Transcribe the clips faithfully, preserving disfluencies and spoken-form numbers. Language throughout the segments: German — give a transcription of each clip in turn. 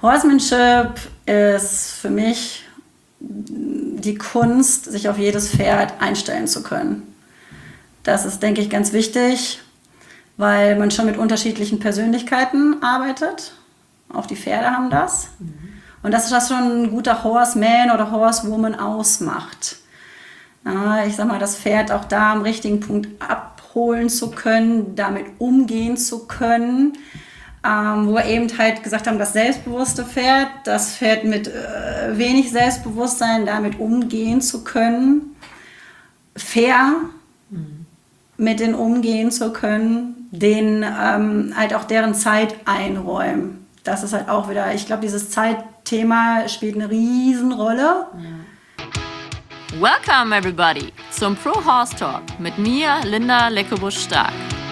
Horsemanship ist für mich die Kunst, sich auf jedes Pferd einstellen zu können. Das ist, denke ich, ganz wichtig, weil man schon mit unterschiedlichen Persönlichkeiten arbeitet. Auch die Pferde haben das. Mhm. Und das ist, was schon ein guter Horseman oder Horsewoman ausmacht. Ja, ich sag mal, das Pferd auch da am richtigen Punkt abholen zu können, damit umgehen zu können. Ähm, wo wir eben halt gesagt haben, das selbstbewusste Pferd, das Pferd mit äh, wenig Selbstbewusstsein, damit umgehen zu können, fair mhm. mit denen umgehen zu können, denen ähm, halt auch deren Zeit einräumen. Das ist halt auch wieder, ich glaube, dieses Zeitthema spielt eine Riesenrolle. Ja. Welcome everybody zum Pro Horse Talk mit mir, Linda Leckebusch-Stark.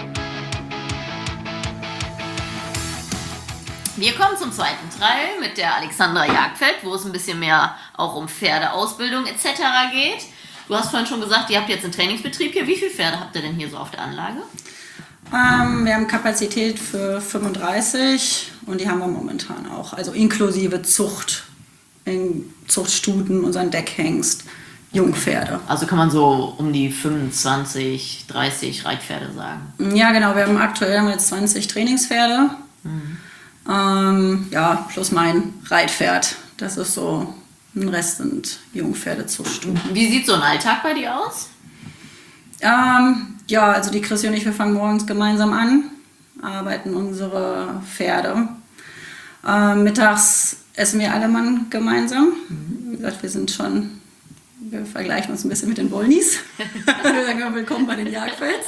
Wir kommen zum zweiten Teil mit der Alexandra Jagdfeld, wo es ein bisschen mehr auch um Pferdeausbildung et cetera geht. Du hast vorhin schon gesagt, ihr habt jetzt einen Trainingsbetrieb hier. Wie viele Pferde habt ihr denn hier so auf der Anlage? Ähm, wir haben Kapazität für fünfunddreißig und die haben wir momentan auch. Also inklusive Zucht, in Zuchtstuten, unseren Deckhengst, Jungpferde. Also kann man so um die fünfundzwanzig, dreißig Reitpferde sagen? Ja, genau. Wir haben aktuell haben wir jetzt zwanzig Trainingspferde. Mhm. Ähm, ja, plus mein Reitpferd. Das ist so, ein Rest sind Jungpferdezuchtstuten. Wie sieht so ein Alltag bei dir aus? Ähm, ja, also die Chrissy und ich, wir fangen morgens gemeinsam an, arbeiten unsere Pferde. Ähm, mittags essen wir alle Mann gemeinsam. Mhm. Wie gesagt, wir sind schon, wir vergleichen uns ein bisschen mit den Wollnies. Wir sagen, willkommen bei den Jagdfels.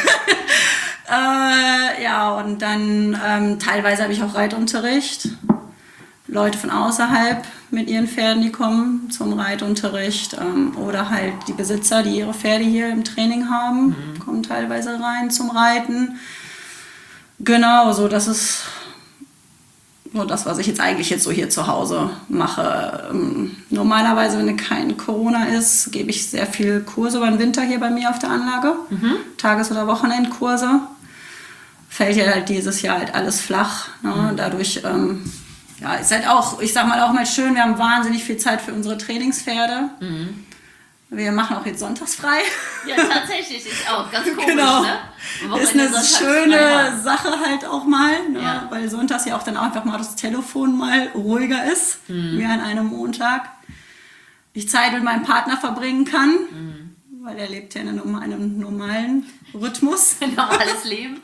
Äh, ja, und dann ähm, teilweise habe ich auch Reitunterricht. Leute von außerhalb mit ihren Pferden, die kommen zum Reitunterricht. Ähm, oder halt die Besitzer, die ihre Pferde hier im Training haben, mhm. kommen teilweise rein zum Reiten. Genau, so das ist so das, was ich jetzt eigentlich jetzt so hier zu Hause mache. Ähm, normalerweise, wenn kein Corona ist, gebe ich sehr viel Kurse über den Winter hier bei mir auf der Anlage. Mhm. Tages- oder Wochenendkurse. Fällt ja halt dieses Jahr halt alles flach. Ne? Mhm. Dadurch ähm, ja, ist halt auch, ich sag mal auch mal schön, wir haben wahnsinnig viel Zeit für unsere Trainingspferde. Mhm. Wir machen auch jetzt sonntags frei. Ja, tatsächlich, ich auch. Ganz komisch, genau. Ne? Ist eine schöne Sache halt auch mal, ne? Ja. Weil sonntags ja auch dann einfach mal das Telefon mal ruhiger ist, mhm. wie an einem Montag. Ich Zeit mit meinem Partner verbringen kann, mhm. weil er lebt ja in einem, einem normalen Rhythmus. Ein normales Leben.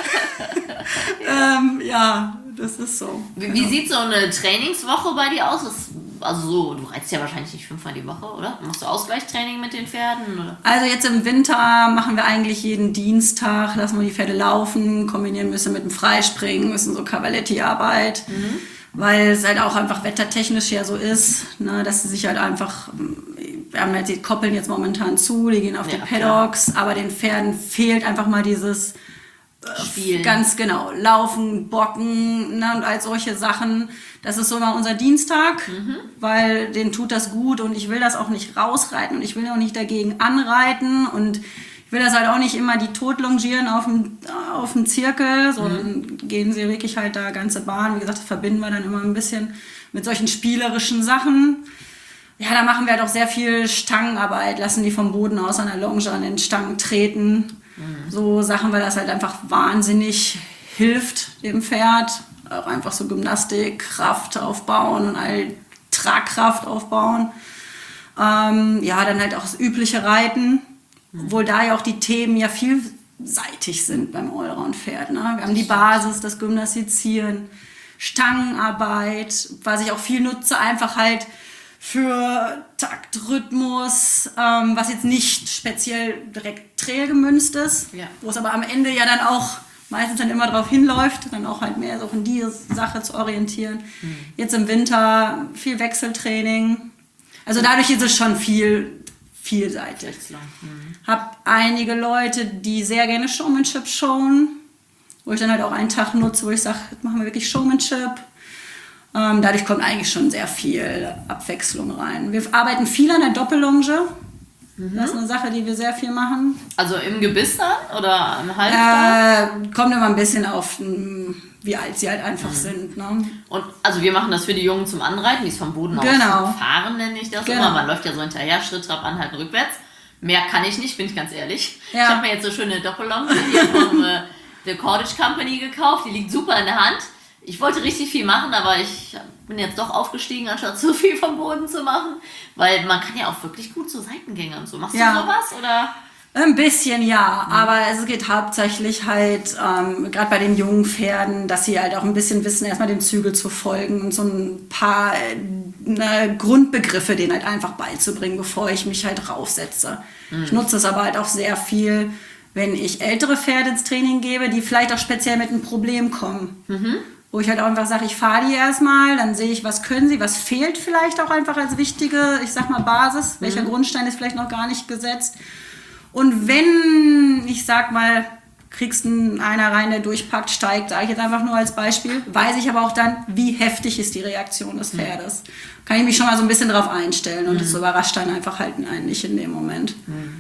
ja. Ähm, ja, das ist so. Wie, wie sieht so eine Trainingswoche bei dir aus? Das, also so, du reizt ja wahrscheinlich nicht fünfmal die Woche, oder? Machst du Ausgleichstraining mit den Pferden? Oder? Also jetzt im Winter machen wir eigentlich jeden Dienstag, lassen wir die Pferde laufen, kombinieren müssen mit dem Freispringen, müssen so Cavaletti-Arbeit. Mhm. Weil es halt auch einfach wettertechnisch ja so ist, ne, dass sie sich halt einfach, wir haben halt, die koppeln jetzt momentan zu, die gehen auf ja, die Paddocks, klar. Aber den Pferden fehlt einfach mal dieses Spielen. Ganz genau, Laufen, Bocken, ne, und all solche Sachen. Das ist so immer unser Dienstag, mhm. weil denen tut das gut und ich will das auch nicht rausreiten und ich will auch nicht dagegen anreiten und ich will das halt auch nicht immer die tot longieren auf dem, auf dem Zirkel, sondern mhm. gehen sie wirklich halt da ganze Bahn. Wie gesagt, das verbinden wir dann immer ein bisschen mit solchen spielerischen Sachen. Ja, da machen wir halt auch sehr viel Stangenarbeit, lassen die vom Boden aus an der Longe an den Stangen treten. Mhm. So Sachen, weil das halt einfach wahnsinnig hilft dem Pferd. Auch einfach so Gymnastik, Kraft aufbauen und all Tragkraft aufbauen. Ähm, ja, dann halt auch das übliche Reiten. Obwohl da ja auch die Themen ja vielseitig sind beim Allround-Pferd. Ne? Wir haben die Basis, das Gymnastizieren, Stangenarbeit, was ich auch viel nutze, einfach halt für Takt, Rhythmus, ähm, was jetzt nicht speziell direkt Trail gemünzt ist, ja. Wo es aber am Ende ja dann auch meistens dann immer darauf hinläuft, dann auch halt mehr so in die Sache zu orientieren. Mhm. Jetzt im Winter viel Wechseltraining. Also dadurch ist es schon viel vielseitig. Mhm. Hab einige Leute, die sehr gerne Showmanship showen, wo ich dann halt auch einen Tag nutze, wo ich sage, jetzt machen wir wirklich Showmanship. Ähm, dadurch kommt eigentlich schon sehr viel Abwechslung rein. Wir arbeiten viel an der Doppellonge. Mhm. Das ist eine Sache, die wir sehr viel machen. Also im Gebiss dann oder im Halfter? Äh, kommt immer ein bisschen auf, wie alt sie halt einfach mhm. sind. Ne? Und also wir machen das für die Jungen zum Anreiten, die ist vom Boden genau. aus fahren, nenne ich das genau. immer. Man läuft ja so hinterher, Schritt, Trab, anhalten, rückwärts. Mehr kann ich nicht, bin ich ganz ehrlich. Ja. Ich habe mir jetzt so schöne Doppellampe hier vom äh, The Cordage Company gekauft, die liegt super in der Hand. Ich wollte richtig viel machen, aber ich bin jetzt doch aufgestiegen, anstatt so viel vom Boden zu machen. Weil man kann ja auch wirklich gut so Seitengänge und so. Machst ja. du sowas? Oder? Ein bisschen, ja. Mhm. Aber es geht hauptsächlich halt, ähm, gerade bei den jungen Pferden, dass sie halt auch ein bisschen wissen, erstmal dem Zügel zu folgen und so ein paar äh, Grundbegriffe denen halt einfach beizubringen, bevor ich mich halt raufsetze. Mhm. Ich nutze es aber halt auch sehr viel, wenn ich ältere Pferde ins Training gebe, die vielleicht auch speziell mit einem Problem kommen. Mhm. Wo ich halt auch einfach sage, ich fahre die erstmal, dann sehe ich, was können sie, was fehlt vielleicht auch einfach als wichtige, ich sag mal, Basis, welcher mhm. Grundstein ist vielleicht noch gar nicht gesetzt. Und wenn, ich sag mal, kriegst du einer rein, der durchpackt, steigt, sage ich jetzt einfach nur als Beispiel, weiß ich aber auch dann, wie heftig ist die Reaktion des Pferdes. Mhm. Kann ich mich schon mal so ein bisschen drauf einstellen und mhm. das überrascht dann einfach halt einen nicht in dem Moment. Mhm.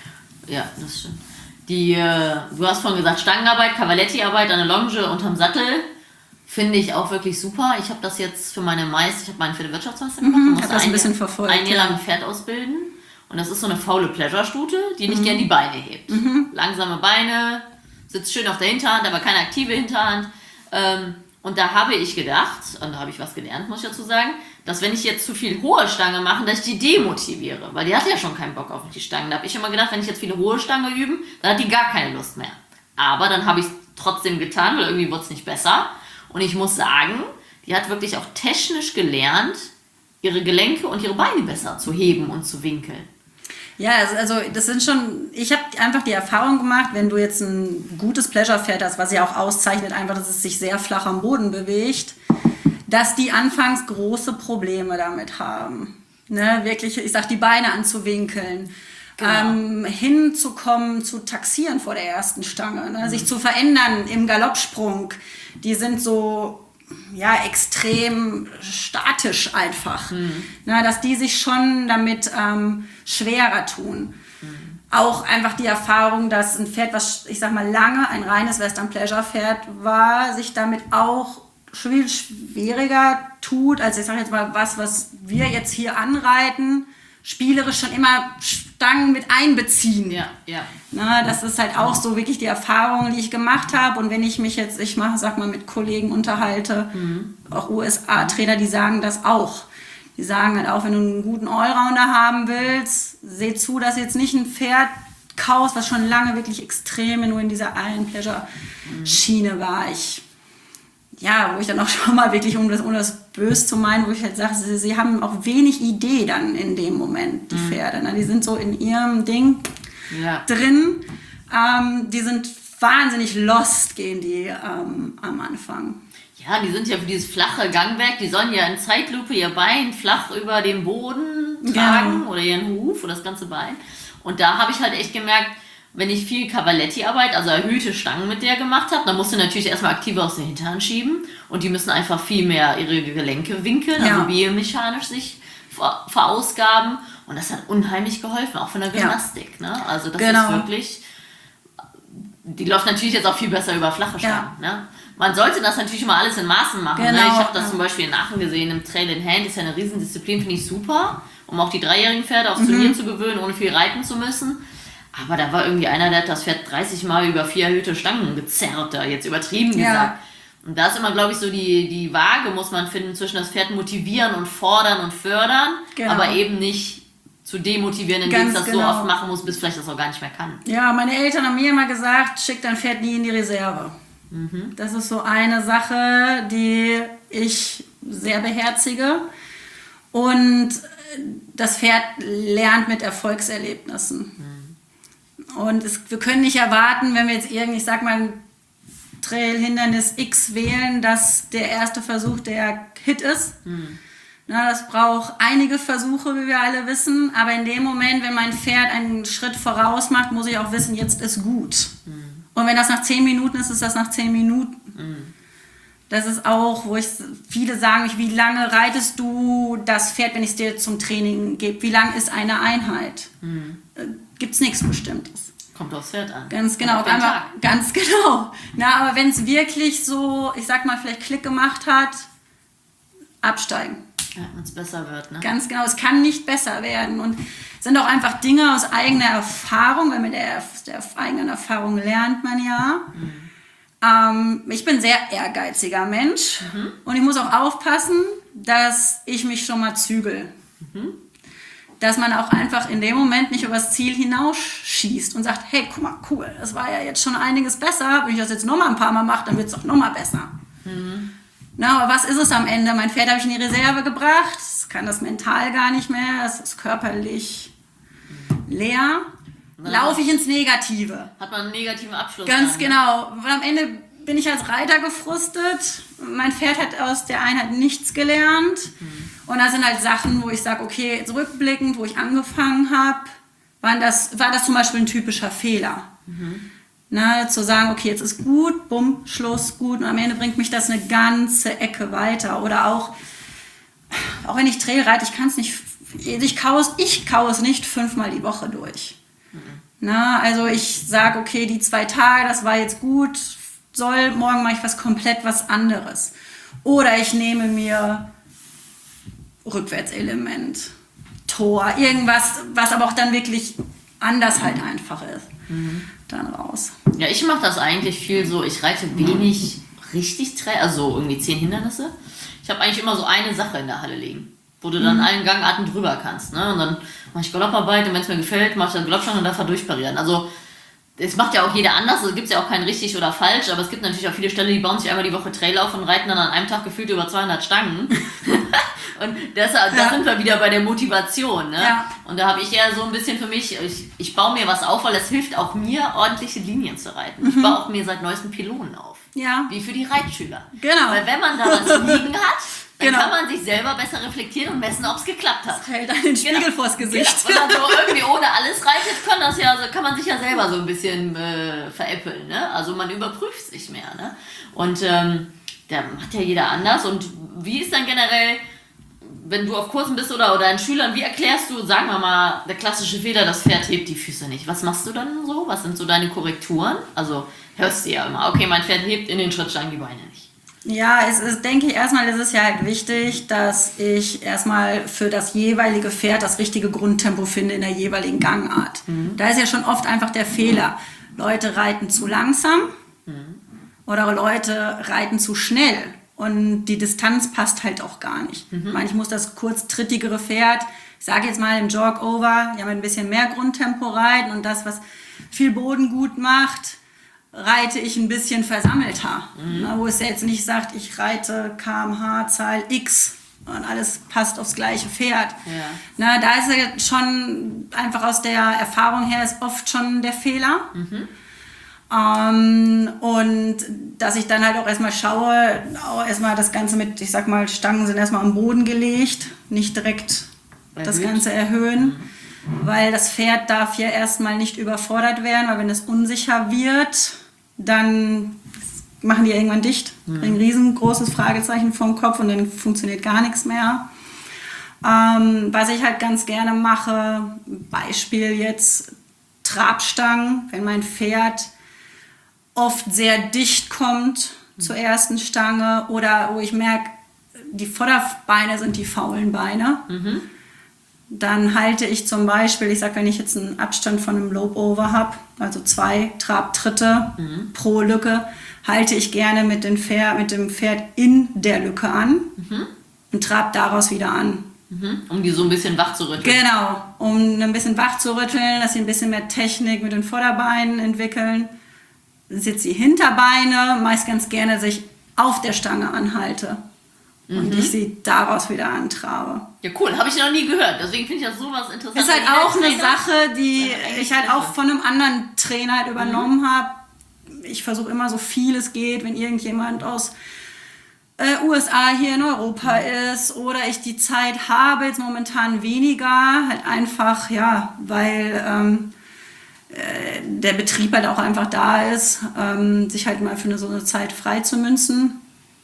Ja, das stimmt. Die, äh, du hast vorhin gesagt, Stangenarbeit, Cavaletti-Arbeit an der Longe unterm Sattel. Finde ich auch wirklich super. Ich habe das jetzt für meine Meister, ich habe meinen Pferdewirtschaftsmeister gemacht. Mhm, ich habe das ein bisschen verfolgt. Ein Jahr lang ein Pferd ausbilden. Und das ist so eine faule Pleasure-Stute, die nicht mhm. gern die Beine hebt. Mhm. Langsame Beine, sitzt schön auf der Hinterhand, aber keine aktive Hinterhand. Ähm, und da habe ich gedacht, und da habe ich was gelernt, muss ich dazu sagen, dass wenn ich jetzt zu viel hohe Stange mache, dass ich die demotiviere. Weil die hat ja schon keinen Bock auf die Stangen. Da habe ich immer gedacht, wenn ich jetzt viele hohe Stange üben, dann hat die gar keine Lust mehr. Aber dann habe ich es trotzdem getan, weil irgendwie wurde es nicht besser. Und ich muss sagen, die hat wirklich auch technisch gelernt, ihre Gelenke und ihre Beine besser zu heben und zu winkeln. Ja, also das sind schon, ich habe einfach die Erfahrung gemacht, wenn du jetzt ein gutes Pleasure-Pferd hast, was ja auch auszeichnet, einfach, dass es sich sehr flach am Boden bewegt, dass die anfangs große Probleme damit haben. Ne, wirklich, ich sag, die Beine anzuwinkeln. Genau. Ähm, hinzukommen, zu taxieren vor der ersten Stange, ne? Mhm. Sich zu verändern im Galoppsprung. Die sind so ja, extrem statisch einfach. Mhm. Na, dass die sich schon damit ähm, schwerer tun. Mhm. Auch einfach die Erfahrung, dass ein Pferd, was ich sag mal lange ein reines Western-Pleasure-Pferd war, sich damit auch viel schwieriger tut, als ich sage jetzt mal was, was wir jetzt hier anreiten, spielerisch schon immer Stangen mit einbeziehen. Ja, ja. Na, das ist halt auch so wirklich die Erfahrung, die ich gemacht habe. Und wenn ich mich jetzt, ich mache, sag mal, mit Kollegen unterhalte, mhm. auch U S A-Trainer, die sagen das auch. Die sagen halt auch, wenn du einen guten Allrounder haben willst, seh zu, dass du jetzt nicht ein Pferd kaufst, was schon lange wirklich extrem nur in dieser Iron-Pleasure-Schiene war. Ich Ja, wo ich dann auch schon mal wirklich, um das, um das böse zu meinen, wo ich halt sage, sie, sie haben auch wenig Idee dann in dem Moment, die mhm. Pferde. Ne? Die sind so in ihrem Ding ja. drin. Ähm, die sind wahnsinnig lost, gehen die ähm, am Anfang. Ja, die sind ja für dieses flache Gangwerk, die sollen ja in Zeitlupe ihr Bein flach über den Boden tragen ja. oder ihren Huf oder das ganze Bein. Und da habe ich halt echt gemerkt, wenn ich viel Cavaletti-Arbeit, also erhöhte Stangen mit der gemacht habe, dann musst du natürlich erstmal aktiver aus der Hinterhand schieben und die müssen einfach viel mehr ihre Gelenke winkeln, ja. also biomechanisch sich ver- verausgaben und das hat unheimlich geholfen, auch von der Gymnastik. Ja. Ne? Also das genau. ist wirklich, die läuft natürlich jetzt auch viel besser über flache Stangen. Ja. Ne? Man sollte das natürlich immer alles in Maßen machen. Genau. Ne? Ich habe das ja. zum Beispiel in Aachen gesehen, im Trail in Hand, ist ja eine Riesendisziplin, finde ich super, um auch die dreijährigen Pferde aufs mhm. Turnier zu gewöhnen, ohne viel reiten zu müssen. Aber da war irgendwie einer, der hat das Pferd dreißig Mal über vier erhöhte Stangen gezerrt, da jetzt übertrieben gesagt. Ja. Und da ist immer, glaube ich, so die, die Waage, muss man finden, zwischen das Pferd motivieren und fordern und fördern, genau. aber eben nicht zu demotivieren, indem es das genau. so oft machen muss, bis vielleicht das auch gar nicht mehr kann. Ja, meine Eltern haben mir immer gesagt, schick dein Pferd nie in die Reserve. Mhm. Das ist so eine Sache, die ich sehr beherzige. Und das Pferd lernt mit Erfolgserlebnissen. Mhm. Und es, wir können nicht erwarten, wenn wir jetzt irgendwie, ich sag mal, ein Trail-Hindernis X wählen, dass der erste Versuch der Hit ist. Mhm. Na, das braucht einige Versuche, wie wir alle wissen. Aber in dem Moment, wenn mein Pferd einen Schritt voraus macht, muss ich auch wissen, jetzt ist gut. Mhm. Und wenn das nach zehn Minuten ist, ist das nach zehn Minuten. Mhm. Das ist auch, wo ich viele sagen, mich, wie lange reitest du das Pferd, wenn ich es dir zum Training gebe? Wie lang ist eine Einheit? Mhm. Gibt es nichts Bestimmtes. Kommt aufs Pferd an. Ganz genau. Auf einmal, ganz genau. Na, aber wenn es wirklich so, ich sag mal, vielleicht Klick gemacht hat, absteigen. Ja, wenn es besser wird, ne? Ganz genau. Es kann nicht besser werden. Und es sind auch einfach Dinge aus eigener Erfahrung, weil mit der, der eigenen Erfahrung lernt man ja. Mhm. Ähm, ich bin ein sehr ehrgeiziger Mensch mhm. und ich muss auch aufpassen, dass ich mich schon mal zügel. Mhm. Dass man auch einfach in dem Moment nicht übers Ziel hinausschießt und sagt, hey, guck mal, cool, das war ja jetzt schon einiges besser. Wenn ich das jetzt nochmal ein paar Mal mache, dann wird es auch nochmal besser. Mhm. Na, aber was ist es am Ende? Mein Pferd habe ich in die Reserve gebracht, es kann das mental gar nicht mehr, es ist körperlich leer. Laufe ich ins Negative. Hat man einen negativen Abschluss. Ganz dann, genau. Und am Ende bin ich als Reiter gefrustet. Mein Pferd hat aus der Einheit nichts gelernt. Mhm. Und da sind halt Sachen, wo ich sage, okay, zurückblickend, wo ich angefangen habe, war das, war das zum Beispiel ein typischer Fehler. Mhm. Na, zu sagen, okay, jetzt ist gut, bumm, Schluss, gut. Und am Ende bringt mich das eine ganze Ecke weiter. Oder auch, auch wenn ich Trail reite, ich kann es nicht, ich kaue es, ich kaue es nicht fünfmal die Woche durch. Na, also ich sage, okay, die zwei Tage, das war jetzt gut, soll, morgen mache ich was komplett was anderes. Oder ich nehme mir Rückwärtselement, Tor, irgendwas, was aber auch dann wirklich anders halt einfach ist. Mhm. Dann raus. Ja, ich mache das eigentlich viel so, ich reite wenig richtig Trail, also irgendwie zehn Hindernisse. Ich habe eigentlich immer so eine Sache in der Halle liegen, wo du dann mhm. allen Gangarten drüber kannst. Ne? Und dann mache ich Galopparbeit und wenn es mir gefällt, mache ich dann Galoppstange und darf er durchparieren. Also es macht ja auch jeder anders, es gibt ja auch kein richtig oder falsch, aber es gibt natürlich auch viele Ställe, die bauen sich einmal die Woche Trail auf und reiten dann an einem Tag gefühlt über zweihundert Stangen. Und das, da ja. sind wir wieder bei der Motivation. Ne? Ja. Und da habe ich ja so ein bisschen für mich, ich, ich baue mir was auf, weil es hilft auch mir, ordentliche Linien zu reiten. Mhm. Ich baue auch mir seit neuestem Pylonen auf. Ja. Wie für die Reitschüler. Genau. Weil wenn man da was liegen hat, dann genau. kann man sich selber besser reflektieren und messen, ob es geklappt hat. Das hält einen Spiegel genau. vors Gesicht. Genau. Wenn man so irgendwie ohne alles reitet, kann, das ja, kann man sich ja selber so ein bisschen äh, veräppeln. Ne? Also man überprüft sich mehr. Ne? Und ähm, da macht ja jeder anders. Und wie ist dann generell, wenn du auf Kursen bist oder, oder deinen Schülern, wie erklärst du, sagen wir mal, der klassische Fehler, das Pferd hebt die Füße nicht. Was machst du dann so? Was sind so deine Korrekturen? Also hörst du ja immer, okay, mein Pferd hebt in den Schrittstangen die Beine nicht. Ja, es ist, denke ich, erstmal ist es ja halt wichtig, dass ich erstmal für das jeweilige Pferd das richtige Grundtempo finde in der jeweiligen Gangart. Mhm. Da ist ja schon oft einfach der Fehler. Leute reiten zu langsam mhm. oder Leute reiten zu schnell und die Distanz passt halt auch gar nicht. Mhm. Ich meine, ich muss das kurztrittigere Pferd, ich sage jetzt mal im Jog-Over, ja mit ein bisschen mehr Grundtempo reiten und das, was viel Boden gut macht, reite ich ein bisschen versammelter. Mhm. Na, wo es ja jetzt nicht sagt, ich reite K M H-Zahl X und alles passt aufs gleiche Pferd. Ja. Na, da ist ja schon einfach aus der Erfahrung her ist oft schon der Fehler. Mhm. Ähm, und dass ich dann halt auch erstmal schaue, auch erstmal das Ganze mit, ich sag mal, Stangen sind erstmal am Boden gelegt, nicht direkt Erhöht. Das Ganze erhöhen. Mhm. Weil das Pferd darf ja erstmal nicht überfordert werden, weil wenn es unsicher wird, dann machen die irgendwann dicht, mhm. ein riesengroßes Fragezeichen vom Kopf und dann funktioniert gar nichts mehr. Ähm, was ich halt ganz gerne mache, Beispiel jetzt Trabstangen, wenn mein Pferd oft sehr dicht kommt mhm. zur ersten Stange oder wo ich merke, die Vorderbeine sind die faulen Beine. Mhm. Dann halte ich zum Beispiel, ich sage, wenn ich jetzt einen Abstand von einem Lope-Over habe, also zwei Trabtritte mhm. pro Lücke, halte ich gerne mit dem Pferd, mit dem Pferd in der Lücke an mhm. und trab daraus wieder an. Mhm. Um die so ein bisschen wach zu rütteln. Genau, um ein bisschen wach zu rütteln, dass sie ein bisschen mehr Technik mit den Vorderbeinen entwickeln. Dann sind jetzt die Hinterbeine, meist ganz gerne, dass ich auf der Stange anhalte. Und mhm. ich sie daraus wieder antrabe. Ja, cool. Habe ich noch nie gehört. Deswegen finde ich das sowas interessant. Ist halt auch eine Sache, die ich halt auch von einem anderen Trainer halt übernommen mhm. habe. Ich versuche immer so viel es geht, wenn irgendjemand aus äh, U S A hier in Europa ist oder ich die Zeit habe, jetzt momentan weniger, halt einfach, ja, weil ähm, äh, der Betrieb halt auch einfach da ist, ähm, sich halt mal für eine, so eine Zeit frei zu münzen.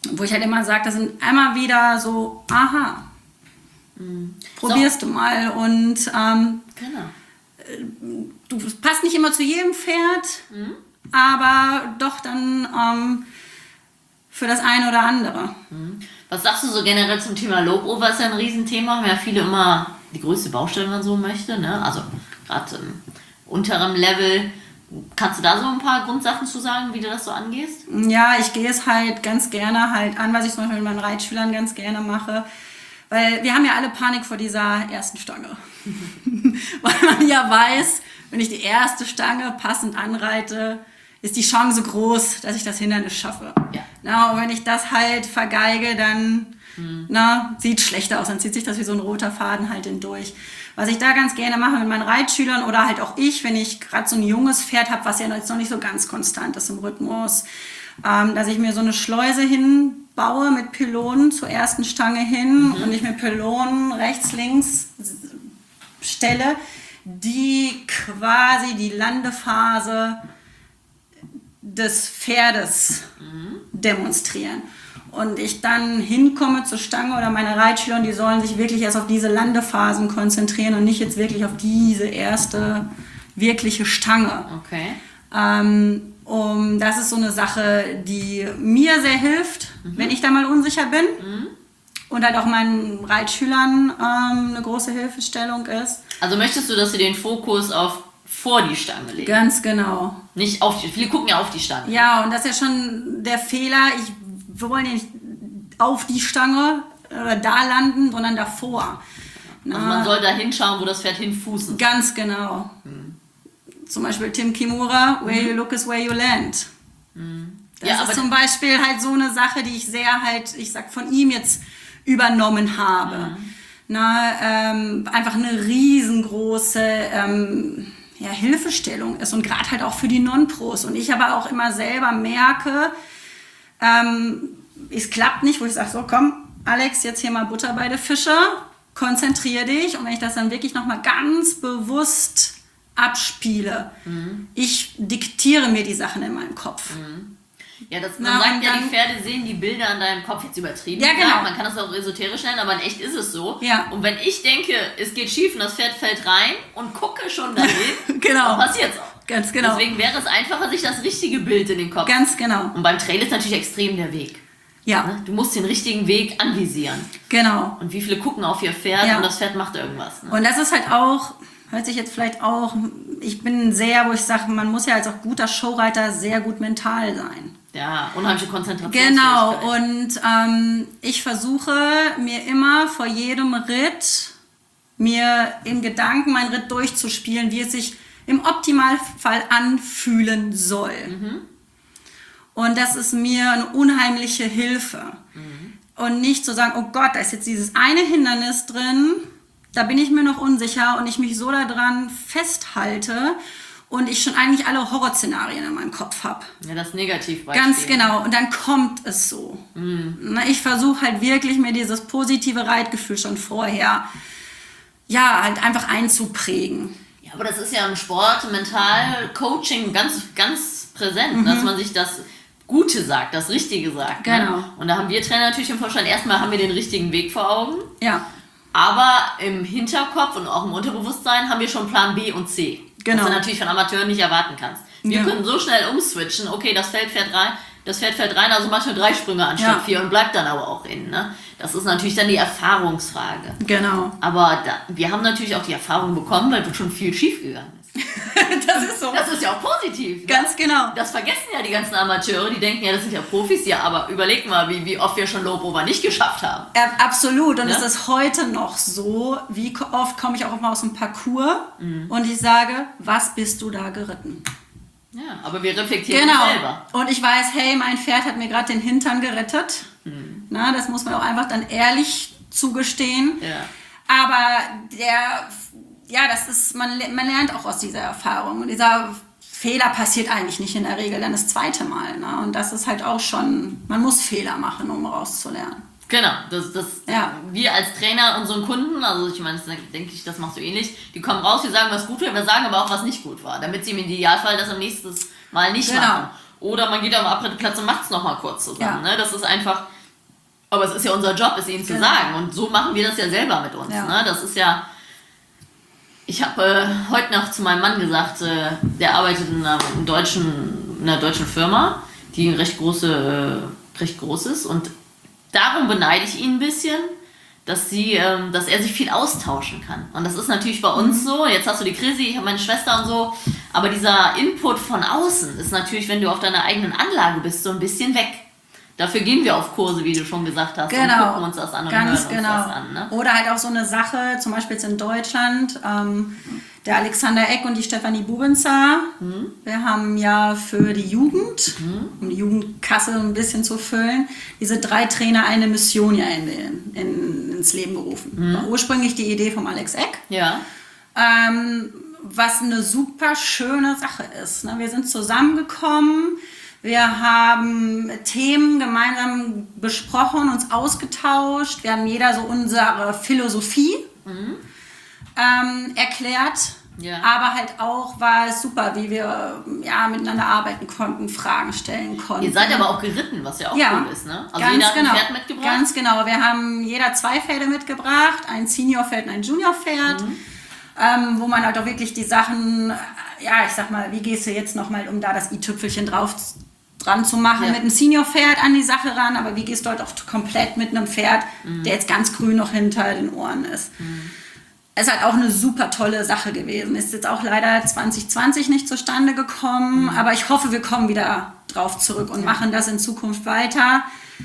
wo ich halt immer sage, das sind einmal wieder so, aha, mhm. probierst so. du mal und ähm, genau. du passt nicht immer zu jedem Pferd, mhm. aber doch dann ähm, für das eine oder andere. Mhm. Was sagst du so generell zum Thema Low-Over? Ist ja ein Riesenthema, haben ja viele immer die größte Baustelle, wenn man so möchte, ne? Also gerade im unteren Level. Kannst du da so ein paar Grundsachen zu sagen, wie du das so angehst? Ja, ich gehe es halt ganz gerne halt an, was ich zum Beispiel mit meinen Reitschülern ganz gerne mache. Weil wir haben ja alle Panik vor dieser ersten Stange. Weil man ja weiß, wenn ich die erste Stange passend anreite, ist die Chance groß, dass ich das Hindernis schaffe. Ja. Na, und wenn ich das halt vergeige, dann hm. na, sieht schlechter aus. Dann zieht sich das wie so ein roter Faden halt hindurch. Was ich da ganz gerne mache mit meinen Reitschülern oder halt auch ich, wenn ich gerade so ein junges Pferd habe, was ja jetzt noch nicht so ganz konstant ist im Rhythmus, ähm, dass ich mir so eine Schleuse hinbaue mit Pylonen zur ersten Stange hin mhm. und ich mir Pylonen rechts, links stelle, die quasi die Landephase des Pferdes mhm. demonstrieren. Und ich dann hinkomme zur Stange oder meine Reitschüler und die sollen sich wirklich erst auf diese Landephasen konzentrieren und nicht jetzt wirklich auf diese erste wirkliche Stange. Okay. Ähm, um, das ist so eine Sache, die mir sehr hilft, mhm. wenn ich da mal unsicher bin. Mhm. Und halt auch meinen Reitschülern ähm, eine große Hilfestellung ist. Also möchtest du, dass sie den Fokus auf vor die Stange legen? Ganz genau. Nicht auf die, viele gucken ja auf die Stange. Ja, und das ist ja schon der Fehler. Ich Wir wollen ja nicht auf die Stange oder da landen, sondern davor. Also man soll da hinschauen, wo das Pferd hinfußen. Ganz genau. Hm. Zum Beispiel Tim Kimura, where mhm. you look is where you land. Mhm. Das ja, ist zum Beispiel halt so eine Sache, die ich sehr halt, ich sag, von ihm jetzt übernommen habe. Mhm. Na, ähm, einfach eine riesengroße ähm, ja, Hilfestellung ist und gerade halt auch für die Non-Pros. Und ich aber auch immer selber merke, Ähm, es klappt nicht, wo ich sage, so komm, Alex, jetzt hier mal Butter bei den Fische, konzentriere dich. Und wenn ich das dann wirklich nochmal ganz bewusst abspiele, mhm. ich diktiere mir die Sachen in meinem Kopf. Mhm. Ja, das, man Na, sagt ja, dann, die Pferde sehen die Bilder an deinem Kopf jetzt übertrieben. Ja, genau. Man kann das auch esoterisch nennen, aber in echt ist es so. Ja. Und wenn ich denke, es geht schief und das Pferd fällt rein und gucke schon dahin, genau. dann passiert es auch. Ganz genau. Deswegen wäre es einfacher, sich das richtige Bild in den Kopf. Ganz genau. Und beim Trail ist natürlich extrem der Weg. Ja. Du musst den richtigen Weg anvisieren. Genau. Und wie viele gucken auf ihr Pferd ja. und das Pferd macht irgendwas. Ne? Und das ist halt auch, hört sich jetzt vielleicht auch, ich bin sehr, wo ich sage, man muss ja als auch guter Showreiter sehr gut mental sein. Ja, unheimliche Konzentration. Genau. Und ähm, ich versuche mir immer vor jedem Ritt, mir im Gedanken meinen Ritt durchzuspielen, wie es sich im Optimalfall anfühlen soll. Mhm. Und das ist mir eine unheimliche Hilfe. Mhm. Und nicht zu sagen, oh Gott, da ist jetzt dieses eine Hindernis drin, da bin ich mir noch unsicher und ich mich so daran festhalte und ich schon eigentlich alle Horrorszenarien in meinem Kopf habe. Ja, das Negativbeispiel. Ganz genau. Und dann kommt es so. Mhm. Ich versuche halt wirklich mir dieses positive Reitgefühl schon vorher, ja, halt einfach einzuprägen. Ja, aber das ist ja im Sport, mental, Coaching ganz, ganz präsent, mhm. dass man sich das Gute sagt, das Richtige sagt. Genau. Ne? Und da haben wir Trainer natürlich im Vorstand, erstmal haben wir den richtigen Weg vor Augen. Ja. Aber im Hinterkopf und auch im Unterbewusstsein haben wir schon Plan B und C. Genau. Was du natürlich von Amateuren nicht erwarten kannst. Wir ja. können so schnell umswitchen, okay, das Feld fährt rein, das Pferd fährt rein, also machst du drei Sprünge anstatt ja. vier und bleibt dann aber auch in. Ne? Das ist natürlich dann die Erfahrungsfrage. Genau. Aber da, wir haben natürlich auch die Erfahrung bekommen, weil schon viel schief gegangen ist. Das ist so. Das ist ja auch positiv. Ganz ne? genau. Das vergessen ja die ganzen Amateure, die denken ja, das sind ja Profis. Ja, aber überleg mal, wie, wie oft wir schon Low-Over nicht geschafft haben. Ja, absolut. Und ne? es ist heute noch so, wie oft komme ich auch mal aus dem Parcours mhm. und ich sage, was bist du da geritten? Ja, aber wir reflektieren genau. selber. Und ich weiß, hey, mein Pferd hat mir gerade den Hintern gerettet. Mhm. Na, das muss man auch einfach dann ehrlich zugestehen. Ja. Aber der, ja, das ist, man, man lernt auch aus dieser Erfahrung. Und dieser Fehler passiert eigentlich nicht in der Regel dann das zweite Mal. Ne? Und das ist halt auch schon, man muss Fehler machen, um rauszulernen. Genau, das, das, ja. wir als Trainer unseren Kunden, also ich meine, das denke ich, das machst du ähnlich, die kommen raus, die sagen, was gut war, wir sagen aber auch, was nicht gut war, damit sie im Idealfall das am nächsten Mal nicht genau. machen. Oder man geht auf den Abretteplatz und macht es nochmal kurz zusammen. Ja. Ne? Das ist einfach, Aber es ist ja unser Job, es ihnen zu Genau. sagen. Und so machen wir das ja selber mit uns. Ja. Ne? Das ist ja... Ich habe äh, heute noch zu meinem Mann gesagt, äh, der arbeitet in einer, in deutschen, in einer deutschen Firma, die recht, große, äh, recht groß ist. Und darum beneide ich ihn ein bisschen, dass, sie, ähm, dass er sich viel austauschen kann. Und das ist natürlich bei uns Mhm. so. Jetzt hast du die Chrissy, ich habe meine Schwester und so. Aber dieser Input von außen ist natürlich, wenn du auf deiner eigenen Anlage bist, so ein bisschen weg. Dafür gehen wir auf Kurse, wie du schon gesagt hast, und Genau, gucken uns das an und ganz hören genau. uns das an. Ne? Oder halt auch so eine Sache, zum Beispiel jetzt in Deutschland, ähm, der Alexander Eck und die Stefanie Bubenzer. Mhm. Wir haben ja für die Jugend, um die Jugendkasse ein bisschen zu füllen, diese drei Trainer eine Mission ja in, in, ins Leben gerufen. Mhm. War ursprünglich die Idee vom Alex Eck. Ja. Ähm, was eine super schöne Sache ist. Ne? Wir sind zusammengekommen, wir haben Themen gemeinsam besprochen, uns ausgetauscht, wir haben jeder so unsere Philosophie Mhm. ähm, erklärt, Ja. aber halt auch war es super, wie wir ja, miteinander arbeiten konnten, Fragen stellen konnten. Ihr seid aber auch geritten, was ja auch Ja, cool ist, ne? Also ganz jeder hat genau. ein Pferd mitgebracht. Ganz genau. Wir haben jeder zwei Pferde mitgebracht, ein Senior-Pferd und ein Junior-Pferd, Mhm. ähm, wo man halt auch wirklich die Sachen, ja, ich sag mal, wie gehst du jetzt nochmal, um da das i-Tüpfelchen drauf dran zu machen, Ja. mit einem Senior-Pferd an die Sache ran, aber wie gehst du halt auch komplett mit einem Pferd, Mhm. der jetzt ganz grün noch hinter den Ohren ist. Es ist halt auch eine super tolle Sache gewesen. Ist jetzt auch leider zwanzig zwanzig nicht zustande gekommen, Mhm. aber ich hoffe, wir kommen wieder drauf zurück und machen das in Zukunft weiter.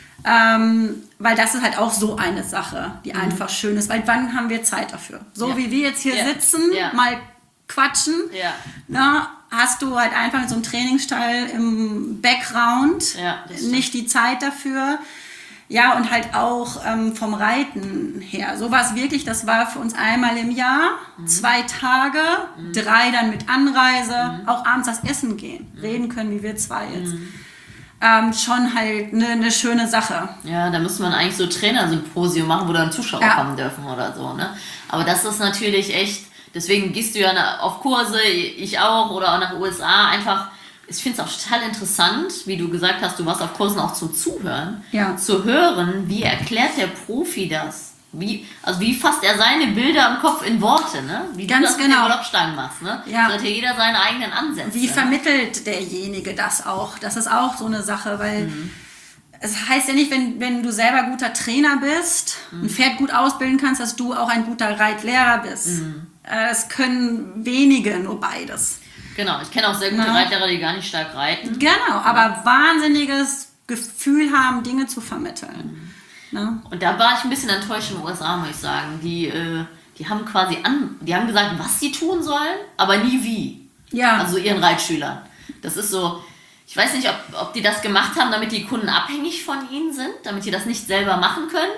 Ähm, weil das ist halt auch so eine Sache, die einfach schön ist. Weil wann haben wir Zeit dafür? So Mhm. Ja. wie wir jetzt hier Ja. sitzen, Ja. mal quatschen, Ja. na, hast du halt einfach in so einem Trainingsstall im Background Ja, das stimmt. nicht die Zeit dafür. Ja, und halt auch ähm, vom Reiten her. So war es wirklich, das war für uns einmal im Jahr, Mhm. zwei Tage, drei dann mit Anreise, auch abends das Essen gehen, reden können wie wir zwei jetzt. Mhm. Ähm, schon halt eine ne schöne Sache. Ja, da müsste man eigentlich so Trainersymposium machen, wo dann Zuschauer Ja. kommen dürfen oder so, ne? Aber das ist natürlich echt, deswegen gehst du ja na- auf Kurse, ich auch, oder auch nach U S A, einfach, ich finde es auch total interessant, wie du gesagt hast, du warst auf Kursen auch zum Zuhören, Ja. zu hören, wie erklärt der Profi das? Wie, also wie fasst er seine Bilder im Kopf in Worte, ne? Wie Ganz du das mit genau. den Galoppstangen machst, ne? Ja. So hat ja jeder seine eigenen Ansätze. Wie ne? vermittelt derjenige das auch? Das ist auch so eine Sache, weil Mhm. es heißt ja nicht, wenn, wenn du selber guter Trainer bist, Mhm. ein Pferd gut ausbilden kannst, dass du auch ein guter Reitlehrer bist. Mhm. Äh, Es können wenige nur beides. Genau, ich kenne auch sehr gute Na. Reitlehrer, die gar nicht stark reiten. Genau, aber wahnsinniges Gefühl haben, Dinge zu vermitteln. Ne? Und da war ich ein bisschen enttäuscht in den U S A, muss ich sagen. Die, äh, die haben quasi an, die haben gesagt, was sie tun sollen, aber nie wie. Ja, Also ihren Reitschülern. Das ist so, ich weiß nicht, ob, ob die das gemacht haben, damit die Kunden abhängig von ihnen sind, damit die das nicht selber machen können.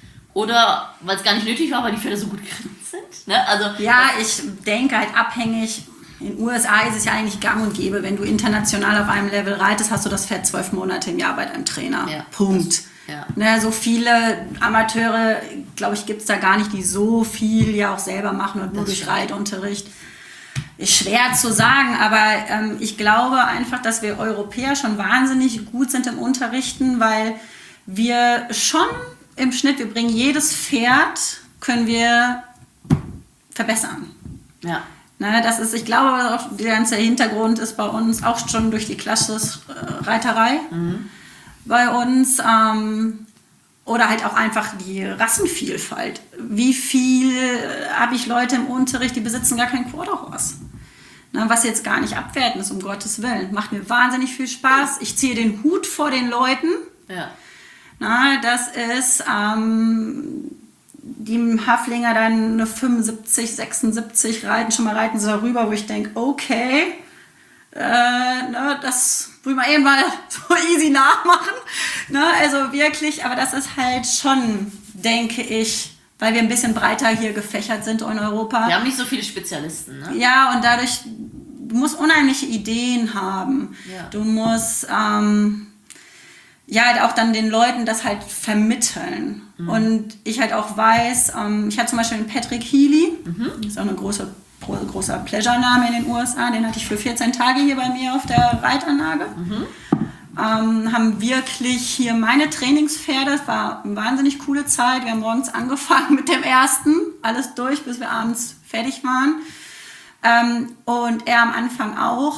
Oder weil es gar nicht nötig war, weil die Pferde so gut geritten sind. Ne? Also, ja, ich denke halt abhängig. In den U S A ist es ja eigentlich gang und gäbe, wenn du international auf einem Level reitest, hast du das Pferd zwölf Monate im Jahr bei deinem Trainer. Ja. Punkt. Ja. Ne, so viele Amateure, glaube ich, gibt es da gar nicht, die so viel ja auch selber machen und nur Das durch stimmt. Reitunterricht. Ist schwer zu sagen, aber ähm, ich glaube einfach, dass wir Europäer schon wahnsinnig gut sind im Unterrichten, weil wir schon im Schnitt, wir bringen jedes Pferd, können wir verbessern. ja. Ne, das ist, ich glaube, auch der ganze Hintergrund ist bei uns auch schon durch die Klasse-Reiterei bei uns. Ähm, oder halt auch einfach die Rassenvielfalt. Wie viel äh, habe ich Leute im Unterricht, die besitzen gar kein Quarter Horse. Ne, was jetzt gar nicht abwerten ist, um Gottes Willen. Macht mir wahnsinnig viel Spaß. Ich ziehe den Hut vor den Leuten. Ja. Na, das ist ähm, die Haflinger dann eine fünfundsiebzig, sechsundsiebzig reiten, schon mal reiten sie darüber, wo ich denke, okay, äh, ne, das will man eben mal so easy nachmachen. Ne, also wirklich, aber das ist halt schon, denke ich, weil wir ein bisschen breiter hier gefächert sind in Europa. Wir haben nicht so viele Spezialisten, ne? Ja, und dadurch, du musst unheimliche Ideen haben. Ja. Du musst ähm, ja halt auch dann den Leuten das halt vermitteln. Mhm. Und ich halt auch weiß, ähm, ich hatte zum Beispiel den Patrick Healy, Mhm. das ist auch ein großer, großer Pleasure-Name in den U S A, den hatte ich für vierzehn Tage hier bei mir auf der Reitanlage. Mhm. ähm, haben wirklich hier meine Trainingspferde, das war eine wahnsinnig coole Zeit. Wir haben morgens angefangen mit dem ersten, alles durch, bis wir abends fertig waren. Ähm, und er am Anfang auch,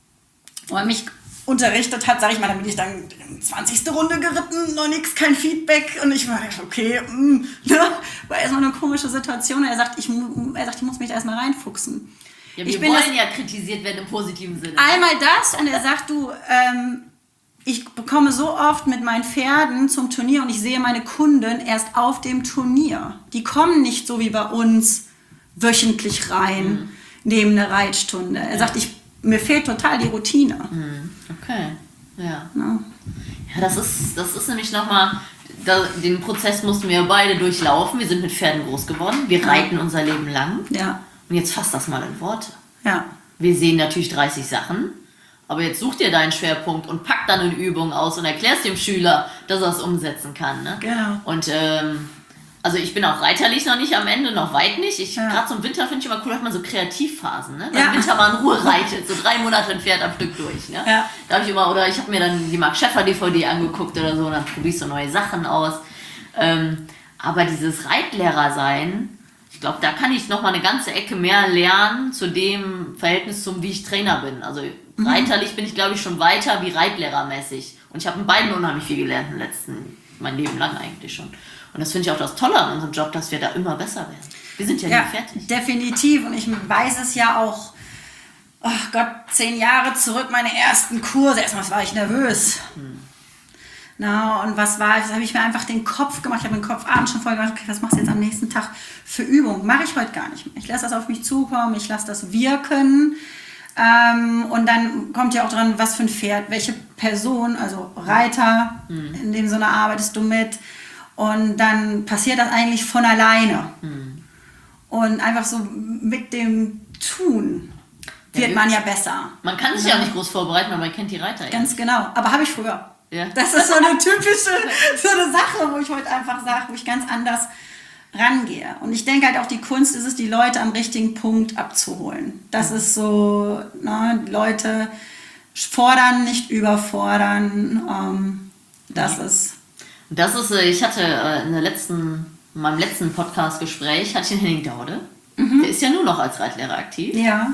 wo er mich unterrichtet hat, sage ich mal, dann bin ich dann zwanzigste Runde geritten, noch nichts, kein Feedback. Und ich war okay, mh, ne? War erstmal eine komische Situation. Und er sagt, ich, er sagt, ich muss mich da erstmal reinfuchsen. Ja, wir ich bin wollen das, ja kritisiert werden im positiven Sinne. Einmal das und er sagt, du, ähm, ich bekomme so oft mit meinen Pferden zum Turnier und ich sehe meine Kunden erst auf dem Turnier. Die kommen nicht so wie bei uns wöchentlich rein, mhm. neben eine Reitstunde. Er ja. sagt, ich, mir fehlt total die Routine. Mhm. Okay, ja. ja. Ja, das ist, das ist nämlich nochmal, da, den Prozess mussten wir beide durchlaufen. Wir sind mit Pferden groß geworden. Wir reiten unser Leben lang. Ja. Und jetzt fass das mal in Worte. Ja. Wir sehen natürlich dreißig Sachen, aber jetzt such dir deinen Schwerpunkt und pack dann eine Übung aus und erklärst dem Schüler, dass er es umsetzen kann. Ne? Genau. Und ähm, also ich bin auch reiterlich noch nicht am Ende, noch weit nicht. Ich, ja. Gerade zum Winter finde ich immer cool, hat man so Kreativphasen. Ne? Weil ja. im Winter mal in Ruhe reitet, so drei Monate ein Pferd am Stück durch. Ne? Ja. Da habe ich immer, oder ich habe mir dann die Marc Schäffer D V D angeguckt oder so und dann probierst du neue Sachen aus. Ähm, aber dieses Reitlehrer sein, ich glaube, da kann ich noch mal eine ganze Ecke mehr lernen zu dem Verhältnis zum, wie ich Trainer bin. Also mhm. reiterlich bin ich, glaube ich, schon weiter wie Reitlehrermäßig. Und ich habe in beiden unheimlich viel gelernt im letzten, mein Leben lang eigentlich schon. Und das finde ich auch das Tolle an unserem Job, dass wir da immer besser werden. Wir sind ja, ja nie fertig. Definitiv. Und ich weiß es ja auch, oh Gott, zehn Jahre zurück, meine ersten Kurse. Erstmal war ich nervös. Hm. Na, und was war, das habe ich mir einfach den Kopf gemacht. Ich habe den Kopf abends schon voll gemacht, okay, was machst du jetzt am nächsten Tag für Übungen? Mache ich heute gar nicht mehr. Ich lasse das auf mich zukommen, ich lasse das wirken. Ähm, und dann kommt ja auch dran, was für ein Pferd, welche Person, also Reiter, hm. in dem Sinne arbeitest du mit. Und dann passiert das eigentlich von alleine. Hm. Und einfach so mit dem Tun wird ja, man ja besser. Man kann sich ja auch nicht groß vorbereiten, weil man kennt die Reiter. Ganz ja. genau. Aber habe ich früher. Ja. Das ist so eine typische so eine Sache, wo ich heute einfach sage, wo ich ganz anders rangehe. Und ich denke halt auch, die Kunst ist es, die Leute am richtigen Punkt abzuholen. Das ist so, ne, Leute fordern, nicht überfordern. Ähm, das ja. ist... Das ist, ich hatte in der letzten, in meinem letzten Podcast-Gespräch, hatte ich den Henning Daude. Mhm. Der ist ja nur noch als Reitlehrer aktiv. Ja.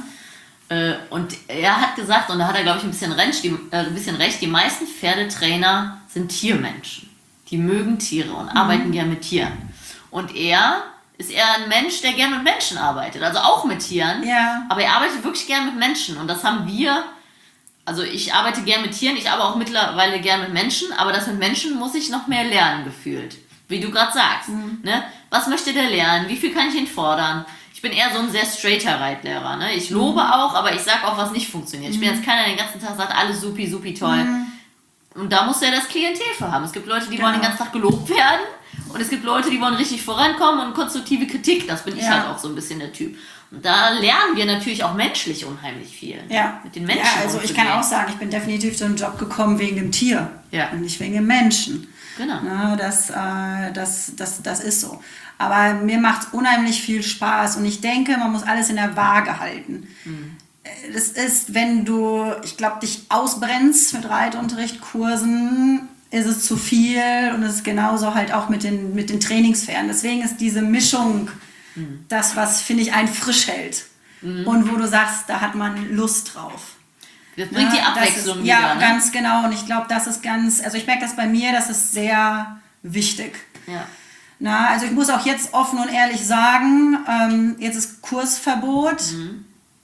Und er hat gesagt, und da hat er, glaube ich, ein bisschen, recht, die, äh, ein bisschen recht, die meisten Pferdetrainer sind Tiermenschen. Die mögen Tiere und mhm. arbeiten gern mit Tieren. Und er ist eher ein Mensch, der gern mit Menschen arbeitet. Also auch mit Tieren, ja. aber er arbeitet wirklich gern mit Menschen. Und das haben wir... Also ich arbeite gern mit Tieren, ich arbeite auch mittlerweile gern mit Menschen, aber das mit Menschen muss ich noch mehr lernen gefühlt. Wie du gerade sagst. Mhm. Ne? Was möchte der lernen? Wie viel kann ich ihn fordern? Ich bin eher so ein sehr straighter Reitlehrer. Ne? Ich lobe mhm. auch, aber ich sage auch, was nicht funktioniert. Mhm. Ich bin jetzt keiner, der den ganzen Tag sagt, alles supi, supi, toll. Mhm. Und da musst du ja das Klientel für haben. Es gibt Leute, die genau. wollen den ganzen Tag gelobt werden und es gibt Leute, die wollen richtig vorankommen und konstruktive Kritik. Das bin ich ja. halt auch so ein bisschen der Typ. Und da lernen wir natürlich auch menschlich unheimlich viel. Ja. Mit den Menschen. Ja, also ich kann auch sagen, ich bin definitiv zu einem Job gekommen wegen dem Tier. Ja. Und nicht wegen dem Menschen. Genau. Na, das, äh, das, das, das ist so. Aber mir macht es unheimlich viel Spaß. Und ich denke, man muss alles in der Waage halten. Mhm. Das ist, wenn du, ich glaube, dich ausbrennst mit Reitunterricht, Kursen, ist es zu viel. Und es ist genauso halt auch mit den, mit den Trainingspferden. Deswegen ist diese Mischung das, was, finde ich, einen frisch hält. Mhm. Und wo du sagst, da hat man Lust drauf. Das bringt ja, die Abwechslung ist, wieder. Ja, ne? ganz genau. Und ich glaube, das ist ganz, also ich merke das bei mir, das ist sehr wichtig. Ja. Na, also ich muss auch jetzt offen und ehrlich sagen, ähm, jetzt ist Kursverbot. Mhm.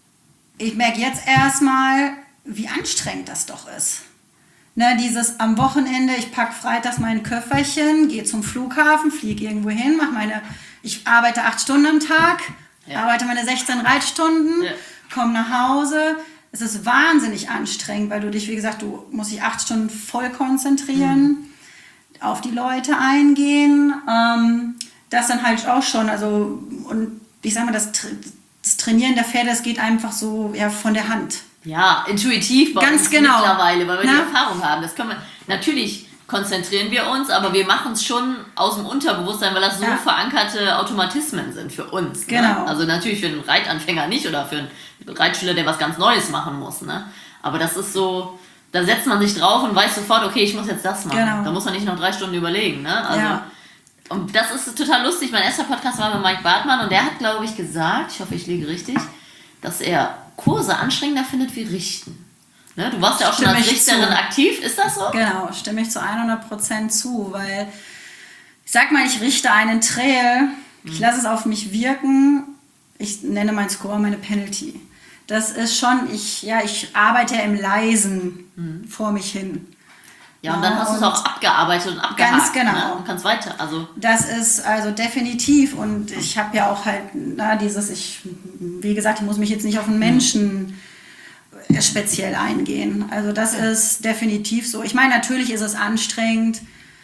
Ich merke jetzt erstmal, wie anstrengend das doch ist. Ne, dieses am Wochenende, ich packe freitags mein Köfferchen, gehe zum Flughafen, fliege irgendwo hin, mache meine... Ich arbeite acht Stunden am Tag, ja. arbeite meine sechzehn Reitstunden, ja. komme nach Hause. Es ist wahnsinnig anstrengend, weil du dich, wie gesagt, du musst dich acht Stunden voll konzentrieren, mhm. auf die Leute eingehen. Ähm, das dann halt auch schon, also, und ich sag mal, das, das Trainieren der Pferde, das geht einfach so ja, von der Hand. Ja, intuitiv bei Ganz uns genau. mittlerweile, weil wir Na? die Erfahrung haben. Das können wir, natürlich konzentrieren wir uns, aber wir machen es schon aus dem Unterbewusstsein, weil das so ja. verankerte Automatismen sind für uns. Genau. Ne? Also natürlich für einen Reitanfänger nicht oder für einen Reitschüler, der was ganz Neues machen muss. Ne? Aber das ist so, da setzt man sich drauf und weiß sofort, okay, ich muss jetzt das machen. Genau. Da muss man nicht noch drei Stunden überlegen. Ne? Also, ja. Und das ist total lustig. Mein erster Podcast war mit Mike Bartmann und der hat, glaube ich, gesagt, ich hoffe, ich liege richtig, dass er Kurse anstrengender findet wie Richten. Ne? Du warst ja auch Stimme schon als ich Richterin zu. aktiv, ist das so? Genau, stimme ich zu hundert Prozent zu, weil ich sag mal, ich richte einen Trail, ich lasse es auf mich wirken, ich nenne meinen Score meine Penalty. Das ist schon, ich, ja, ich arbeite ja im Leisen mhm. vor mich hin. Ja, und dann hast du es auch abgearbeitet und abgehakt. Ganz genau. Ne? Und kannst weiter. Also. Das ist also definitiv und ich habe ja auch halt na, dieses, ich, wie gesagt, ich muss mich jetzt nicht auf einen Menschen mhm. speziell eingehen. Also das ja. ist definitiv so. Ich meine, natürlich ist es anstrengend.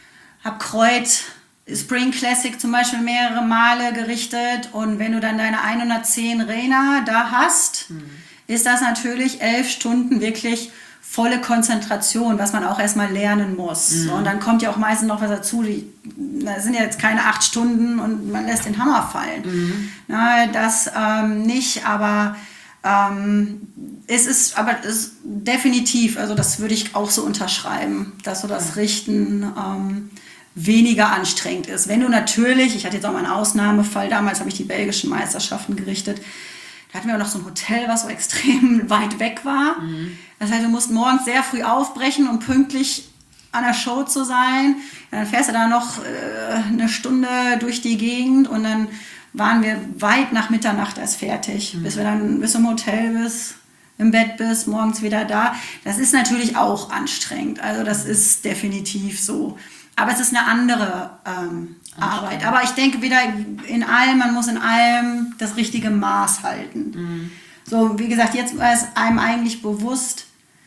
Hab Kreuz, Spring Classic zum Beispiel mehrere Male gerichtet und wenn du dann deine hundertzehn Rena da hast, mhm. ist das natürlich elf Stunden wirklich volle Konzentration, was man auch erstmal lernen muss. Mhm. So, und dann kommt ja auch meistens noch was dazu, die, das sind ja jetzt keine acht Stunden und man lässt den Hammer fallen. Mhm. Na, das ähm, nicht, aber ähm, es ist, aber es ist definitiv, also das würde ich auch so unterschreiben, dass so das Richten ähm, weniger anstrengend ist. Wenn du natürlich, ich hatte jetzt auch mal einen Ausnahmefall, damals habe ich die belgischen Meisterschaften gerichtet, da hatten wir auch noch so ein Hotel, was so extrem weit weg war. Mhm. Das heißt, wir mussten morgens sehr früh aufbrechen, um pünktlich an der Show zu sein. Ja, dann fährst du da noch äh, eine Stunde durch die Gegend und dann waren wir weit nach Mitternacht erst fertig, mhm. bis wir dann bis im Hotel bist, im Bett bist, morgens wieder da. Das ist natürlich auch anstrengend. Also das ist definitiv so. Aber es ist eine andere ähm, Arbeit. Aber ich denke wieder in allem, man muss in allem das richtige Maß halten. Mhm. So, wie gesagt, jetzt ist einem eigentlich bewusst,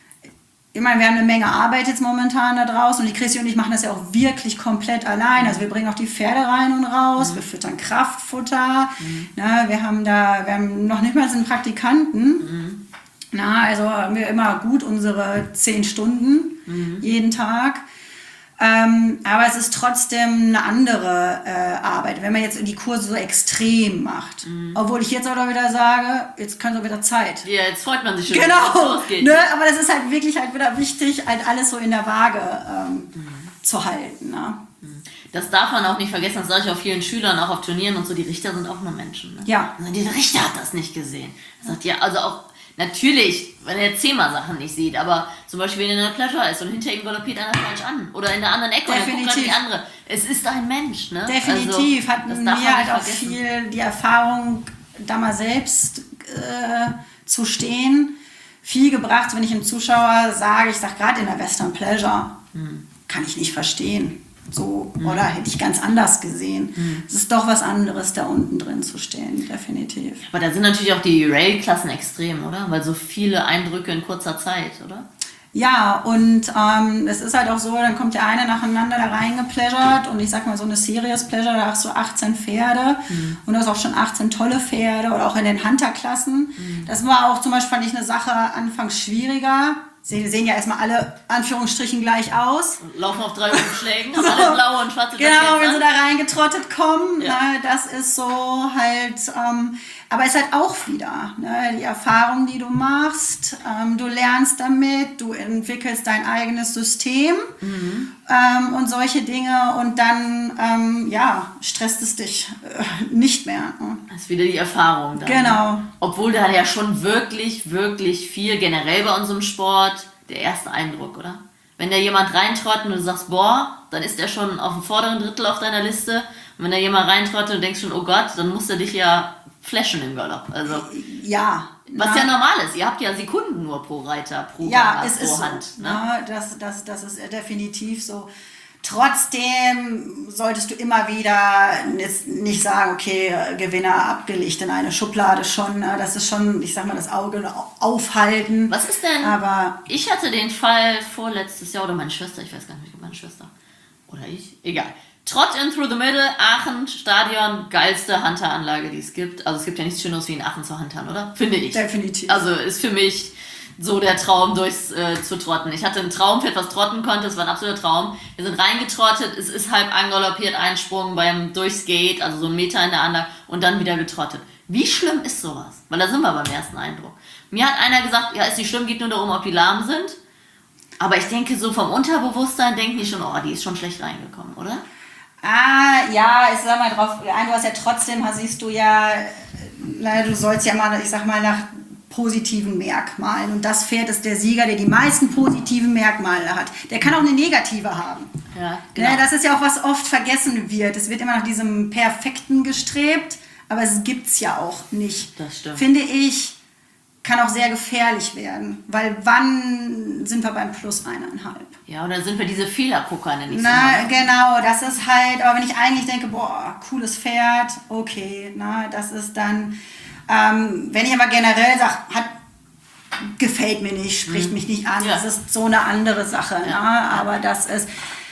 ich meine, wir haben eine Menge Arbeit jetzt momentan da draußen und die Christi und ich machen das ja auch wirklich komplett allein. Also wir bringen auch die Pferde rein und raus, mhm. wir füttern Kraftfutter, mhm. na, wir haben da, wir haben noch nicht mal so einen Praktikanten. Mhm. Na, also haben wir immer gut unsere zehn Stunden mhm. jeden Tag. Ähm, aber es ist trotzdem eine andere äh, Arbeit, wenn man jetzt die Kurse so extrem macht. Mhm. Obwohl ich jetzt auch wieder sage, jetzt kann doch wieder Zeit. Ja, jetzt freut man sich schon, genau, dass es losgeht. Ne? Aber das ist halt wirklich halt wieder wichtig, halt alles so in der Waage ähm, mhm. zu halten. Ne? Das darf man auch nicht vergessen, das sage ich auch vielen Schülern, auch auf Turnieren und so, die Richter sind auch nur Menschen. Ne? Ja. Also der Richter hat das nicht gesehen. Er sagt, ja, also auch natürlich, wenn er zehnmal Sachen nicht sieht, aber zum Beispiel, wenn er in einer Pleasure ist und hinter ihm galoppiert einer falsch an oder in der anderen Ecke Definitiv. und er guckt an die andere. Es ist ein Mensch, ne? Definitiv. Also, hatten wir halt auch vergessen. Viel die Erfahrung, da mal selbst äh, zu stehen, viel gebracht, wenn ich einem Zuschauer sage, ich sage gerade in der Western Pleasure, hm. kann ich nicht verstehen. So, mhm. oder hätte ich ganz anders gesehen. Mhm. Es ist doch was anderes, da unten drin zu stehen, definitiv. Aber da sind natürlich auch die Rail-Klassen extrem, oder? Weil so viele Eindrücke in kurzer Zeit, oder? Ja, und ähm, es ist halt auch so, dann kommt der eine nacheinander da reingepleasured und ich sag mal so eine Serious Pleasure, da hast du achtzehn Pferde mhm. und du hast auch schon achtzehn tolle Pferde oder auch in den Hunter-Klassen. Mhm. Das war auch zum Beispiel, fand ich eine Sache anfangs schwieriger. Sie sehen ja erstmal alle Anführungsstrichen gleich aus. Und laufen auf drei Umschlägen, haben alle blaue und schwarze Genau, Jackets, wenn sie da reingetrottet kommen, ja. ne, das ist so halt, ähm, aber es ist halt auch wieder, ne, die Erfahrung, die du machst, ähm, du lernst damit, du entwickelst dein eigenes System mhm. ähm, und solche Dinge und dann, ähm, ja, stresst es dich äh, nicht mehr. Ne? Das ist wieder die Erfahrung dann. Genau. Obwohl da ja schon wirklich, wirklich viel, generell bei unserem Sport, der erste Eindruck, oder? Wenn da jemand reintrottet und du sagst, boah, dann ist der schon auf dem vorderen Drittel auf deiner Liste. Und wenn da jemand reintrottet und denkst schon, oh Gott, dann musst du dich ja flashen im Galopp. Also, ja. Was na, ja normal ist. Ihr habt ja Sekunden nur pro Reiter, pro, ja, Galopp, es pro ist Hand. So, ne? Na, das, das, das ist definitiv so. Trotzdem solltest du immer wieder jetzt nicht sagen, okay, Gewinner abgelegt in eine Schublade schon. Das ist schon, ich sag mal, das Auge aufhalten. Was ist denn? Aber ich hatte den Fall vorletztes Jahr, oder meine Schwester, ich weiß gar nicht, ob meine Schwester oder ich, egal. Trot in through the middle, Aachen, Stadion, geilste Hunter-Anlage, die es gibt. Also es gibt ja nichts Schöneres wie in Aachen zu huntern, oder? Finde ich. Definitiv. Also ist für mich so der Traum, durchs äh, zu trotten. Ich hatte ein Traumpferd, was trotten konnte, es war ein absoluter Traum. Wir sind reingetrottet, es ist halb angaloppiert, Einsprung beim durchs Gate, also so ein Meter in der Anlage und dann wieder getrottet. Wie schlimm ist sowas? Weil da sind wir beim ersten Eindruck. Mir hat einer gesagt, ja, ist nicht schlimm, geht nur darum, ob die lahm sind. Aber ich denke, so vom Unterbewusstsein denken die schon, oh, die ist schon schlecht reingekommen, oder? Ah, ja, ich sag mal drauf, ein, du hast ja trotzdem, siehst du ja, du sollst ja mal, ich sag mal, nach positiven Merkmalen. Und das Pferd ist der Sieger, der die meisten positiven Merkmale hat. Der kann auch eine negative haben. Ja, genau. Ja, das ist ja auch, was oft vergessen wird. Es wird immer nach diesem Perfekten gestrebt, aber es gibt's ja auch nicht. Das stimmt. Finde ich, kann auch sehr gefährlich werden. Weil wann sind wir beim Plus eineinhalb? Ja, oder sind wir diese Fehlergucker, nenne ich es Na, immer. genau, das ist halt, aber wenn ich eigentlich denke, boah, cooles Pferd, okay, na, das ist dann, ähm, wenn ich aber generell sage, hat, gefällt mir nicht, spricht Mhm. mich nicht an, Ja. das ist so eine andere Sache, Ja. na, aber das ist,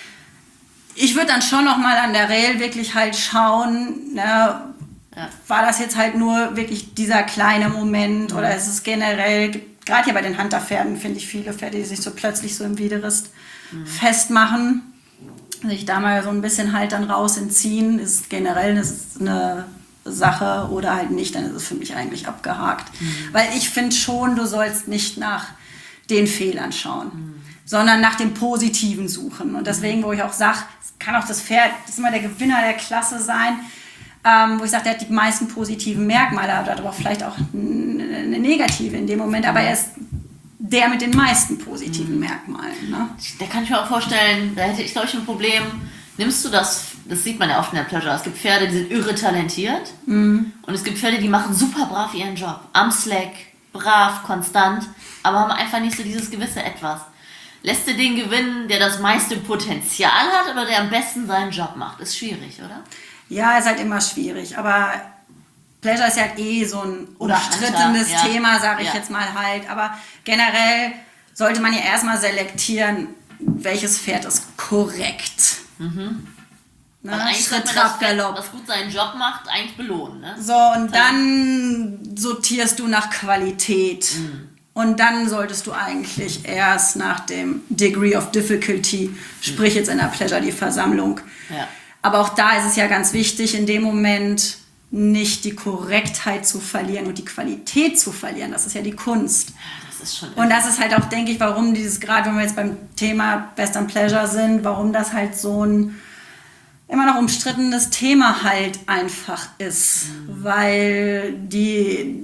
ich würde dann schon nochmal an der Rail wirklich halt schauen, ne, Ja. war das jetzt halt nur wirklich dieser kleine Moment, mhm. oder ist es generell, gerade hier bei den Hunter-Pferden finde ich viele Pferde, die sich so plötzlich so im Widerrist mhm. festmachen, sich da mal so ein bisschen halt dann raus entziehen, ist generell eine Sache oder halt nicht, dann ist es für mich eigentlich abgehakt. Mhm. Weil ich finde schon, du sollst nicht nach den Fehlern schauen, mhm. sondern nach dem Positiven suchen. Und deswegen, wo ich auch sage, es kann auch das Pferd, das ist immer der Gewinner der Klasse sein, Ähm, wo ich sage, der hat die meisten positiven Merkmale, hat aber vielleicht auch eine negative in dem Moment, aber er ist der mit den meisten positiven mhm. Merkmalen. Ne? Da kann ich mir auch vorstellen, da hätte ich, glaube ich, ein Problem. Nimmst du das, das sieht man ja oft in der Pleasure, es gibt Pferde, die sind irre talentiert mhm. und es gibt Pferde, die machen super brav ihren Job, am Slack, brav, konstant, aber haben einfach nicht so dieses gewisse Etwas. Lässt du den gewinnen, der das meiste Potenzial hat oder der am besten seinen Job macht? Ist schwierig, oder? Ja, ist halt immer schwierig, aber Pleasure ist ja halt eh so ein Oder umstrittenes Hunter, ja. Thema, sage ich Ja. jetzt mal halt, aber generell sollte man ja erstmal selektieren, welches Pferd ist korrekt. Mhm. Ne? Also eigentlich Schritt, sollte man das Trab, Pferd, Galopp. was gut seinen Job macht, eigentlich belohnen. Ne? So, und dann sortierst du nach Qualität. Mhm. Und dann solltest du eigentlich erst nach dem Degree of Difficulty, sprich jetzt in der Pleasure die Versammlung. Ja. Aber auch da ist es ja ganz wichtig, in dem Moment nicht die Korrektheit zu verlieren und die Qualität zu verlieren. Das ist ja die Kunst. Das ist schon Und das ist halt auch, denke ich, warum dieses, gerade wenn wir jetzt beim Thema Best and Pleasure sind, warum das halt so ein immer noch umstrittenes Thema halt einfach ist. Mhm. Weil die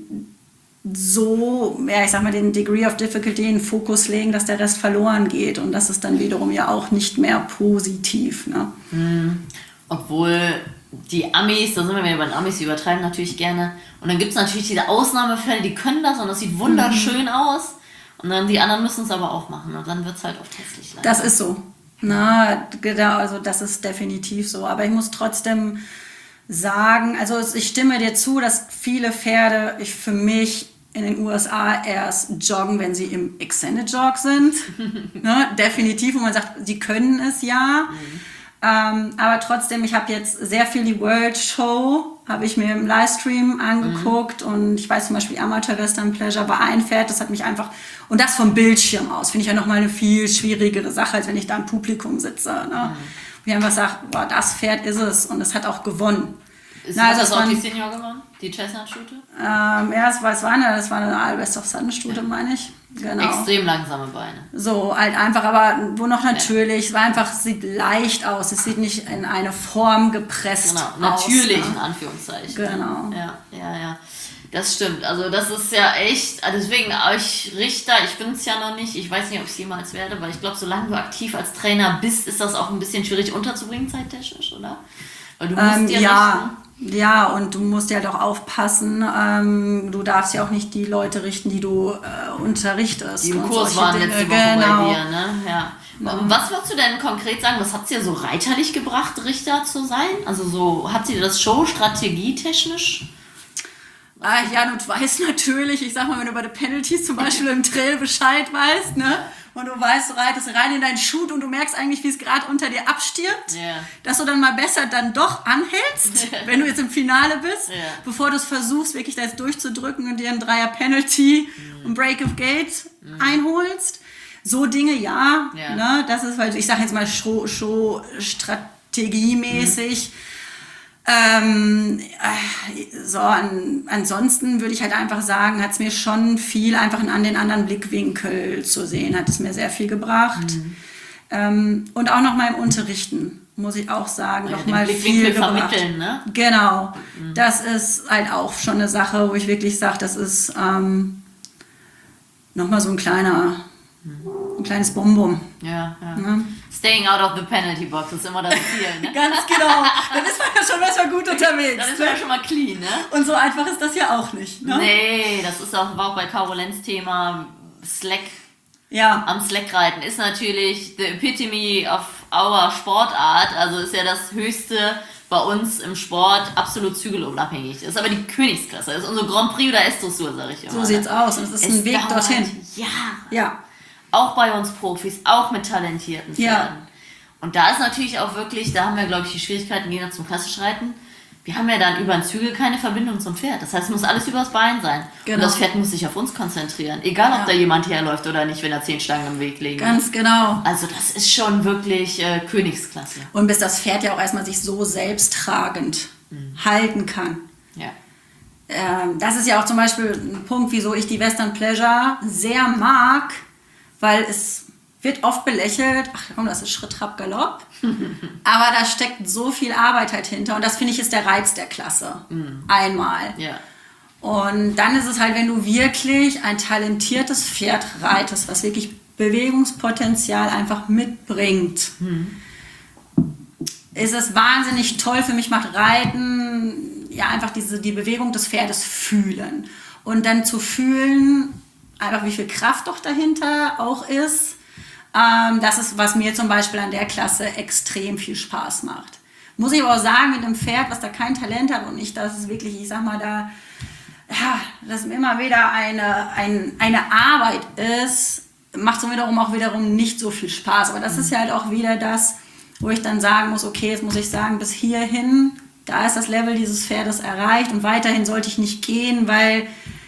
so, ja, ich sag mal, den Degree of Difficulty in den Fokus legen, dass der Rest verloren geht. Und das ist dann wiederum ja auch nicht mehr positiv. Ne? Mhm. Obwohl die Amis, da sind wir wieder bei den Amis, die übertreiben natürlich gerne. Und dann gibt es natürlich diese Ausnahmefälle, die können das und das sieht wunderschön mhm. aus. Und dann die anderen müssen es aber auch machen. Und dann wird es halt oft hässlich. Leider. Das ist so. Na, genau, also das ist definitiv so. Aber ich muss trotzdem sagen, also ich stimme dir zu, dass viele Pferde ich für mich in den U S A erst joggen, wenn sie im Extended Jog sind. Ne, definitiv, wo man sagt, sie können es ja. Mhm. Ähm, aber trotzdem, ich habe jetzt sehr viel die World Show, habe ich mir im Livestream angeguckt mhm. und ich weiß zum Beispiel Amateur Western Pleasure war ein Pferd, das hat mich einfach, und das vom Bildschirm aus, finde ich ja nochmal eine viel schwierigere Sache, als wenn ich da im Publikum sitze. Ne? Mhm. Und ich einfach sage, boah, das Pferd ist es und es hat auch gewonnen. Ist Na, das also auch man, die Senior gewonnen? Die Chestnut-Stute? Ähm, ja, es war, es war eine, das war eine Best of Sudden-Stute, ja. meine ich. Genau. Extrem langsame Beine. So, halt einfach, aber wo noch natürlich, ja. es war einfach, es sieht leicht aus, es sieht nicht in eine Form gepresst genau. aus. Natürlich, ne? in Anführungszeichen. Genau. Ja, ja, ja. Das stimmt. Also das ist ja echt, deswegen euch Richter, ich bin es ja noch nicht, ich weiß nicht, ob ich es jemals werde, weil ich glaube, solange du aktiv als Trainer bist, ist das auch ein bisschen schwierig unterzubringen, zeittechnisch, oder? Weil du musst ähm, ja, ja, ja, und du musst ja doch aufpassen, ähm, du darfst ja auch nicht die Leute richten, die du äh, unterrichtest. Die im und Kurs waren Dinge. letzte Woche genau. bei dir, ne? Ja. Ja. Was würdest du denn konkret sagen, was hat es dir so reiterlich gebracht, Richter zu sein? Also so, hat sie dir das Show strategietechnisch? Ah, ja, du weißt natürlich, ich sag mal, wenn du bei den Penalties zum Beispiel im Trail Bescheid weißt, ne? Und du weißt, du reitest rein in deinen Shoot und du merkst eigentlich, wie es gerade unter dir abstirbt, yeah. dass du dann mal besser dann doch anhältst, wenn du jetzt im Finale bist, yeah. bevor du es versuchst, wirklich da jetzt durchzudrücken und dir einen Dreier-Penalty mm. und Break of Gate mm. einholst. So Dinge, ja, yeah. ne? Das ist, weil ich sage jetzt mal Show, Show strategiemäßig. Mm. Ähm, äh, so, an, ansonsten würde ich halt einfach sagen, hat es mir schon viel einfach an den anderen Blickwinkel zu sehen, hat es mir sehr viel gebracht. Mhm. Ähm, und auch noch mal im Unterrichten, muss ich auch sagen, ja, noch mal viel gebracht. Vermitteln, ne? Genau, mhm. Das ist halt auch schon eine Sache, wo ich wirklich sage, das ist ähm, noch mal so ein kleiner, mhm. ein kleines Bonbon. Ja, ja. ja. Staying out of the penalty box ist immer das Ziel, ne? Ganz genau. Dann ist man ja schon besser gut unterwegs. Dann ist man ja schon mal clean, ne? Und so einfach ist das ja auch nicht, ne? Nee, das ist auch, war auch bei Caro Lenz Thema. Slack. Ja. Am Slack reiten ist natürlich the epitome of our Sportart. Also ist ja das höchste bei uns im Sport, absolut zügelunabhängig. Das ist aber die Königsklasse. Das ist unsere Grand Prix oder S-Dressur, sag ich immer. So sieht's aus. Und es ist es ein Weg dorthin. Ja. Ja. Auch bei uns Profis, auch mit talentierten Pferden. Ja. Und da ist natürlich auch wirklich, da haben wir, glaube ich, die Schwierigkeiten, gehen zum klassisch Reiten. Wir haben ja dann über den Zügel keine Verbindung zum Pferd. Das heißt, es muss alles übers Bein sein. Genau. Und das Pferd muss sich auf uns konzentrieren. Egal, ob ja. da jemand herläuft oder nicht, wenn da zehn Stangen im Weg liegen. Ganz genau. Also das ist schon wirklich äh, Königsklasse. Und bis das Pferd ja auch erstmal sich so selbsttragend mhm. halten kann. Ja. Ähm, das ist ja auch zum Beispiel ein Punkt, wieso ich die Western Pleasure sehr mag, weil es wird oft belächelt, ach komm, das ist Schritt, Trab, Galopp. Aber da steckt so viel Arbeit halt hinter. Und das finde ich ist der Reiz der Klasse. Mm. Einmal. Yeah. Und dann ist es halt, wenn du wirklich ein talentiertes Pferd reitest, was wirklich Bewegungspotenzial einfach mitbringt, mm. ist es wahnsinnig toll. Für mich macht Reiten ja einfach diese, die Bewegung des Pferdes fühlen. Und dann zu fühlen, einfach wie viel Kraft doch dahinter auch ist. Ähm, das ist, was mir zum Beispiel an der Klasse extrem viel Spaß macht. Muss ich aber auch sagen, mit einem Pferd, was da kein Talent hat und nicht, dass es wirklich, ich sag mal, da, ja, das immer wieder eine, ein, eine Arbeit ist, macht es wiederum auch wiederum nicht so viel Spaß. Aber das mhm. ist ja halt auch wieder das, wo ich dann sagen muss, okay, jetzt muss ich sagen, bis hierhin, da ist das Level dieses Pferdes erreicht und weiterhin sollte ich nicht gehen, weil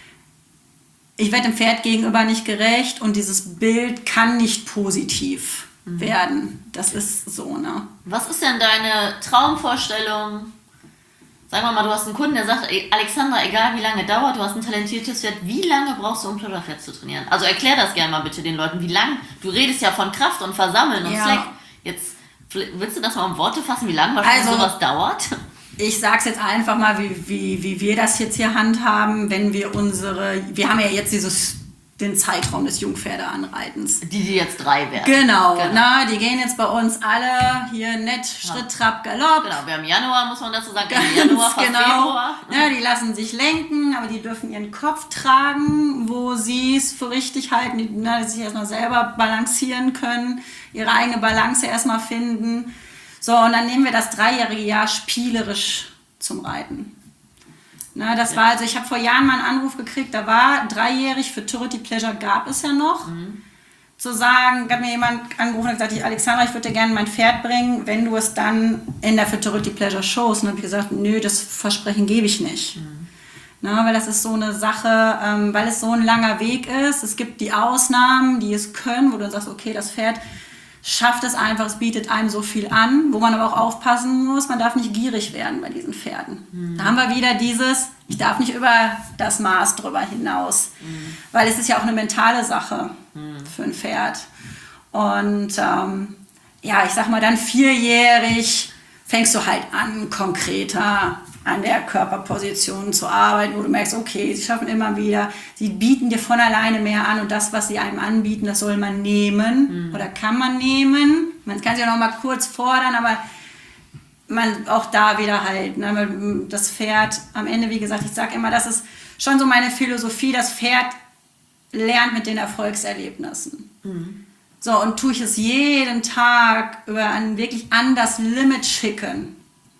ich werde dem Pferd gegenüber nicht gerecht und dieses Bild kann nicht positiv mhm. werden. Das ist so, ne? Was ist denn deine Traumvorstellung? Sagen wir mal, du hast einen Kunden, der sagt, Alexandra, egal wie lange dauert, du hast ein talentiertes Pferd, wie lange brauchst du, um Plodderpferd zu trainieren? Also erklär das gerne mal bitte den Leuten, wie lange, du redest ja von Kraft und Versammeln und ja. Slack. Jetzt willst du das mal in Worte fassen, wie lange wahrscheinlich also, sowas dauert? Ich sag's jetzt einfach mal, wie, wie, wie wir das jetzt hier handhaben, wenn wir unsere, wir haben ja jetzt dieses, den Zeitraum des Jungpferdeanreitens. Die, die jetzt drei werden. Genau, genau. Na, die gehen jetzt bei uns alle hier nett, Schritt, Trab, Galopp. Genau, wir haben Januar, muss man dazu sagen, im Januar, fast genau. Februar. Ja, die lassen sich lenken, aber die dürfen ihren Kopf tragen, wo sie es für richtig halten, die, na, die sich erstmal selber balancieren können, ihre eigene Balance erstmal finden. So, und dann nehmen wir das dreijährige Jahr spielerisch zum Reiten. Na, das ja. war also, ich habe vor Jahren mal einen Anruf gekriegt, da war dreijährig, für Futurity Pleasure gab es ja noch, mhm. zu sagen, hat mir jemand angerufen und gesagt, Alexandra, ich würde dir gerne mein Pferd bringen, wenn du es dann in der Futurity Pleasure showst. Und dann habe ich gesagt, nö, das Versprechen gebe ich nicht. Mhm. Na, weil das ist so eine Sache, ähm, weil es so ein langer Weg ist. Es gibt die Ausnahmen, die es können, wo du sagst, okay, das Pferd schafft es einfach, es bietet einem so viel an, wo man aber auch aufpassen muss, man darf nicht gierig werden bei diesen Pferden. Mhm. Da haben wir wieder dieses, ich darf nicht über das Maß drüber hinaus, mhm. weil es ist ja auch eine mentale Sache mhm. für ein Pferd. Und ähm, ja, ich sag mal, dann vierjährig fängst du halt an, konkreter an der Körperposition zu arbeiten, wo du merkst, okay, sie schaffen immer wieder, sie bieten dir von alleine mehr an und das, was sie einem anbieten, das soll man nehmen mhm. oder kann man nehmen. Man kann sich auch noch mal kurz fordern, aber man auch da wieder halt, ne, weil das Pferd am Ende, wie gesagt, ich sage immer, das ist schon so meine Philosophie, das Pferd lernt mit den Erfolgserlebnissen. Mhm. So, und tue ich es jeden Tag über ein wirklich an das Limit schicken,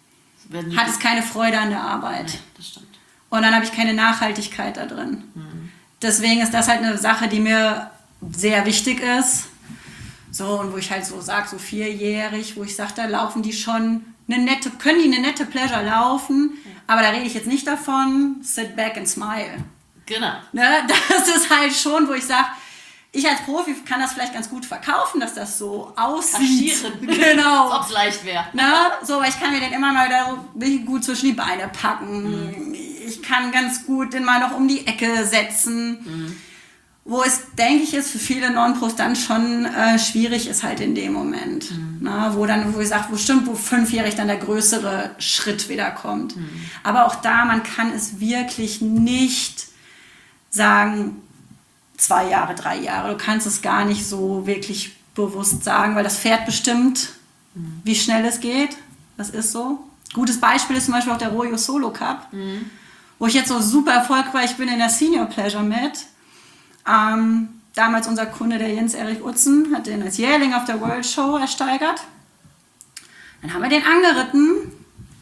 hat es keine Freude an der Arbeit. Nee, das stimmt. Und dann habe ich keine Nachhaltigkeit da drin. Mhm. Deswegen ist das halt eine Sache, die mir sehr wichtig ist. So, und wo ich halt so sage, so vierjährig, wo ich sage, da laufen die schon eine nette, können die eine nette Pleasure laufen, ja. aber da rede ich jetzt nicht davon, sit back and smile. Genau. Ne? Das ist halt schon, wo ich sage, ich als Profi kann das vielleicht ganz gut verkaufen, dass das so aussieht. Kaschieren. Genau. Als ob es leicht wäre. Na, so, aber ich kann mir den immer mal da so gut zwischen die Beine packen. Mhm. Ich kann ganz gut den mal noch um die Ecke setzen. Mhm. Wo es, denke ich, ist für viele Non-Pros dann schon äh, schwierig ist halt in dem Moment. Mhm. Na, wo dann, wo ich sage, wo stimmt, wo fünfjährig dann der größere Schritt wieder kommt. Mhm. Aber auch da, man kann es wirklich nicht sagen, zwei Jahre, drei Jahre. Du kannst es gar nicht so wirklich bewusst sagen, weil das Pferd bestimmt, mhm. wie schnell es geht. Das ist so. Gutes Beispiel ist zum Beispiel auch der Royo Solo Cup, mhm. wo ich jetzt so super erfolgreich bin in der Senior Pleasure mit. Ähm, damals unser Kunde, der Jens-Erik Utzen, hat den als Jährling auf der World Show ersteigert. Dann haben wir den angeritten.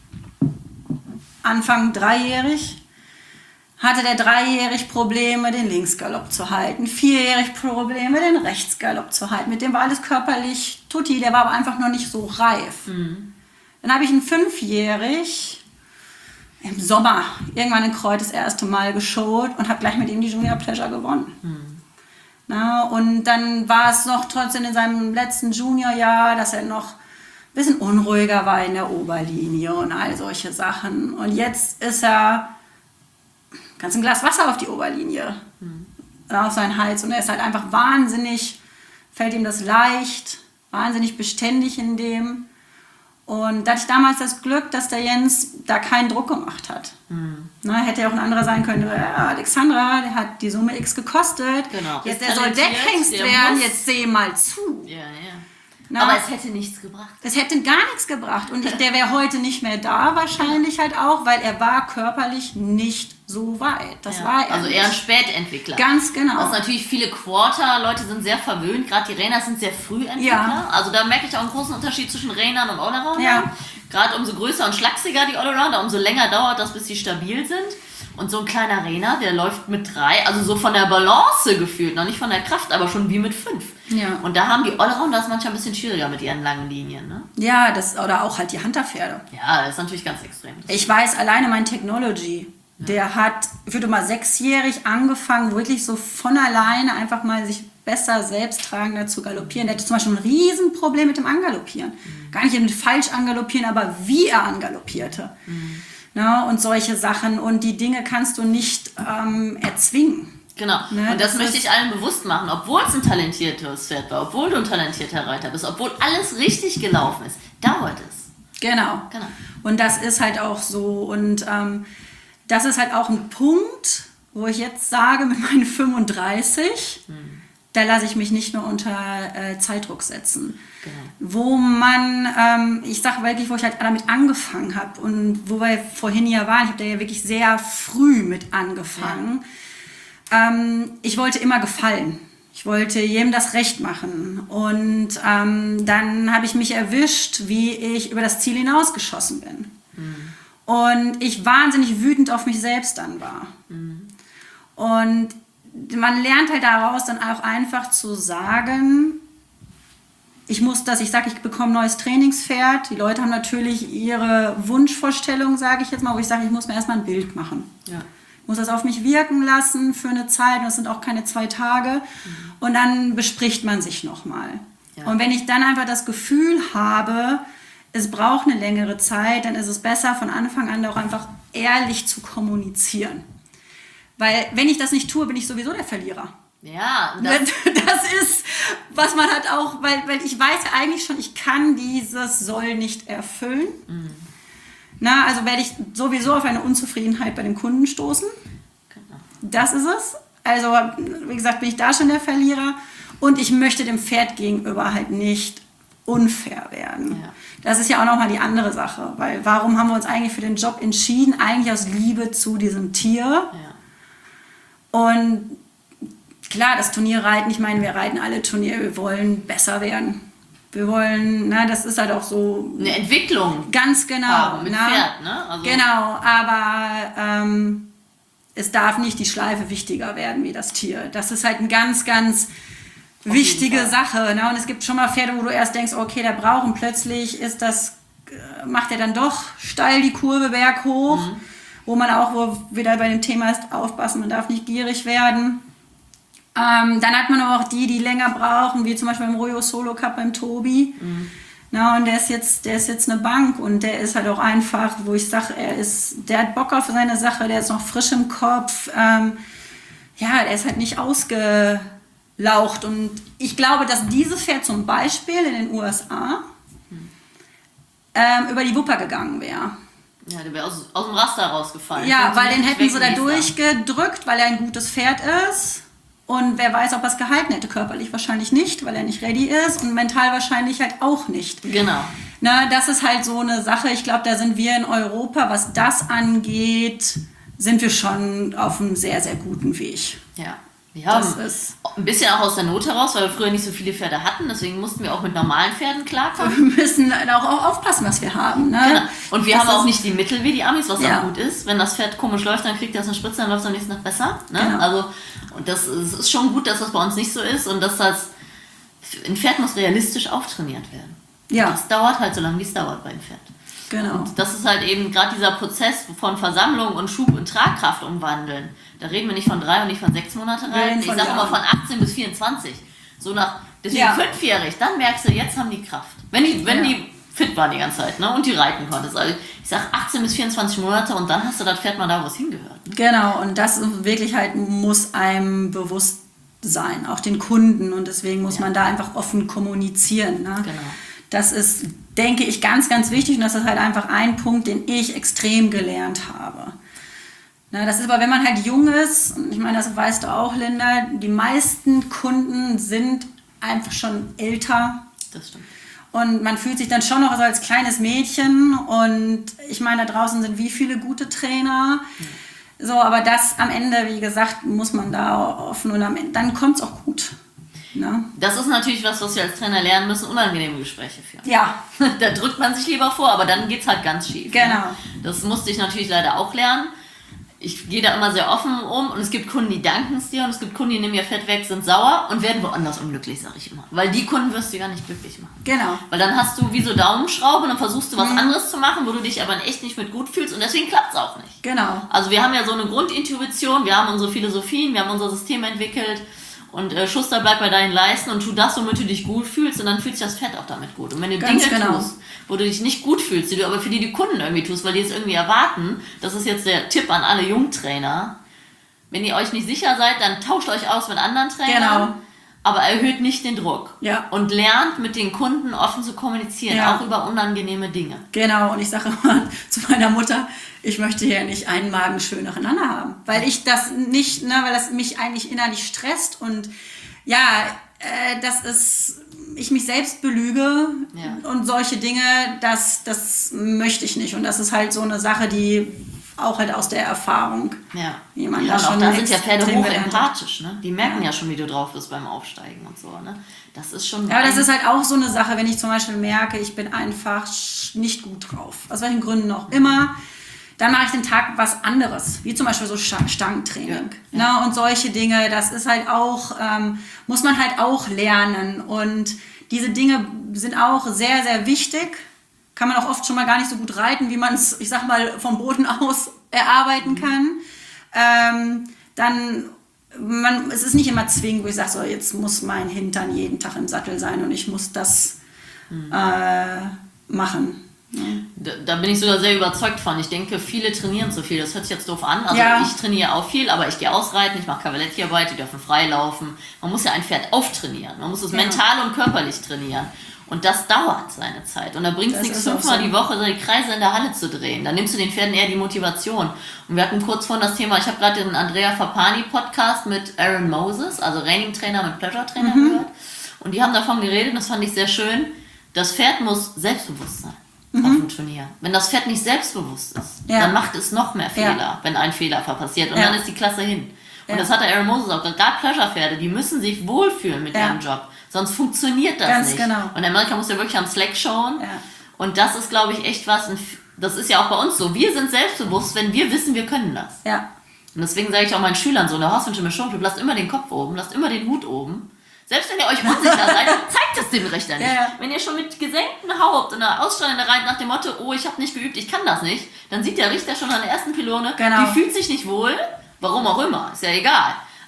Anfang dreijährig. Hatte der dreijährig Probleme, den Linksgalopp zu halten. Vierjährig Probleme, den Rechtsgalopp zu halten. Mit dem war alles körperlich tutti, der war aber einfach noch nicht so reif. Mhm. Dann habe ich ihn fünfjährig im Sommer irgendwann in Kreuth das erste Mal geschowt und habe gleich mit ihm die Junior Pleasure gewonnen. Mhm. Na, und dann war es noch trotzdem in seinem letzten Juniorjahr, dass er noch ein bisschen unruhiger war in der Oberlinie und all solche Sachen. Und jetzt ist er ganz ein Glas Wasser auf die Oberlinie, mhm. auf seinen Hals. Und er ist halt einfach wahnsinnig, fällt ihm das leicht, wahnsinnig beständig in dem. Und da hatte ich damals das Glück, dass der Jens da keinen Druck gemacht hat. Mhm. Na, hätte ja auch ein anderer sein können. Ja, Alexandra, der hat die Summe X gekostet. Genau. Jetzt der soll Deckhengst werden, muss. Jetzt seh mal zu. Ja, ja. Na, aber es hätte nichts gebracht. Es hätte gar nichts gebracht. Und ich, der wäre heute nicht mehr da wahrscheinlich halt auch, weil er war körperlich nicht so weit. Das ja. war er Also eher ein Spätentwickler. Ganz genau. Was natürlich viele Quarter-Leute sind sehr verwöhnt. Gerade die Rainer sind sehr Frühentwickler. Ja. Also da merke ich auch einen großen Unterschied zwischen Rainern und Allroundern. Ja. Gerade umso größer und schlachsiger die Allrounder, umso länger dauert das, bis sie stabil sind. Und so ein kleiner Rainer, der läuft mit drei, also so von der Balance gefühlt, noch nicht von der Kraft, aber schon wie mit fünf. Ja. Und da haben die Allrounders manchmal ein bisschen schwieriger mit ihren langen Linien. Ne? Ja, das, oder auch halt die Hunterpferde. Ja, das ist natürlich ganz extrem. Ich weiß, alleine mein Technology, ja. der hat, ich würde mal sechsjährig angefangen, wirklich so von alleine einfach mal sich besser selbsttragender zu galoppieren. Der hatte zum Beispiel ein Riesenproblem mit dem Angaloppieren. Mhm. Gar nicht mit falsch angaloppieren, aber wie er angaloppierte. Mhm. Ne, und solche Sachen. Und die Dinge kannst du nicht ähm, erzwingen. Genau. Ne, und das, das möchte ich allen bewusst machen. Obwohl es ein talentiertes Pferd war, obwohl du ein talentierter Reiter bist, obwohl alles richtig gelaufen ist, dauert es. Genau. genau. Und das ist halt auch so. Und ähm, das ist halt auch ein Punkt, wo ich jetzt sage, mit meinen fünfunddreißig, hm. da lasse ich mich nicht nur unter äh, Zeitdruck setzen. Genau. Wo man, ähm, ich sage wirklich, wo ich halt damit angefangen habe und wo wir vorhin ja waren, ich habe da ja wirklich sehr früh mit angefangen. Ja. Ähm, ich wollte immer gefallen. Ich wollte jedem das Recht machen. Und ähm, dann habe ich mich erwischt, wie ich über das Ziel hinausgeschossen bin. Mhm. Und ich wahnsinnig wütend auf mich selbst dann war. Mhm. Und man lernt halt daraus dann auch einfach zu sagen, ich muss das, ich sage, ich bekomme ein neues Trainingspferd. Die Leute haben natürlich ihre Wunschvorstellung, sage ich jetzt mal, wo ich sage, ich muss mir erstmal ein Bild machen. Ja. Ich muss das auf mich wirken lassen für eine Zeit, und das sind auch keine zwei Tage. Mhm. Und dann bespricht man sich nochmal. Ja. Und wenn ich dann einfach das Gefühl habe, es braucht eine längere Zeit, dann ist es besser, von Anfang an auch einfach ehrlich zu kommunizieren. Weil wenn ich das nicht tue, bin ich sowieso der Verlierer. Ja, das, das ist, was man hat auch, weil, weil ich weiß ja eigentlich schon, ich kann dieses Soll nicht erfüllen. Mhm. Na, also werde ich sowieso auf eine Unzufriedenheit bei dem Kunden stoßen. Genau. Das ist es. Also, wie gesagt, bin ich da schon der Verlierer. Und ich möchte dem Pferd gegenüber halt nicht unfair werden. Ja. Das ist ja auch nochmal die andere Sache. Weil warum haben wir uns eigentlich für den Job entschieden? Eigentlich aus Liebe zu diesem Tier. Ja. Und klar, das Turnierreiten, ich meine, wir reiten alle Turniere, wir wollen besser werden. Wir wollen, na, das ist halt auch so... Eine Entwicklung. Ganz genau. Haben mit na, Pferd, ne? Also genau, aber ähm, es darf nicht die Schleife wichtiger werden wie das Tier. Das ist halt eine ganz, ganz Auf wichtige Sache. Ne? Und es gibt schon mal Pferde, wo du erst denkst, okay, der braucht, und plötzlich ist das, macht er dann doch steil die Kurve berghoch. Mhm. Wo man auch wo wieder bei dem Thema ist, aufpassen, man darf nicht gierig werden. Ähm, dann hat man aber auch die, die länger brauchen, wie zum Beispiel im Royo Solo Cup beim Tobi. Mhm. Na, und der ist jetzt, der ist jetzt eine Bank und der ist halt auch einfach, wo ich sage, er ist, der hat Bock auf seine Sache, der ist noch frisch im Kopf. Ähm, ja, der ist halt nicht ausgelaucht. Und ich glaube, dass dieses Pferd zum Beispiel in den U S A mhm. ähm, über die Wupper gegangen wäre. Ja, der wäre aus, aus dem Raster rausgefallen. Ja, weil den hätten sie da durchgedrückt, weil er ein gutes Pferd ist. Und wer weiß, ob er es gehalten hätte. Körperlich wahrscheinlich nicht, weil er nicht ready ist. Und mental wahrscheinlich halt auch nicht. Genau. Na, das ist halt so eine Sache. Ich glaube, da sind wir in Europa, was das angeht, sind wir schon auf einem sehr, sehr guten Weg. Ja. Ja, das ist ein bisschen auch aus der Not heraus, weil wir früher nicht so viele Pferde hatten. Deswegen mussten wir auch mit normalen Pferden klarkommen. Wir müssen auch, auch aufpassen, was wir haben. Ne? Genau. Und wir das haben auch nicht die Mittel wie die Amis, was ja. auch gut ist. Wenn das Pferd komisch läuft, dann kriegt er eine Spritze, dann läuft es am nächsten Tag besser. Ne? Genau. Also, und das ist, ist schon gut, dass das bei uns nicht so ist. Und dass das, ein Pferd muss realistisch auftrainiert werden. Ja. Das dauert halt so lange, wie es dauert bei einem Pferd. Genau. Und das ist halt eben gerade dieser Prozess von Versammlung und Schub und Tragkraft umwandeln. Da reden wir nicht von drei und nicht von sechs Monate rein. Ich sage immer von achtzehn bis vierundzwanzig. So nach, deswegen ja. fünfjährig, dann merkst du, jetzt haben die Kraft. Wenn die, wenn ja. die fit waren die ganze Zeit, ne, und die reiten konntest. Also ich sage achtzehn bis vierundzwanzig Monate und dann hast du das Pferd mal da, wo es hingehört. Ne? Genau, und das wirklich halt muss einem bewusst sein, auch den Kunden. Und deswegen muss ja. man da einfach offen kommunizieren. Ne? Genau. Das ist, denke ich, ganz, ganz wichtig und das ist halt einfach ein Punkt, den ich extrem gelernt habe. Na, das ist aber, wenn man halt jung ist, und ich meine, das weißt du auch, Linda, die meisten Kunden sind einfach schon älter. Das stimmt. Und man fühlt sich dann schon noch so als kleines Mädchen und ich meine, da draußen sind wie viele gute Trainer. Ja. So, aber das am Ende, wie gesagt, muss man da offen und am Ende, dann kommt es auch gut. Ne? Das ist natürlich was, was wir als Trainer lernen müssen, unangenehme Gespräche führen. Ja. Da drückt man sich lieber vor, aber dann geht es halt ganz schief. Genau. Ne? Das musste ich natürlich leider auch lernen. Ich gehe da immer sehr offen um und es gibt Kunden, die danken es dir und es gibt Kunden, die nehmen ihr Fett weg, sind sauer und werden woanders unglücklich, sage ich immer. Weil die Kunden wirst du gar nicht glücklich machen. Genau. Weil dann hast du wie so Daumenschrauben und dann versuchst du was mhm. anderes zu machen, wo du dich aber echt nicht mit gut fühlst und deswegen klappt es auch nicht. Genau. Also wir haben ja so eine Grundintuition, wir haben unsere Philosophien, wir haben unser System entwickelt. Und äh, Schuster, bleib bei deinen Leisten und tu das, womit du dich gut fühlst und dann fühlt sich das Pferd auch damit gut. Und wenn du Ganz Dinge genau. tust, wo du dich nicht gut fühlst, die du aber für die die Kunden irgendwie tust, weil die es irgendwie erwarten, das ist jetzt der Tipp an alle Jungtrainer, wenn ihr euch nicht sicher seid, dann tauscht euch aus mit anderen Trainern, genau. aber erhöht nicht den Druck. Ja. Und lernt mit den Kunden offen zu kommunizieren, ja. auch über unangenehme Dinge. Genau, und ich sage immer zu meiner Mutter, ich möchte hier nicht einen Magen schön nacheinander haben, weil ich das nicht, ne, weil das mich eigentlich innerlich stresst und ja, äh, das ist, ich mich selbst belüge ja. und solche Dinge, das, das möchte ich nicht und das ist halt so eine Sache, die auch halt aus der Erfahrung. Ja, jemand ja da und auch da sind ja Pferde hoch empathisch, ne? Die merken ja. ja schon, wie du drauf bist beim Aufsteigen und so, ne? Das ist schon... Ja, das ist halt auch so eine Sache, wenn ich zum Beispiel merke, ich bin einfach nicht gut drauf, aus welchen Gründen auch immer, dann mache ich den Tag was anderes, wie zum Beispiel so Stangentraining ja, ja. Ne, und solche Dinge. Das ist halt auch, ähm, muss man halt auch lernen. Und diese Dinge sind auch sehr, sehr wichtig. Kann man auch oft schon mal gar nicht so gut reiten, wie man es, ich sag mal, vom Boden aus erarbeiten kann. Ähm, dann, man, es ist nicht immer zwingend, wo ich sage, so, jetzt muss mein Hintern jeden Tag im Sattel sein und ich muss das mhm. äh, machen. Ja. Da, da bin ich sogar sehr überzeugt von. Ich denke, viele trainieren zu viel. Das hört sich jetzt doof an. Also ja. ich trainiere auch viel, aber ich gehe ausreiten, ich mache Cavaletti-Arbeit, die dürfen frei laufen. Man muss ja ein Pferd auftrainieren. Man muss es ja. mental und körperlich trainieren. Und das dauert seine Zeit. Und da bringt es nichts, fünfmal so. die Woche so die Kreise in der Halle zu drehen. Da nimmst du den Pferden eher die Motivation. Und wir hatten kurz vorhin das Thema, ich habe gerade den Andrea Fapani-Podcast mit Aaron Moses, also Reining-Trainer mit Pleasure-Trainer mhm. gehört. Und die haben davon geredet, und das fand ich sehr schön, das Pferd muss selbstbewusst sein. Mhm. Auf dem Turnier. Wenn das Pferd nicht selbstbewusst ist, ja. dann macht es noch mehr Fehler, ja. wenn ein Fehler passiert. Und ja. dann ist die Klasse hin. Und ja. das hat der Aaron Moses auch gesagt. Gerade Pleasure-Pferde, die müssen sich wohlfühlen mit ja. ihrem Job. Sonst funktioniert das Ganz nicht. Genau. Und der Amerika muss ja wirklich am Slack schauen. Ja. Und das ist, glaube ich, echt was. Das ist ja auch bei uns so. Wir sind selbstbewusst, wenn wir wissen, wir können das. Ja. Und deswegen sage ich auch meinen Schülern so, in der Horse und Schon, lasst immer den Kopf oben, lasst immer den Hut oben. Selbst wenn ihr euch unsicher seid, zeigt es dem Richter nicht. Ja. Wenn ihr schon mit gesenktem Haupt und einer Ausstrahlung rein nach dem Motto, oh, ich habe nicht geübt, ich kann das nicht, dann sieht der Richter schon an der ersten Pylone, genau. die fühlt sich nicht wohl, warum auch immer, ist ja egal.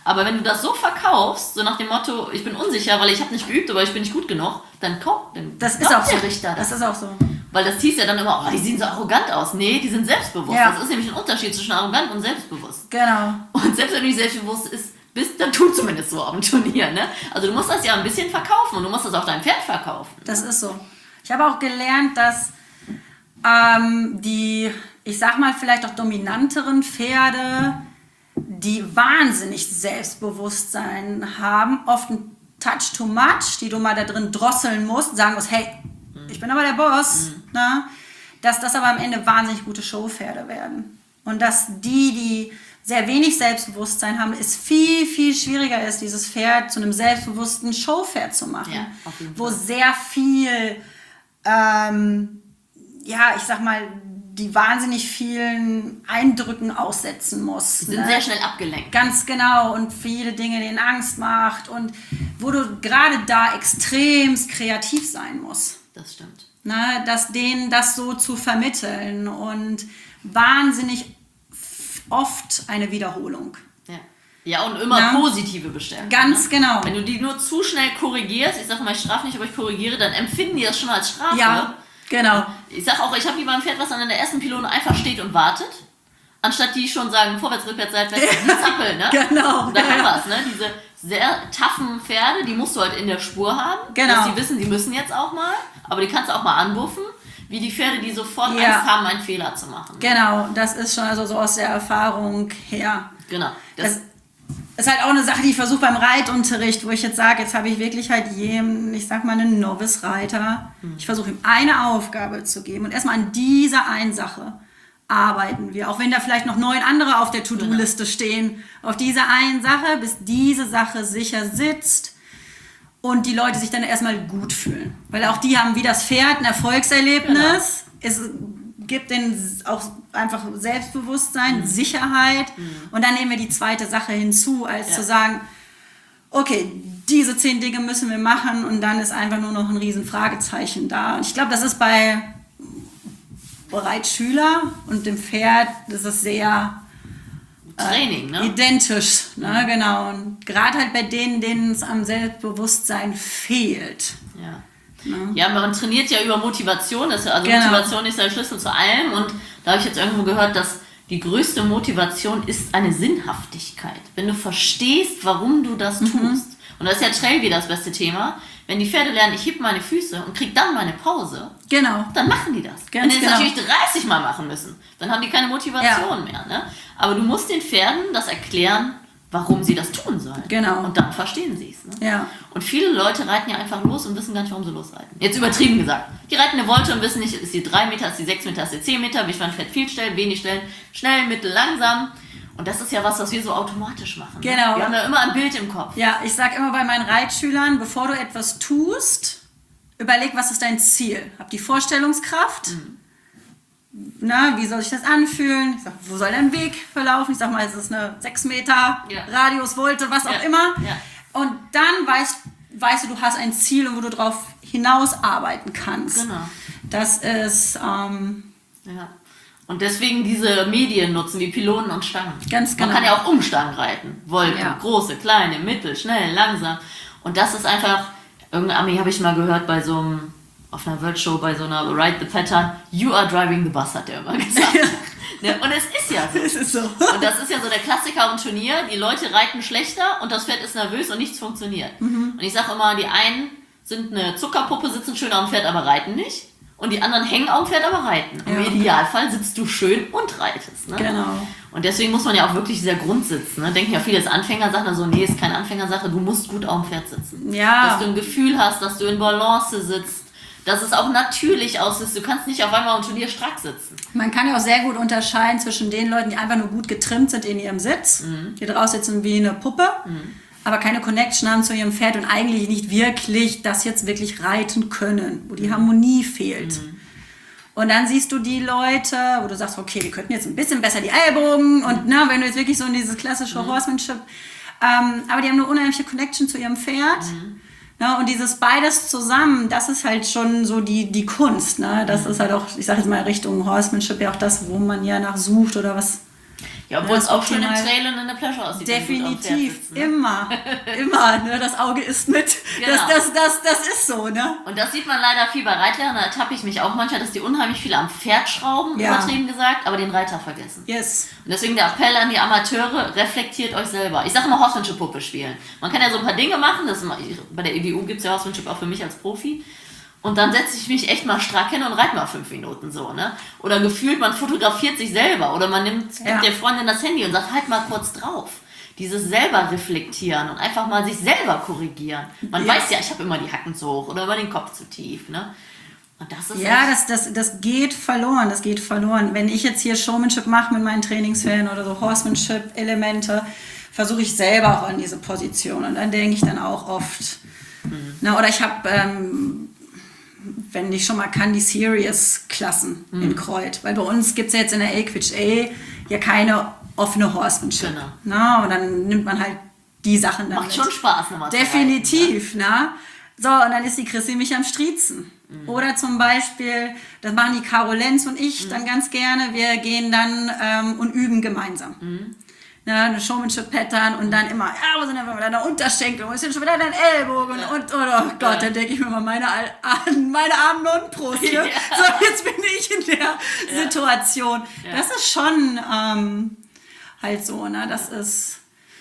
Aber wenn du das so verkaufst, so nach dem Motto, ich bin unsicher, weil ich habe nicht geübt, aber ich bin nicht gut genug, dann kauf, dann das ist auch so. der Richter das. Das ist auch so. Weil das hieß ja dann immer, oh, die sehen so arrogant aus. Nee, die sind selbstbewusst. Ja. Das ist nämlich ein Unterschied zwischen arrogant und selbstbewusst. Genau. Und selbst wenn du nicht selbstbewusst ist, bist, dann tu zumindest so am Turnier. Ne? Also du musst das ja ein bisschen verkaufen und du musst das auf dein Pferd verkaufen. Das ist so. Ich habe auch gelernt, dass ähm, die, ich sag mal, vielleicht auch dominanteren Pferde, die wahnsinnig Selbstbewusstsein haben, oft ein Touch too much, die du mal da drin drosseln musst, sagen musst, hey, ich bin aber der Boss, mhm. ne? Dass das aber am Ende wahnsinnig gute Showpferde werden. Und dass die, die sehr wenig Selbstbewusstsein haben, es viel, viel schwieriger ist, dieses Pferd zu einem selbstbewussten Showpferd zu machen. Ja, auf jeden wo Fall. sehr viel, ähm, ja, ich sag mal, die wahnsinnig vielen Eindrücken aussetzen muss. Die sind ne? sehr schnell abgelenkt. Ganz genau, und viele Dinge, denen Angst macht und wo du gerade da extremst kreativ sein musst. Das stimmt. Ne? Dass denen das so zu vermitteln und wahnsinnig oft eine Wiederholung. Ja, ja und immer Na? positive Bestärkung. Ganz ne? genau. Wenn du die nur zu schnell korrigierst, ich sage mal, ich strafe nicht, aber ich korrigiere, dann empfinden die das schon als Strafe. Ja, genau. Ich sag auch, ich habe lieber ein Pferd, was dann in der ersten Pylone einfach steht und wartet, anstatt die schon sagen, vorwärts, rückwärts, seitwärts, die zappeln, ne? Genau. Da ja. haben wir's, ne? Diese sehr taffen Pferde, die musst du halt in der Spur haben, Genau. dass die wissen, die müssen jetzt auch mal, aber die kannst du auch mal anbuffen, wie die Pferde, die sofort Ja. Angst haben, einen Fehler zu machen. Genau, das ist schon also so aus der Erfahrung her. Genau. Das, Das ist halt auch eine Sache, die ich versuche beim Reitunterricht, wo ich jetzt sage, jetzt habe ich wirklich halt jedem, ich sag mal, einen Novice-Reiter. Hm. Ich versuche ihm eine Aufgabe zu geben und erstmal an dieser einen Sache arbeiten wir. Auch wenn da vielleicht noch neun andere auf der To-Do-Liste stehen. Auf diese einen Sache, bis diese Sache sicher sitzt und die Leute sich dann erstmal gut fühlen. Weil auch die haben wie das Pferd ein Erfolgserlebnis. Genau. Es gibt denen auch einfach Selbstbewusstsein, mhm. Sicherheit. Mhm. Und dann nehmen wir die zweite Sache hinzu, als ja. zu sagen, okay, diese zehn Dinge müssen wir machen und dann ist einfach nur noch ein riesen Fragezeichen da. Und ich glaube, das ist bei Reitschüler und dem Pferd, das ist sehr Training, äh, ne? identisch. Ne? Genau. Und gerade halt bei denen, denen es am Selbstbewusstsein fehlt. Ja. Ne? Ja, man trainiert ja über Motivation, das ist, also genau. Motivation ist der Schlüssel zu allem und da habe ich jetzt irgendwo gehört, dass die größte Motivation ist eine Sinnhaftigkeit. Wenn du verstehst, warum du das tust. Mhm. Und das ist ja Trail wieder das beste Thema. Wenn die Pferde lernen, ich heb meine Füße und krieg dann meine Pause, genau. dann machen die das. Ganz Wenn die das genau. natürlich dreißig Mal machen müssen, dann haben die keine Motivation ja. mehr. Ne? Aber du musst den Pferden das erklären, warum sie das tun sollen. Genau. Und dann verstehen sie es. Ne? Ja. Und viele Leute reiten ja einfach los und wissen gar nicht, warum sie losreiten. Jetzt übertrieben gesagt. Die reiten eine Volte und wissen nicht, ist die drei Meter, ist die sechs Meter, ist die zehn Meter, wie mein Pferd viel stellen, wenig stellen, schnell, mittel, langsam. Und das ist ja was, was wir so automatisch machen. Genau. Ne? Wir haben ja immer ein Bild im Kopf. Ja, ich sage immer bei meinen Reitschülern, bevor du etwas tust, überleg, was ist dein Ziel? Hab die Vorstellungskraft. Mhm. Na, wie soll sich das anfühlen? Ich sag, wo soll dein Weg verlaufen? Ich sag mal, es ist eine sechs Meter ja. Radius, Volte, was auch ja. immer. Ja. Und dann weißt, weißt du, du hast ein Ziel und wo du drauf hinausarbeiten kannst. Genau. Das ist... Ähm, ja. Und deswegen diese Medien nutzen, wie Pylonen und Stangen. Ganz genau. Man kann ja auch Umstangen reiten. Wolken, Ja. große, kleine, mittel, schnell, langsam. Und das ist einfach, irgendein Ami habe ich mal gehört bei so einem, auf einer World Show, bei so einer Ride the Pattern, you are driving the bus, hat der immer gesagt. Ne? Und es ist ja so. Es ist so. Und das ist ja so der Klassiker im Turnier, die Leute reiten schlechter und das Pferd ist nervös und nichts funktioniert. Mhm. Und ich sage immer, die einen sind eine Zuckerpuppe, sitzen schön auf dem Pferd, aber reiten nicht. Und die anderen hängen auf dem Pferd, aber reiten. Ja. Im Idealfall sitzt du schön und reitest. Ne? Genau. Und deswegen muss man ja auch wirklich dieser Grund sitzen. Ne? Denken ja viele, das Anfängersache, dann so, nee, ist keine Anfängersache, du musst gut auf dem Pferd sitzen. Ja. Dass du ein Gefühl hast, dass du in Balance sitzt, dass es auch natürlich aussieht. Du kannst nicht auf einmal im Turnier strack sitzen. Man kann ja auch sehr gut unterscheiden zwischen den Leuten, die einfach nur gut getrimmt sind in ihrem Sitz, mhm. die draus sitzen wie eine Puppe, mhm. aber keine Connection haben zu ihrem Pferd und eigentlich nicht wirklich das jetzt wirklich reiten können, wo die mhm. Harmonie fehlt. Mhm. Und dann siehst du die Leute, wo du sagst, okay, die könnten jetzt ein bisschen besser die Ellbogen und ne, wenn du jetzt wirklich so in dieses klassische mhm. Horsemanship, ähm, aber die haben eine unheimliche Connection zu ihrem Pferd. Mhm. Ne, und dieses beides zusammen, das ist halt schon so die, die Kunst. Ne? Das mhm. ist halt auch, ich sage jetzt mal Richtung Horsemanship, ja auch das, wo man ja nach sucht oder was. Ja, obwohl Ja, es auch schön im optimal. Trail und in der Pleasure aussieht. wenn du gut am Pferd Definitiv, sitzt, ne? immer, immer, ne? Das Auge ist mit, Genau. das, das, das, das ist so, ne? Und das sieht man leider viel bei Reitlern, da ertappe ich mich auch manchmal, dass die unheimlich viel am Pferd schrauben, Ja. übertrieben gesagt, aber den Reiter vergessen. Yes. Und deswegen der Appell an die Amateure, reflektiert euch selber. Ich sage immer Horsemanship-Puppe spielen. Man kann ja so ein paar Dinge machen, das ist immer, ich, bei der E W U gibt es ja Horsemanship auch für mich als Profi. Und dann setze ich mich echt mal strack hin und reite mal fünf Minuten so, ne? Oder gefühlt, man fotografiert sich selber oder man nimmt, Ja. gibt der Freundin das Handy und sagt, halt mal kurz drauf. Dieses selber reflektieren und einfach mal sich selber korrigieren. Man Ja. weiß ja, ich habe immer die Hacken zu hoch oder immer den Kopf zu tief, ne? Und das ist Ja, echt, das, das, das geht verloren, das geht verloren. Wenn ich jetzt hier Showmanship mache mit meinen Trainingsferien oder so Horsemanship-Elemente, versuche ich selber auch an diese Position. Und dann denke ich dann auch oft, mhm. na, oder ich habe, ähm, wenn ich schon mal kann, die Serious-Klassen mhm. in Kreuth. Weil bei uns gibt es ja jetzt in der Equidge A ja keine offene Horsemanship. Genau. Na, und dann nimmt man halt die Sachen dann macht mit. schon Spaß nochmal zu Definitiv, ne? So, und dann ist die Chrissy mich am Striezen. Mhm. Oder zum Beispiel, das machen die Caro Lenz und ich mhm. dann ganz gerne, wir gehen dann ähm, und üben gemeinsam. Mhm. Na, eine Showmanship-Pattern und dann immer, ja, wo sind denn deine Unterschenkel, wo ist denn schon wieder dein Ellbogen? Ja. Und, und oh Gott, ja. Dann denke ich mir mal, meine, meine armen Nonnenbrust. Ja. So, jetzt bin ich in der ja. Situation. Ja. Das ist schon ähm, halt so, ne? Das ist...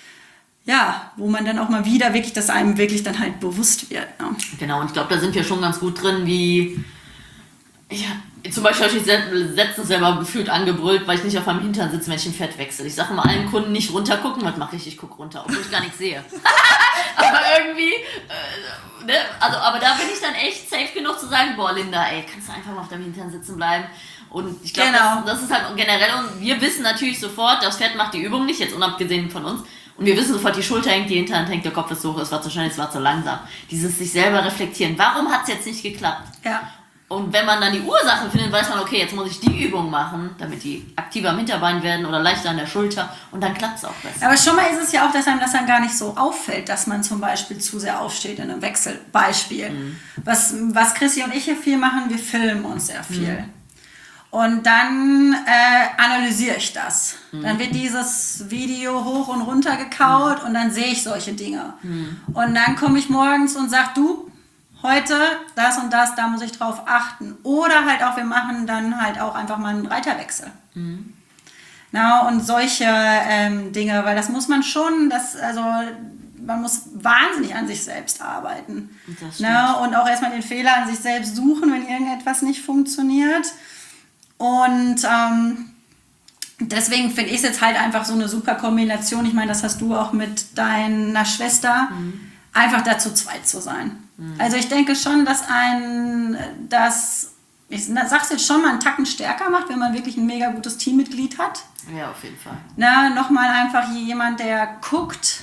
Ja, wo man dann auch mal wieder wirklich, dass einem wirklich dann halt bewusst wird. Ne? Genau, und ich glaube, da sind wir schon ganz gut drin, wie, ja, zum Beispiel habe ich letztens selber gefühlt angebrüllt, weil ich nicht auf meinem Hintern sitze, wenn ich ein Pferd wechsle. Ich sage immer allen Kunden, nicht runter gucken, was mache ich? Ich gucke runter, obwohl ich gar nichts sehe. Aber irgendwie, äh, ne? Also, aber da bin ich dann echt safe genug zu sagen, boah Linda, ey, kannst du einfach mal auf deinem Hintern sitzen bleiben? Und ich glaube, genau. das, das ist halt generell, und wir wissen natürlich sofort, das Pferd macht die Übung nicht, jetzt unabgesehen von uns. Und wir wissen sofort, die Schulter hängt, die Hinterhand hängt, der Kopf ist hoch, es war zu schnell, es war zu langsam. Dieses sich selber reflektieren. Warum hat es jetzt nicht geklappt? Ja. Und wenn man dann die Ursachen findet, weiß man, okay, jetzt muss ich die Übung machen, damit die aktiver am Hinterbein werden oder leichter an der Schulter. Und dann klappt es auch besser. Aber schon mal ist es ja auch, dass einem das dann gar nicht so auffällt, dass man zum Beispiel zu sehr aufsteht in einem Wechselbeispiel. Mhm. Was, was Chrissy und ich hier viel machen, wir filmen uns sehr viel. Mhm. Und dann äh, analysiere ich das. Mhm. Dann wird dieses Video hoch und runter gekaut mhm. und dann sehe ich solche Dinge. Mhm. Und dann komme ich morgens und sage, du, heute das und das, da muss ich drauf achten. Oder halt auch, wir machen dann halt auch einfach mal einen Reiterwechsel. Mhm. Na, und solche ähm, Dinge, weil das muss man schon, das, also man muss wahnsinnig an sich selbst arbeiten. Na, und auch erstmal den Fehler an sich selbst suchen, wenn irgendetwas nicht funktioniert. Und ähm, deswegen finde ich es jetzt halt einfach so eine super Kombination. Ich meine, das hast du auch mit deiner Schwester, mhm. einfach dazu zweit zu sein. Mhm. Also ich denke schon, dass ein, das, ich sag's jetzt schon mal, einen Tacken stärker macht, wenn man wirklich ein mega gutes Teammitglied hat. Ja, auf jeden Fall. Na, nochmal einfach jemand, der guckt,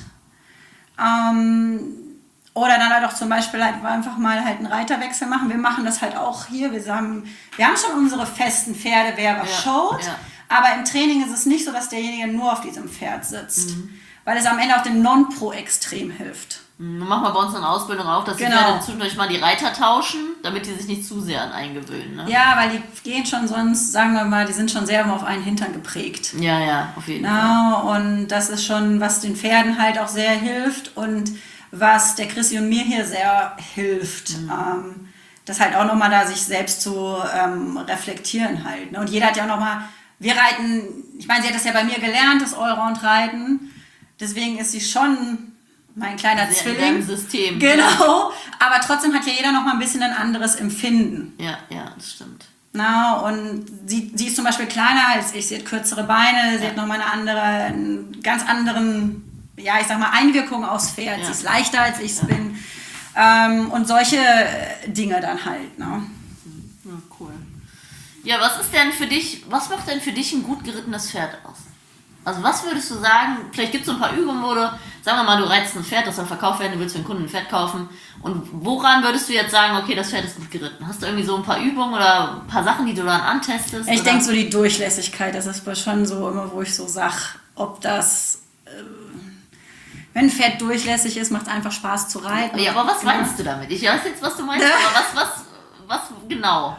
ähm, oder dann halt auch zum Beispiel halt einfach mal halt einen Reiterwechsel machen. Wir machen das halt auch hier. Wir haben, wir haben schon unsere festen Pferde, wer was ja, schaut. Ja. Aber im Training ist es nicht so, dass derjenige nur auf diesem Pferd sitzt. Mhm. Weil es am Ende auch dem Non-Pro extrem hilft. Mhm. Machen wir bei uns in der Ausbildung auch, dass genau. die Pferde zwischendurch mal die Reiter tauschen, damit die sich nicht zu sehr an eingewöhnen. Ne? Ja, weil die gehen schon sonst, sagen wir mal, die sind schon sehr auf einen Hintern geprägt. Ja, ja, auf jeden Na, Fall. Und das ist schon, was den Pferden halt auch sehr hilft. Und was der Chrissy und mir hier sehr hilft, mhm. ähm, das halt auch nochmal da sich selbst zu ähm, reflektieren halt. Ne? Und jeder hat ja auch nochmal, wir reiten, ich meine, sie hat das ja bei mir gelernt, das Allround-Reiten, deswegen ist sie schon mein kleiner sehr Zwilling. In System. Genau, aber trotzdem hat ja jeder nochmal ein bisschen ein anderes Empfinden. Ja, ja, das stimmt. Na, und sie, sie ist zum Beispiel kleiner als ich, sie hat kürzere Beine, sie ja. hat nochmal eine andere, einen ganz anderen, ja, ich sag mal, Einwirkung aufs Pferd. Ja. Sie ist leichter, als ich es ja. bin. Ähm, und solche Dinge dann halt. Ne? Ja, cool. Ja, was ist denn für dich, was macht denn für dich ein gut gerittenes Pferd aus? Also was würdest du sagen, vielleicht gibt es so ein paar Übungen, wo du, sagen wir mal, du reizt ein Pferd, das soll verkauft werden, du willst für den Kunden ein Pferd kaufen. Und woran würdest du jetzt sagen, okay, das Pferd ist gut geritten? Hast du irgendwie so ein paar Übungen oder ein paar Sachen, die du dann antestest? Ich denke so die Durchlässigkeit, das ist schon so immer, wo ich so sag, ob das... Äh, Wenn ein Pferd durchlässig ist, macht es einfach Spaß zu reiten. Ja, aber was meinst du damit? Ich weiß jetzt, was du meinst, aber was, was, was genau?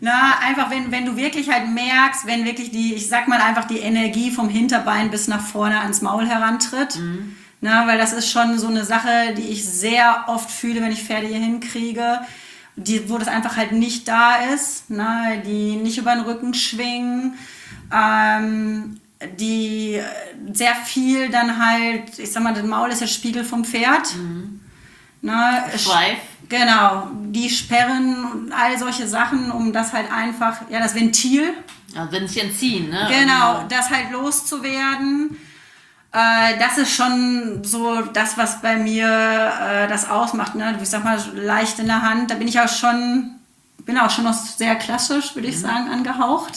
Na, einfach, wenn, wenn du wirklich halt merkst, wenn wirklich die, ich sag mal einfach die Energie vom Hinterbein bis nach vorne ans Maul herantritt. Mhm. Na, weil das ist schon so eine Sache, die ich sehr oft fühle, wenn ich Pferde hier hinkriege, die, wo das einfach halt nicht da ist, na, die nicht über den Rücken schwingen, ähm, die sehr viel dann halt, ich sag mal, das Maul ist der Spiegel vom Pferd. Mhm. Na, Schweif. Genau, die sperren und all solche Sachen, um das halt einfach, ja, das Ventil. Ja, wenn sie entziehen, ne? Genau, also, das halt loszuwerden. Äh, das ist schon so das, was bei mir äh, das ausmacht, ne? Ich sag mal, leicht in der Hand, da bin ich auch schon, bin auch schon noch sehr klassisch, würde ich mhm. sagen, angehaucht.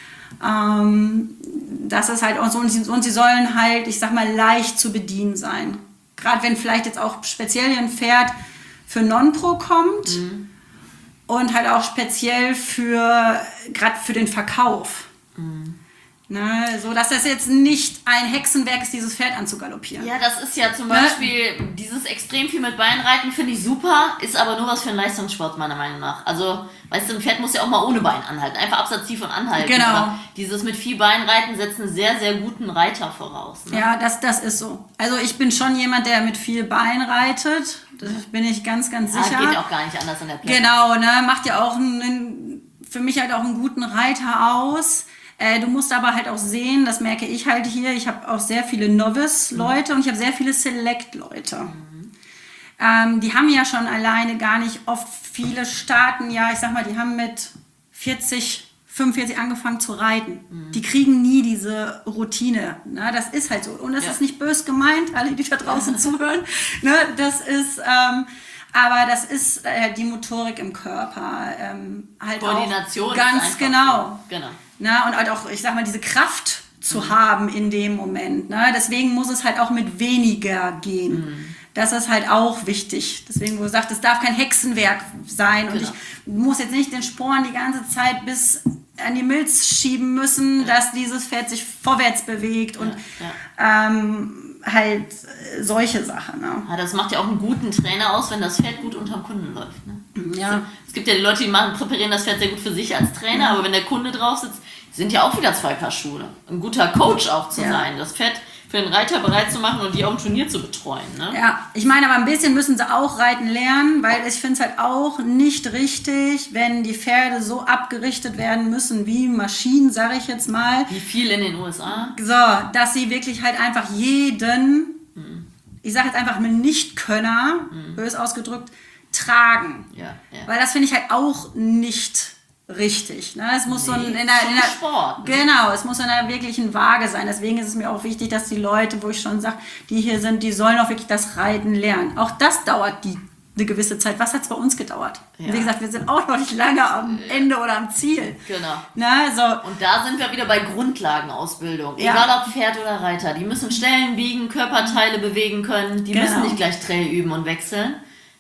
Ähm, das ist halt auch so, und sie, und sie sollen halt, ich sag mal, leicht zu bedienen sein. Gerade wenn vielleicht jetzt auch speziell ein Pferd für Non-Pro kommt mhm. und halt auch speziell für, gerade für den Verkauf. Mhm. Ne, so dass das jetzt nicht ein Hexenwerk ist, dieses Pferd anzugaloppieren. Ja, das ist ja zum Beispiel, ne? Dieses extrem viel mit Beinreiten finde ich super, ist aber nur was für einen Leistungssport meiner Meinung nach. Also, weißt du, ein Pferd muss ja auch mal ohne Bein anhalten, einfach absatz tief und anhalten. Genau. Aber dieses mit viel Beinreiten setzt einen sehr, sehr guten Reiter voraus. Ne? Ja, das, das ist so. Also ich bin schon jemand, der mit viel Bein reitet, das bin ich ganz, ganz sicher. Ja, geht auch gar nicht anders an der Platte. Genau, ne, macht ja auch einen, für mich halt auch einen guten Reiter aus. Äh, du musst aber halt auch sehen, das merke ich halt hier, ich habe auch sehr viele Novice-Leute mhm. und ich habe sehr viele Select-Leute. Mhm. Ähm, die haben ja schon alleine gar nicht oft viele starten, ja, ich sag mal, die haben mit vierzig, fünfundvierzig angefangen zu reiten. Mhm. Die kriegen nie diese Routine. Ne? Das ist halt so. Und das ja. ist nicht bös gemeint, alle, die da draußen zuhören. Ne? Das ist... Ähm, Aber das ist äh, die Motorik im Körper. Ähm, halt Koordination auch ganz ist genau. So. Genau. Na, und halt auch, ich sag mal, diese Kraft zu mhm. haben in dem Moment. Ne? Deswegen muss es halt auch mit weniger gehen. Mhm. Das ist halt auch wichtig. Deswegen, wo du sagst, es darf kein Hexenwerk sein. Genau. Und ich muss jetzt nicht den Sporen die ganze Zeit bis an die Milz schieben müssen, ja. dass dieses Pferd sich vorwärts bewegt. Und ja, ja. Ähm, halt solche Sachen. Ne? Ja, das macht ja auch einen guten Trainer aus, wenn das Pferd gut unterm Kunden läuft. Ne? Ja. Es gibt ja die Leute, die machen, präparieren das Pferd sehr gut für sich als Trainer, ja. aber wenn der Kunde drauf sitzt, sind ja auch wieder zwei Paar Schuhe. Ein guter Coach auch zu ja. sein, das Pferd für den Reiter bereit zu machen und die auch im Turnier zu betreuen. Ne? Ja, ich meine, aber ein bisschen müssen sie auch reiten lernen, weil ich finde es halt auch nicht richtig, wenn die Pferde so abgerichtet werden müssen wie Maschinen, sage ich jetzt mal. Wie viel in den U S A. So, dass sie wirklich halt einfach jeden, mhm. ich sage jetzt einfach mal Nicht-Könner, mhm. bös ausgedrückt, tragen. Ja, ja. Weil das finde ich halt auch nicht richtig. Ne? Es muss nee, so ein, in der, in der Sport. Ne? Genau, es muss in einer wirklichen Waage sein. Deswegen ist es mir auch wichtig, dass die Leute, wo ich schon sage, die hier sind, die sollen auch wirklich das Reiten lernen. Auch das dauert die, eine gewisse Zeit. Was hat es bei uns gedauert? Ja. Wie gesagt, wir sind auch noch nicht lange am Ende oder am Ziel. Genau. Na, so. Und da sind wir wieder bei Grundlagenausbildung. Ja. Egal ob Pferd oder Reiter. Die müssen Stellen biegen, Körperteile bewegen können. Die genau. müssen nicht gleich Trail üben und wechseln.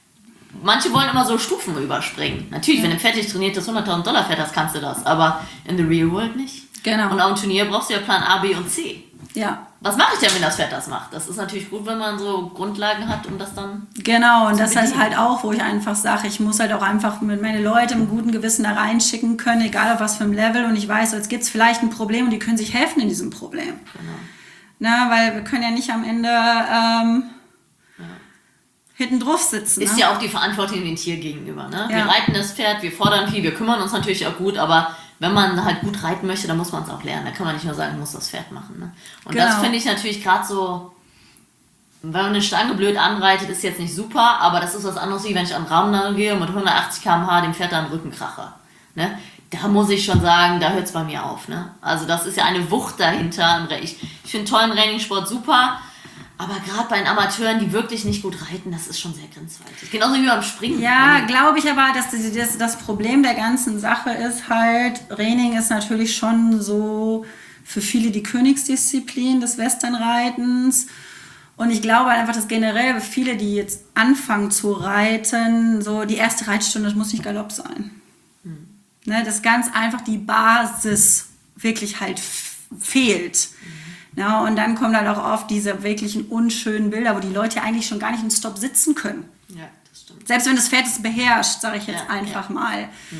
Manche wollen immer so Stufen überspringen. Natürlich, wenn ein Pferd dich trainiert, das hunderttausend Dollar Pferd hast, kannst du das. Aber in the real world nicht. Genau. Und auf dem Turnier brauchst du ja Plan A, B und C. Ja. Was mache ich denn, wenn das Pferd das macht? Das ist natürlich gut, wenn man so Grundlagen hat, um das dann Genau, und das heißt halt auch, wo ich einfach sage, ich muss halt auch einfach mit meine Leute im guten Gewissen da reinschicken können, egal auf was für einem Level. Und ich weiß, jetzt gibt es vielleicht ein Problem und die können sich helfen in diesem Problem. Genau. Na, weil wir können ja nicht am Ende... Ähm, hinten drauf sitzen. Ist ne? ja auch die Verantwortung dem Tier gegenüber. Ne? Ja. Wir reiten das Pferd, wir fordern viel, wir kümmern uns natürlich auch gut, aber wenn man halt gut reiten möchte, dann muss man es auch lernen. Da kann man nicht nur sagen, muss das Pferd machen. Ne? Und genau. das finde ich natürlich gerade so, wenn man eine Stange blöd anreitet, ist jetzt nicht super, aber das ist was anderes, wie wenn ich an den Raum gehe und mit hundertachtzig Kilometer pro Stunde dem Pferd dann den Rücken krache. Ne? Da muss ich schon sagen, da hört es bei mir auf. Ne? Also das ist ja eine Wucht dahinter. Ich, ich finde tollen Trainingssport super, aber gerade bei den Amateuren, die wirklich nicht gut reiten, das ist schon sehr grenzwertig. Genauso wie beim Springen. Ja, glaube ich aber, dass das, das, das Problem der ganzen Sache ist halt, Reining ist natürlich schon so für viele die Königsdisziplin des Westernreitens. Und ich glaube einfach, dass generell für viele, die jetzt anfangen zu reiten, so die erste Reitstunde, das muss nicht Galopp sein. Hm. Ne, das ganz einfach die Basis wirklich halt f- fehlt. Hm. Ja, und dann kommen halt auch oft diese wirklichen unschönen Bilder, wo die Leute eigentlich schon gar nicht im Stop sitzen können. Ja, das stimmt. Selbst wenn das Pferd es beherrscht, sage ich jetzt ja, einfach ja. mal. Mhm.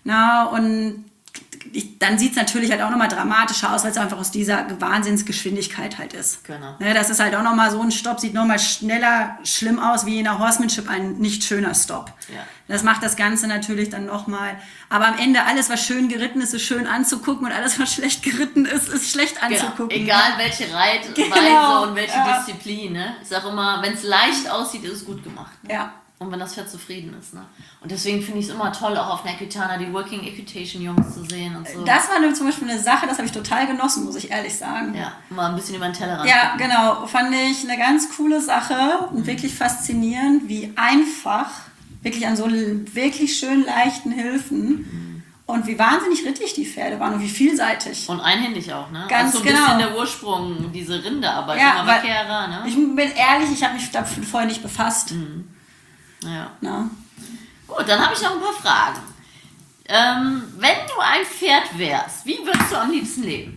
Na, und ich, dann sieht es natürlich halt auch nochmal dramatischer aus, weil es einfach aus dieser Wahnsinnsgeschwindigkeit halt ist. Genau. Ne, das ist halt auch nochmal so ein Stopp, sieht nochmal schneller schlimm aus, wie in der Horsemanship ein nicht schöner Stopp. Ja. Das macht das Ganze natürlich dann nochmal. Aber am Ende alles, was schön geritten ist, ist schön anzugucken und alles, was schlecht geritten ist, ist schlecht anzugucken. Genau. Egal welche Reitweise Genau. und welche Ja. Disziplin. Ne? Ich sage immer, wenn es leicht aussieht, ist es gut gemacht. Ne? Ja. Und wenn das Pferd zufrieden ist. Ne? Und deswegen finde ich es immer toll, auch auf einer Equitana die Working Equitation Jungs zu sehen und so. Das war nur zum Beispiel eine Sache, das habe ich total genossen, muss ich ehrlich sagen. Ja, mal ein bisschen über den Tellerrand. Ja, genau. Fand ich eine ganz coole Sache und wirklich faszinierend, wie einfach, wirklich an so wirklich schön leichten Hilfen und wie wahnsinnig rittig die Pferde waren und wie vielseitig. Und einhändig auch, ne? Ganz also so ein genau. bisschen der Ursprung, diese Rinderarbeit, Ja, immer weil- Vaquera, ne? Ich bin ehrlich, ich habe mich dafür vorher nicht befasst. Ja. Na? Gut, dann habe ich noch ein paar Fragen. Ähm, wenn du ein Pferd wärst, wie würdest du am liebsten leben?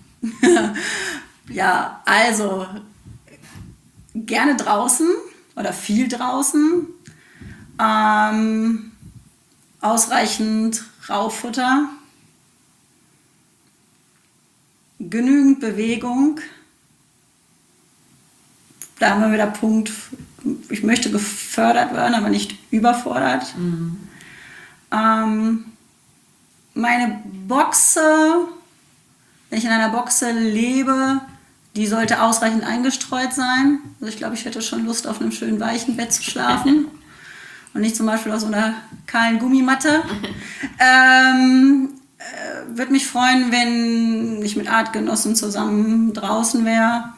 Ja, also gerne draußen oder viel draußen. Ähm, ausreichend Raufutter. Genügend Bewegung. Da haben wir wieder Punkt, ich möchte gefördert werden, aber nicht überfordert. Ähm, meine Boxe, wenn ich in einer Boxe lebe, die sollte ausreichend eingestreut sein. Also ich glaube, ich hätte schon Lust, auf einem schönen weichen Bett zu schlafen und nicht zum Beispiel auf so einer kahlen Gummimatte. ähm, äh, würde mich freuen, wenn ich mit Artgenossen zusammen draußen wäre.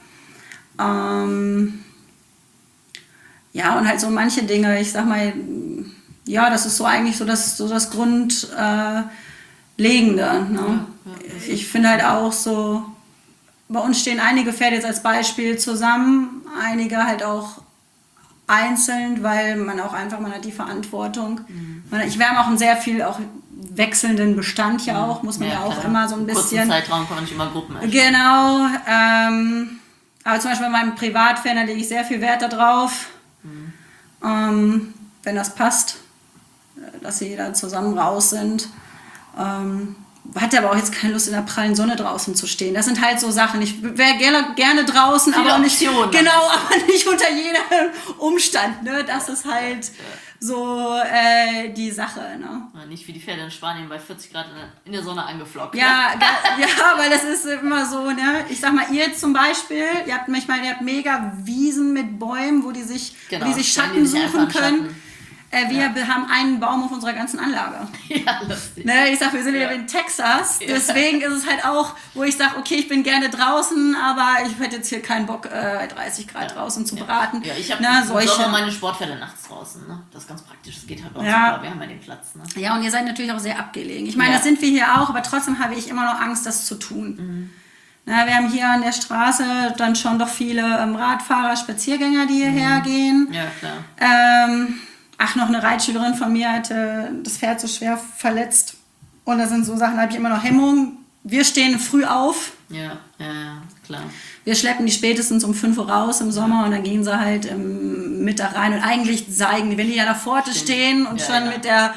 Ähm, ja, und halt so manche Dinge, ich sag mal, ja, das ist so eigentlich so das, so das Grundlegende. Äh, ne? Ja, ja, ich finde halt auch so, bei uns stehen einige Pferde jetzt als Beispiel zusammen, einige halt auch einzeln, weil man auch einfach, man hat die Verantwortung. Mhm. Man, ich, wir haben auch einen sehr viel auch wechselnden Bestand ja auch, muss man ja, ja auch klar. immer so ein Im kurzen bisschen... Zeitraum kann man nicht immer Gruppen erstellen. Genau, ähm, aber zum Beispiel bei meinem Privatpferd, da lege ich sehr viel Wert darauf, Mhm. ähm, wenn das passt, dass sie da zusammen raus sind. Ähm, hatte aber auch jetzt keine Lust, in der prallen Sonne draußen zu stehen. Das sind halt so Sachen. Ich wäre gerne, gerne draußen, Viele aber nicht, Optionen. genau, aber nicht unter jedem Umstand. Ne? Das ist halt so äh, die Sache. Ne? Ja, nicht wie die Pferde in Spanien bei vierzig Grad in der, in der Sonne angeflockt. Ja, Ne? ga- ja, weil das ist immer so, ne? Ich sag mal, ihr jetzt zum Beispiel, ihr habt manchmal, ihr habt mega Wiesen mit Bäumen, wo die sich, Genau, wo die sich stellen Schatten die sich suchen einfach in können. Schatten. Äh, wir be- haben einen Baum auf unserer ganzen Anlage. Ja, lustig. Ne, ich sag, wir sind ja Ja. in Texas, Ja. deswegen ist es halt auch, wo ich sag, okay, ich bin gerne draußen, aber ich hätte jetzt hier keinen Bock, äh, dreißig Grad draußen zu braten. Ja, ich habe Na, im Sommer solche. meine Sportpferde nachts draußen. Ne? Das ist ganz praktisch, das geht halt auch Ja. super. Wir haben ja den Platz. Ne? Ja, und ihr seid natürlich auch sehr abgelegen. Ich meine, Ja. das sind wir hier auch, aber trotzdem habe ich immer noch Angst, das zu tun. Na, wir haben hier an der Straße dann schon doch viele ähm, Radfahrer, Spaziergänger, die hierher gehen. Ja, klar. Ähm, ach, noch eine Reitschülerin von mir hatte das Pferd so schwer verletzt. Und das sind so Sachen, da habe ich immer noch Hemmungen. Wir stehen früh auf. Ja, ja, ja, klar. Wir schleppen die spätestens um fünf Uhr raus im Sommer und dann gehen sie halt im Mittag rein. Und eigentlich zeigen die, wenn die an der Pforte stehen und Ja, schon ja. mit der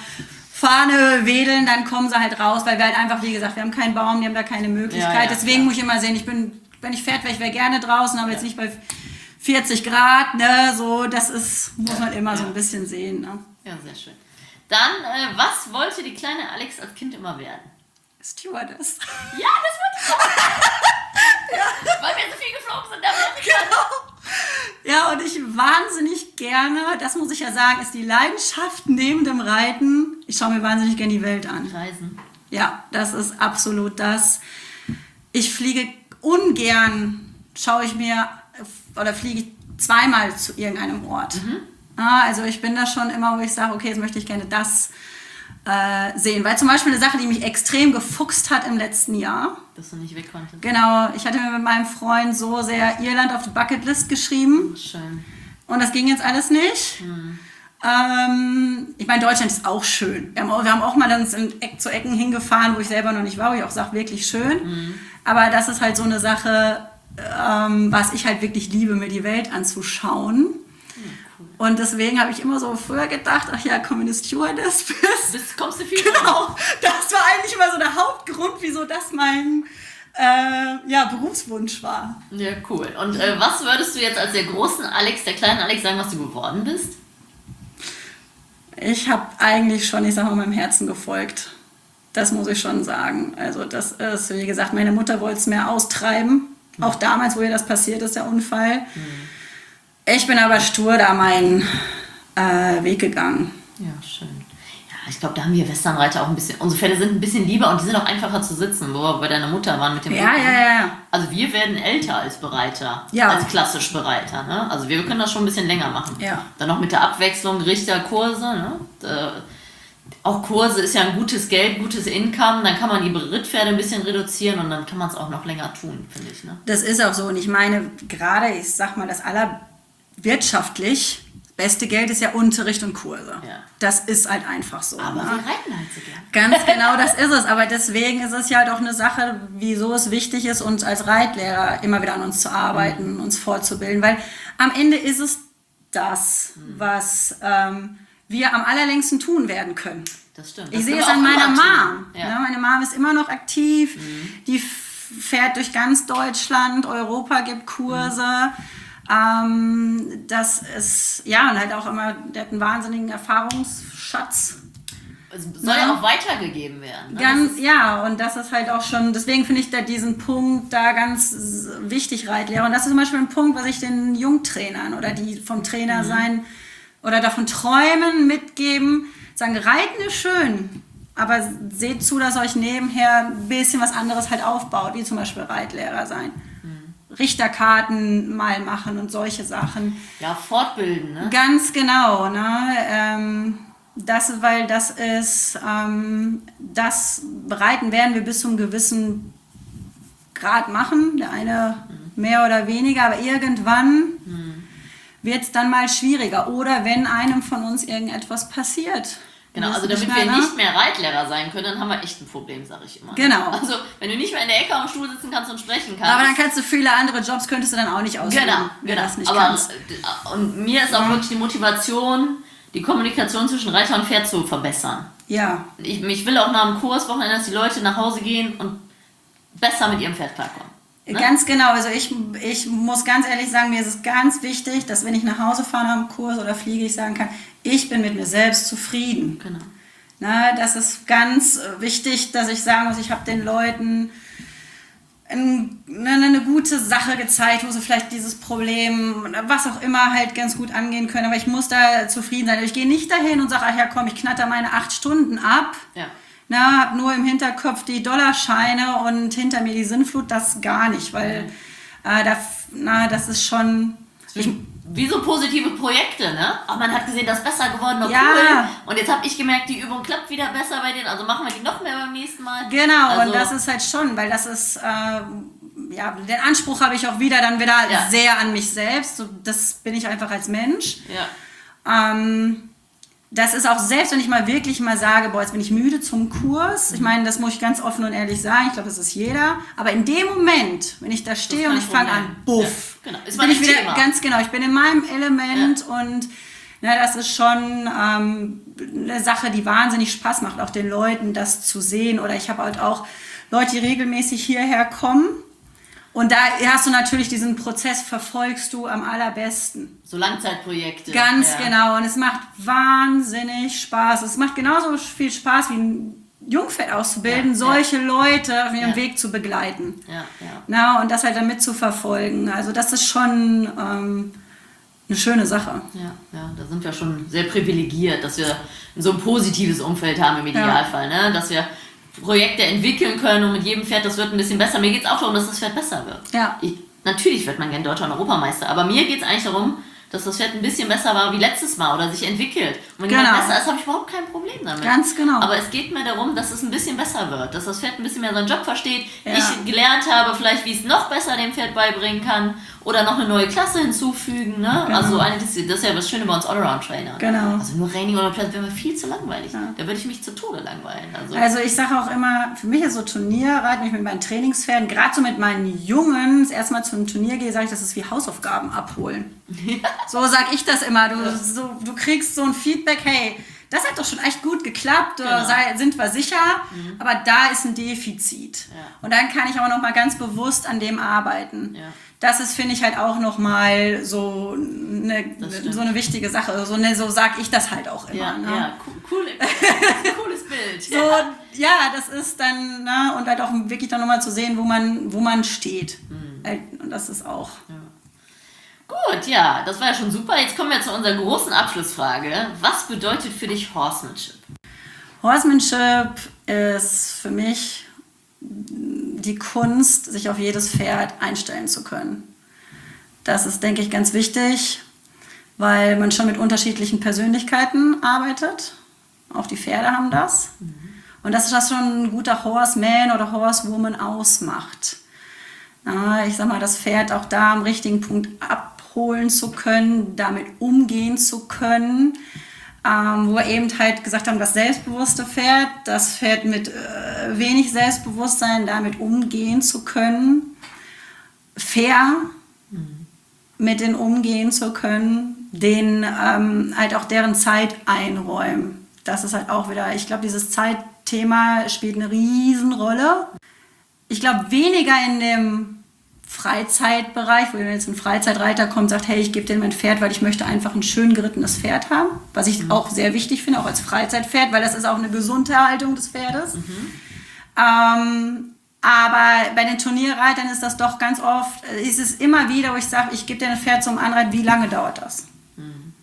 Fahne wedeln, dann kommen sie halt raus, weil wir halt einfach, wie gesagt, wir haben keinen Baum, die haben da keine Möglichkeit. Ja, ja, Deswegen klar. muss ich immer sehen, ich bin, wenn ich Pferd wäre, ich wäre gerne draußen, aber jetzt nicht bei vierzig Grad, ne, so, das ist, muss man immer so ein bisschen sehen, ne. Ja, sehr schön. Dann, äh, was wollte die kleine Alex als Kind immer werden? Stewardess. Ja, das wollte ich auch. ja. Weil wir so viel geflogen sind. Da Ja, und ich wahnsinnig gerne, das muss ich ja sagen, ist die Leidenschaft neben dem Reiten. Ich schaue mir wahnsinnig gerne die Welt an. Reisen. Ja, das ist absolut das. Ich fliege ungern, schaue ich mir, oder fliege ich zweimal zu irgendeinem Ort. Ah, also ich bin da schon immer, wo ich sage, okay, jetzt möchte ich gerne das äh, sehen. Weil zum Beispiel eine Sache, die mich extrem gefuchst hat im letzten Jahr. Dass du nicht weg konntest. Genau, ich hatte mir mit meinem Freund so sehr Irland auf die Bucketlist geschrieben. Schön. Und das ging jetzt alles nicht. Ähm, ich meine, Deutschland ist auch schön. Wir haben auch, wir haben auch mal dann in Eck zu Ecken hingefahren, wo ich selber noch nicht war, wo ich auch sage, wirklich schön. Aber das ist halt so eine Sache, ähm, was ich halt wirklich liebe, mir die Welt anzuschauen. Und deswegen habe ich immer so früher gedacht, ach ja, komm, wenn du Stewardess bist. Das kommst du viel Genau, das war eigentlich immer so der Hauptgrund, wieso das mein äh, ja, Berufswunsch war. Ja, cool. Und äh, was würdest du jetzt als der großen Alex, der kleinen Alex sagen, was du geworden bist? Ich habe eigentlich schon, ich sag mal, meinem Herzen gefolgt. Das muss ich schon sagen. Also das ist, wie gesagt, meine Mutter wollte es mehr austreiben. Mhm. Auch damals, wo ihr das passiert ist, der Unfall. Mhm. Ich bin aber stur da meinen äh, Weg gegangen. Ja, schön. Ja, ich glaube, da haben wir Westernreiter auch ein bisschen, unsere Pferde sind ein bisschen lieber und die sind auch einfacher zu sitzen, wo wir bei deiner Mutter waren mit dem Ja, Rücken. ja, ja. Also wir werden älter als Bereiter, ja. als klassisch Bereiter. Ne? Also wir können das schon ein bisschen länger machen. Ja. Dann noch mit der Abwechslung, Richter, Kurse. Ne? Da, auch Kurse ist ja ein gutes Geld, gutes Income. Dann kann man die Rittpferde ein bisschen reduzieren und dann kann man es auch noch länger tun, finde ich. Ne? Das ist auch so. Und ich meine, gerade, ich sag mal, das allerwirtschaftlich beste Geld ist ja Unterricht und Kurse. Ja. Das ist halt einfach so. Aber ne? wir reiten halt so gern. Ganz genau, das ist es. Aber deswegen ist es ja halt auch eine Sache, wieso es wichtig ist, uns als Reitlehrer immer wieder an uns zu arbeiten, mhm. uns fortzubilden. Weil am Ende ist es das, mhm. was ähm, wir am allerlängsten tun werden können. Das stimmt. Ich das sehe es an meiner Mom. Ja. Ja, meine Mom ist immer noch aktiv. Mhm. Die fährt durch ganz Deutschland. Europa gibt Kurse. Mhm. Ähm, das ist, ja, und halt auch immer, der hat einen wahnsinnigen Erfahrungsschatz. Es soll ja auch weitergegeben werden. Ne? Ganz, ja, und das ist halt auch schon, deswegen finde ich da diesen Punkt da ganz wichtig, Reitlehrer. Und das ist zum Beispiel ein Punkt, was ich den Jungtrainern oder die vom Trainer mhm. sein oder davon träumen, mitgeben, sagen, Reiten ist schön, aber seht zu, dass euch nebenher ein bisschen was anderes halt aufbaut, wie zum Beispiel Reitlehrer sein. Richterkarten mal machen und solche Sachen. Ja, fortbilden, ne? Ganz genau, ne? Ähm, das, weil das ist, ähm, das Reiten werden wir bis zu einem gewissen Grad machen, der eine mhm. mehr oder weniger, aber irgendwann mhm. wird es dann mal schwieriger. Oder wenn einem von uns irgendetwas passiert. Genau, also damit wir nicht mehr Reitlehrer sein können, dann haben wir echt ein Problem, sage ich immer. Genau. Also wenn du nicht mehr in der Ecke am Stuhl sitzen kannst und sprechen kannst. Aber dann kannst du viele andere Jobs, könntest du dann auch nicht ausüben. Genau, genau. Das nicht aber, kannst. Und mir ist auch ja. wirklich die Motivation, die Kommunikation zwischen Reiter und Pferd zu verbessern. Ja. Ich, ich will auch nach dem Kurswochenende, dass die Leute nach Hause gehen und besser mit ihrem Pferd klarkommen. Ne? Ganz genau, also ich, ich muss ganz ehrlich sagen, mir ist es ganz wichtig, dass wenn ich nach Hause fahre nach dem Kurs oder fliege, ich sagen kann, ich bin mit mir selbst zufrieden. Genau. Na, das ist ganz wichtig, dass ich sagen muss, ich habe den Leuten ein, eine, eine gute Sache gezeigt, wo sie vielleicht dieses Problem, was auch immer, halt ganz gut angehen können. Aber ich muss da zufrieden sein. Ich gehe nicht dahin und sage, ach ja komm, ich knatter meine acht Stunden ab. Ja. Na, habe nur im Hinterkopf die Dollarscheine und hinter mir die Sinnflut, das gar nicht, weil äh, da, na, das ist schon... Ich, wie so positive Projekte, ne? Aber man hat gesehen, das ist besser geworden, noch ja. cool. Und jetzt habe ich gemerkt, die Übung klappt wieder besser bei denen, also machen wir die noch mehr beim nächsten Mal. Genau, also, und das ist halt schon, weil das ist, äh, ja, den Anspruch habe ich auch wieder dann wieder ja. sehr an mich selbst. So, das bin ich einfach als Mensch. Ja. Ähm, das ist auch selbst, wenn ich mal wirklich mal sage, boah, jetzt bin ich müde zum Kurs. Ich meine, das muss ich ganz offen und ehrlich sagen. Ich glaube, das ist jeder. Aber in dem Moment, wenn ich da stehe und ich fange an, buff, ja, genau. Ist bin ich wieder, Thema. ganz genau, ich bin in meinem Element ja. und na, das ist schon ähm, eine Sache, die wahnsinnig Spaß macht, auch den Leuten das zu sehen. Oder ich habe halt auch Leute, die regelmäßig hierher kommen. Und da hast du natürlich diesen Prozess, verfolgst du am allerbesten. So Langzeitprojekte. Ganz ja. genau. Und es macht wahnsinnig Spaß. Es macht genauso viel Spaß wie ein Jungpferd auszubilden, ja, solche ja. Leute auf ihrem ja. Weg zu begleiten. Ja, ja. Na, und das halt dann mitzuverfolgen. Also das ist schon ähm, eine schöne Sache. Ja, ja, da sind wir schon sehr privilegiert, dass wir so ein positives Umfeld haben im Idealfall. Ja. Ne? Dass wir Projekte entwickeln können und mit jedem Pferd, das wird ein bisschen besser. Mir geht es auch darum, dass das Pferd besser wird. Ja. Ich, natürlich wird man gerne Deutscher und Europameister, aber mir geht es eigentlich darum, dass das Pferd ein bisschen besser war wie letztes Mal oder sich entwickelt. Und wenn genau. jemand besser ist, habe ich überhaupt kein Problem damit. Ganz genau. Aber es geht mir darum, dass es ein bisschen besser wird, dass das Pferd ein bisschen mehr seinen Job versteht, ja. ich gelernt habe, vielleicht wie es noch besser dem Pferd beibringen kann oder noch eine neue Klasse hinzufügen. Ne? Genau. Also eigentlich, das ist ja das Schöne bei uns Allround-Trainer. Genau. Also nur Reining oder Platz wäre mir viel zu langweilig. Ja. Da würde ich mich zu Tode langweilen. Also, also ich sage auch immer, für mich ist so Turnierreiten, wenn ich mit meinen Trainingspferden, gerade so mit meinen Jungen, das erste Mal zum Turnier gehe, sage ich, das ist wie Hausaufgaben abholen. Ja. So sag ich das immer. Du, so, du kriegst so ein Feedback, hey, das hat doch schon echt gut geklappt, genau. sei, sind wir sicher, mhm. aber da ist ein Defizit. Ja. Und dann kann ich auch noch mal ganz bewusst an dem arbeiten. Ja. Das ist, finde ich, halt auch noch mal so eine, so eine wichtige Sache. So, ne, so sag ich das halt auch immer. Ja, ne? ja. Cool, cool, cooles Bild. So, ja, das ist dann, ne, und halt auch wirklich dann nochmal zu sehen, wo man, wo man steht. Mhm. Und das ist auch... Ja. Gut, ja, das war ja schon super. Jetzt kommen wir zu unserer großen Abschlussfrage. Was bedeutet für dich Horsemanship? Horsemanship ist für mich die Kunst, sich auf jedes Pferd einstellen zu können. Das ist, denke ich, ganz wichtig, weil man schon mit unterschiedlichen Persönlichkeiten arbeitet. Auch die Pferde haben das. Mhm. Und das ist, was schon ein guter Horseman oder Horsewoman ausmacht. Na, ich sag mal, das Pferd auch da am richtigen Punkt abholen zu können, damit umgehen zu können. Ähm, wo wir eben halt gesagt haben, das selbstbewusste Pferd, das Pferd mit äh, wenig Selbstbewusstsein, damit umgehen zu können. Fair mhm. mit denen umgehen zu können, denen ähm, halt auch deren Zeit einräumen. Das ist halt auch wieder, ich glaube, dieses Zeitthema spielt eine Riesenrolle. Ich glaube, weniger in dem Freizeitbereich, wo jetzt ein Freizeitreiter kommt und sagt, hey, ich gebe dir mein Pferd, weil ich möchte einfach ein schön gerittenes Pferd haben, was ich mhm. auch sehr wichtig finde, auch als Freizeitpferd, weil das ist auch eine gesunde Haltung des Pferdes. Mhm. Ähm, aber bei den Turnierreitern ist das doch ganz oft, ist es immer wieder, wo ich sage, ich gebe dir ein Pferd zum Anreiten, wie lange dauert das? Mhm.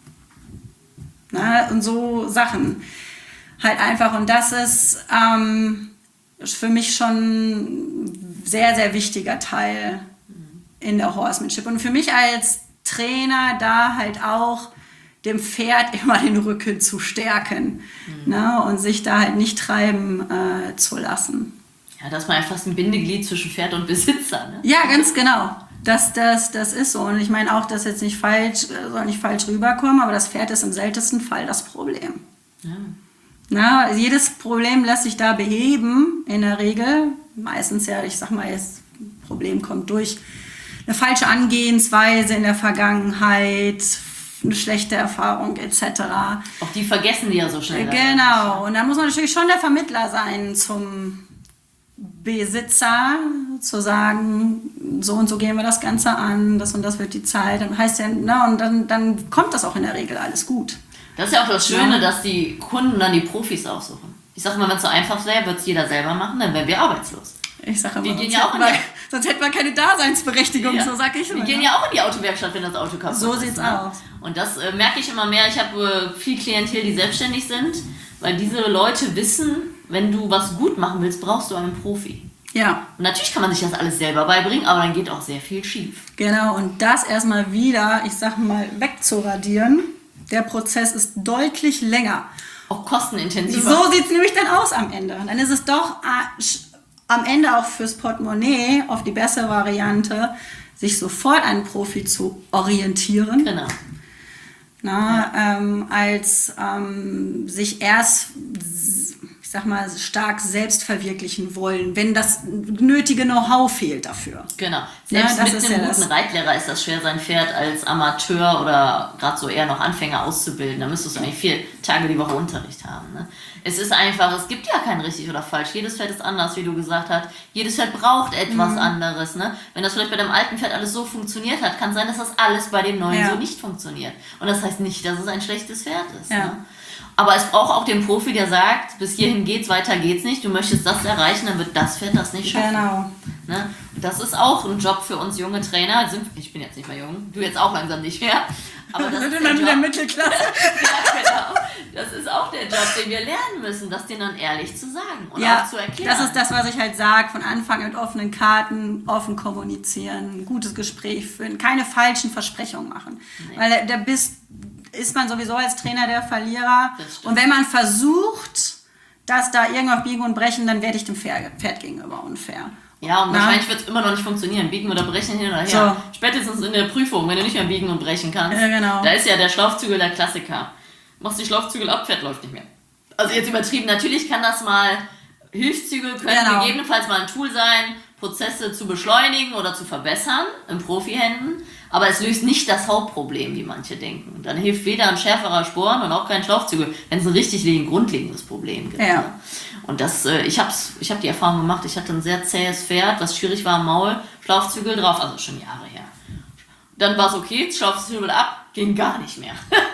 Na, und so Sachen halt einfach, und das ist ähm, für mich schon ein sehr, sehr wichtiger Teil in der Horsemanship. Und für mich als Trainer da halt auch dem Pferd immer den Rücken zu stärken, mhm. ne, und sich da halt nicht treiben äh, zu lassen. Ja, dass man einfach ein Bindeglied zwischen Pferd und Besitzer. Ne? Ja, ganz genau. Das, das, das ist so. Und ich meine auch, dass jetzt nicht falsch, soll nicht falsch rüberkommen, aber das Pferd ist im seltensten Fall das Problem. Ja. Na, also jedes Problem lässt sich da beheben, in der Regel. Meistens ja, ich sag mal, das Problem kommt durch eine falsche Angehensweise in der Vergangenheit, eine schlechte Erfahrung et cetera. Auch die vergessen die ja so schnell. Genau, und dann muss man natürlich schon der Vermittler sein zum Besitzer, zu sagen, so und so gehen wir das Ganze an, das und das wird die Zeit. Dann heißt ja, na, und dann, dann kommt das auch in der Regel alles gut. Das ist ja auch das Schöne, ja. dass die Kunden dann die Profis aussuchen. Ich sage mal, wenn es so einfach wäre, würde es jeder selber machen, dann wären wir arbeitslos. Ich sage immer, wir gehen sonst, ja auch hätten wir, sonst hätten wir keine Daseinsberechtigung, ja. so sage ich immer. Wir gehen ja auch in die Autowerkstatt, wenn das Auto kaputt ist. So sieht's ne? aus. Und das äh, merke ich immer mehr. Ich habe äh, viel Klientel, die selbstständig sind, weil diese Leute wissen, wenn du was gut machen willst, brauchst du einen Profi. Ja. Und natürlich kann man sich das alles selber beibringen, aber dann geht auch sehr viel schief. Genau, und das erstmal wieder, ich sag mal, wegzuradieren. Der Prozess ist deutlich länger. Auch kostenintensiver. So sieht es nämlich dann aus am Ende. Und dann ist es doch äh, am Ende auch fürs Portemonnaie oft die bessere Variante, sich sofort an einen Profi zu orientieren. Genau. Na, ja. ähm, als ähm, sich erst, ich sag mal, stark selbst verwirklichen wollen, wenn das nötige Know-how fehlt dafür. Genau. Selbst ja, mit einem ja guten das. Reitlehrer ist das schwer, sein Pferd als Amateur oder gerade so eher noch Anfänger auszubilden. Da müsstest du eigentlich vier Tage die Woche Unterricht haben. Ne? Es ist einfach, es gibt ja kein richtig oder falsch. Jedes Pferd ist anders, wie du gesagt hast. Jedes Pferd braucht etwas mhm. anderes. Ne? Wenn das vielleicht bei dem alten Pferd alles so funktioniert hat, kann sein, dass das alles bei dem neuen ja. so nicht funktioniert. Und das heißt nicht, dass es ein schlechtes Pferd ist. Ja. Ne? Aber es braucht auch den Profi, der sagt, bis hierhin geht's, weiter geht's nicht. Du möchtest das erreichen, dann wird das Pferd das nicht schaffen. Genau. Ne? Das ist auch ein Job für uns junge Trainer. Ich bin jetzt nicht mehr jung, du jetzt auch langsam nicht mehr. Aber das ist der, in der Mittelklasse. Ja, genau. Das ist auch der Job, den wir lernen müssen, das denen dann ehrlich zu sagen und ja, auch zu erklären. Das ist das, was ich halt sage, von Anfang an mit offenen Karten, offen kommunizieren, ein gutes Gespräch führen, keine falschen Versprechungen machen. Nee. Weil da bist, ist man sowieso als Trainer der Verlierer. Und wenn man versucht, dass da irgendwas biegen und brechen, dann werde ich dem Pferd, Pferd gegenüber unfair. Ja, und Na? wahrscheinlich wird es immer noch nicht funktionieren. Biegen oder brechen hin oder her. So. Spätestens in der Prüfung, wenn du nicht mehr biegen und brechen kannst. Ja, genau. Da ist ja der Schlaufzügel der Klassiker. Machst die Schlaufzügel ab, Pferd läuft nicht mehr. Also jetzt übertrieben. Natürlich kann das mal, Hilfszügel können genau. gegebenenfalls mal ein Tool sein. Prozesse zu beschleunigen oder zu verbessern in Profihänden, aber es löst nicht das Hauptproblem, wie manche denken. Dann hilft weder ein schärferer Sporn und auch kein Schlauchzügel, wenn es ein richtig grundlegendes Problem gibt. Ja. Ne? Und das, äh, ich habe ich hab die Erfahrung gemacht, ich hatte ein sehr zähes Pferd, was schwierig war am Maul, Schlauchzügel drauf, also schon Jahre her. Dann war es okay, Schlauchzügel ab, ging gar nicht mehr.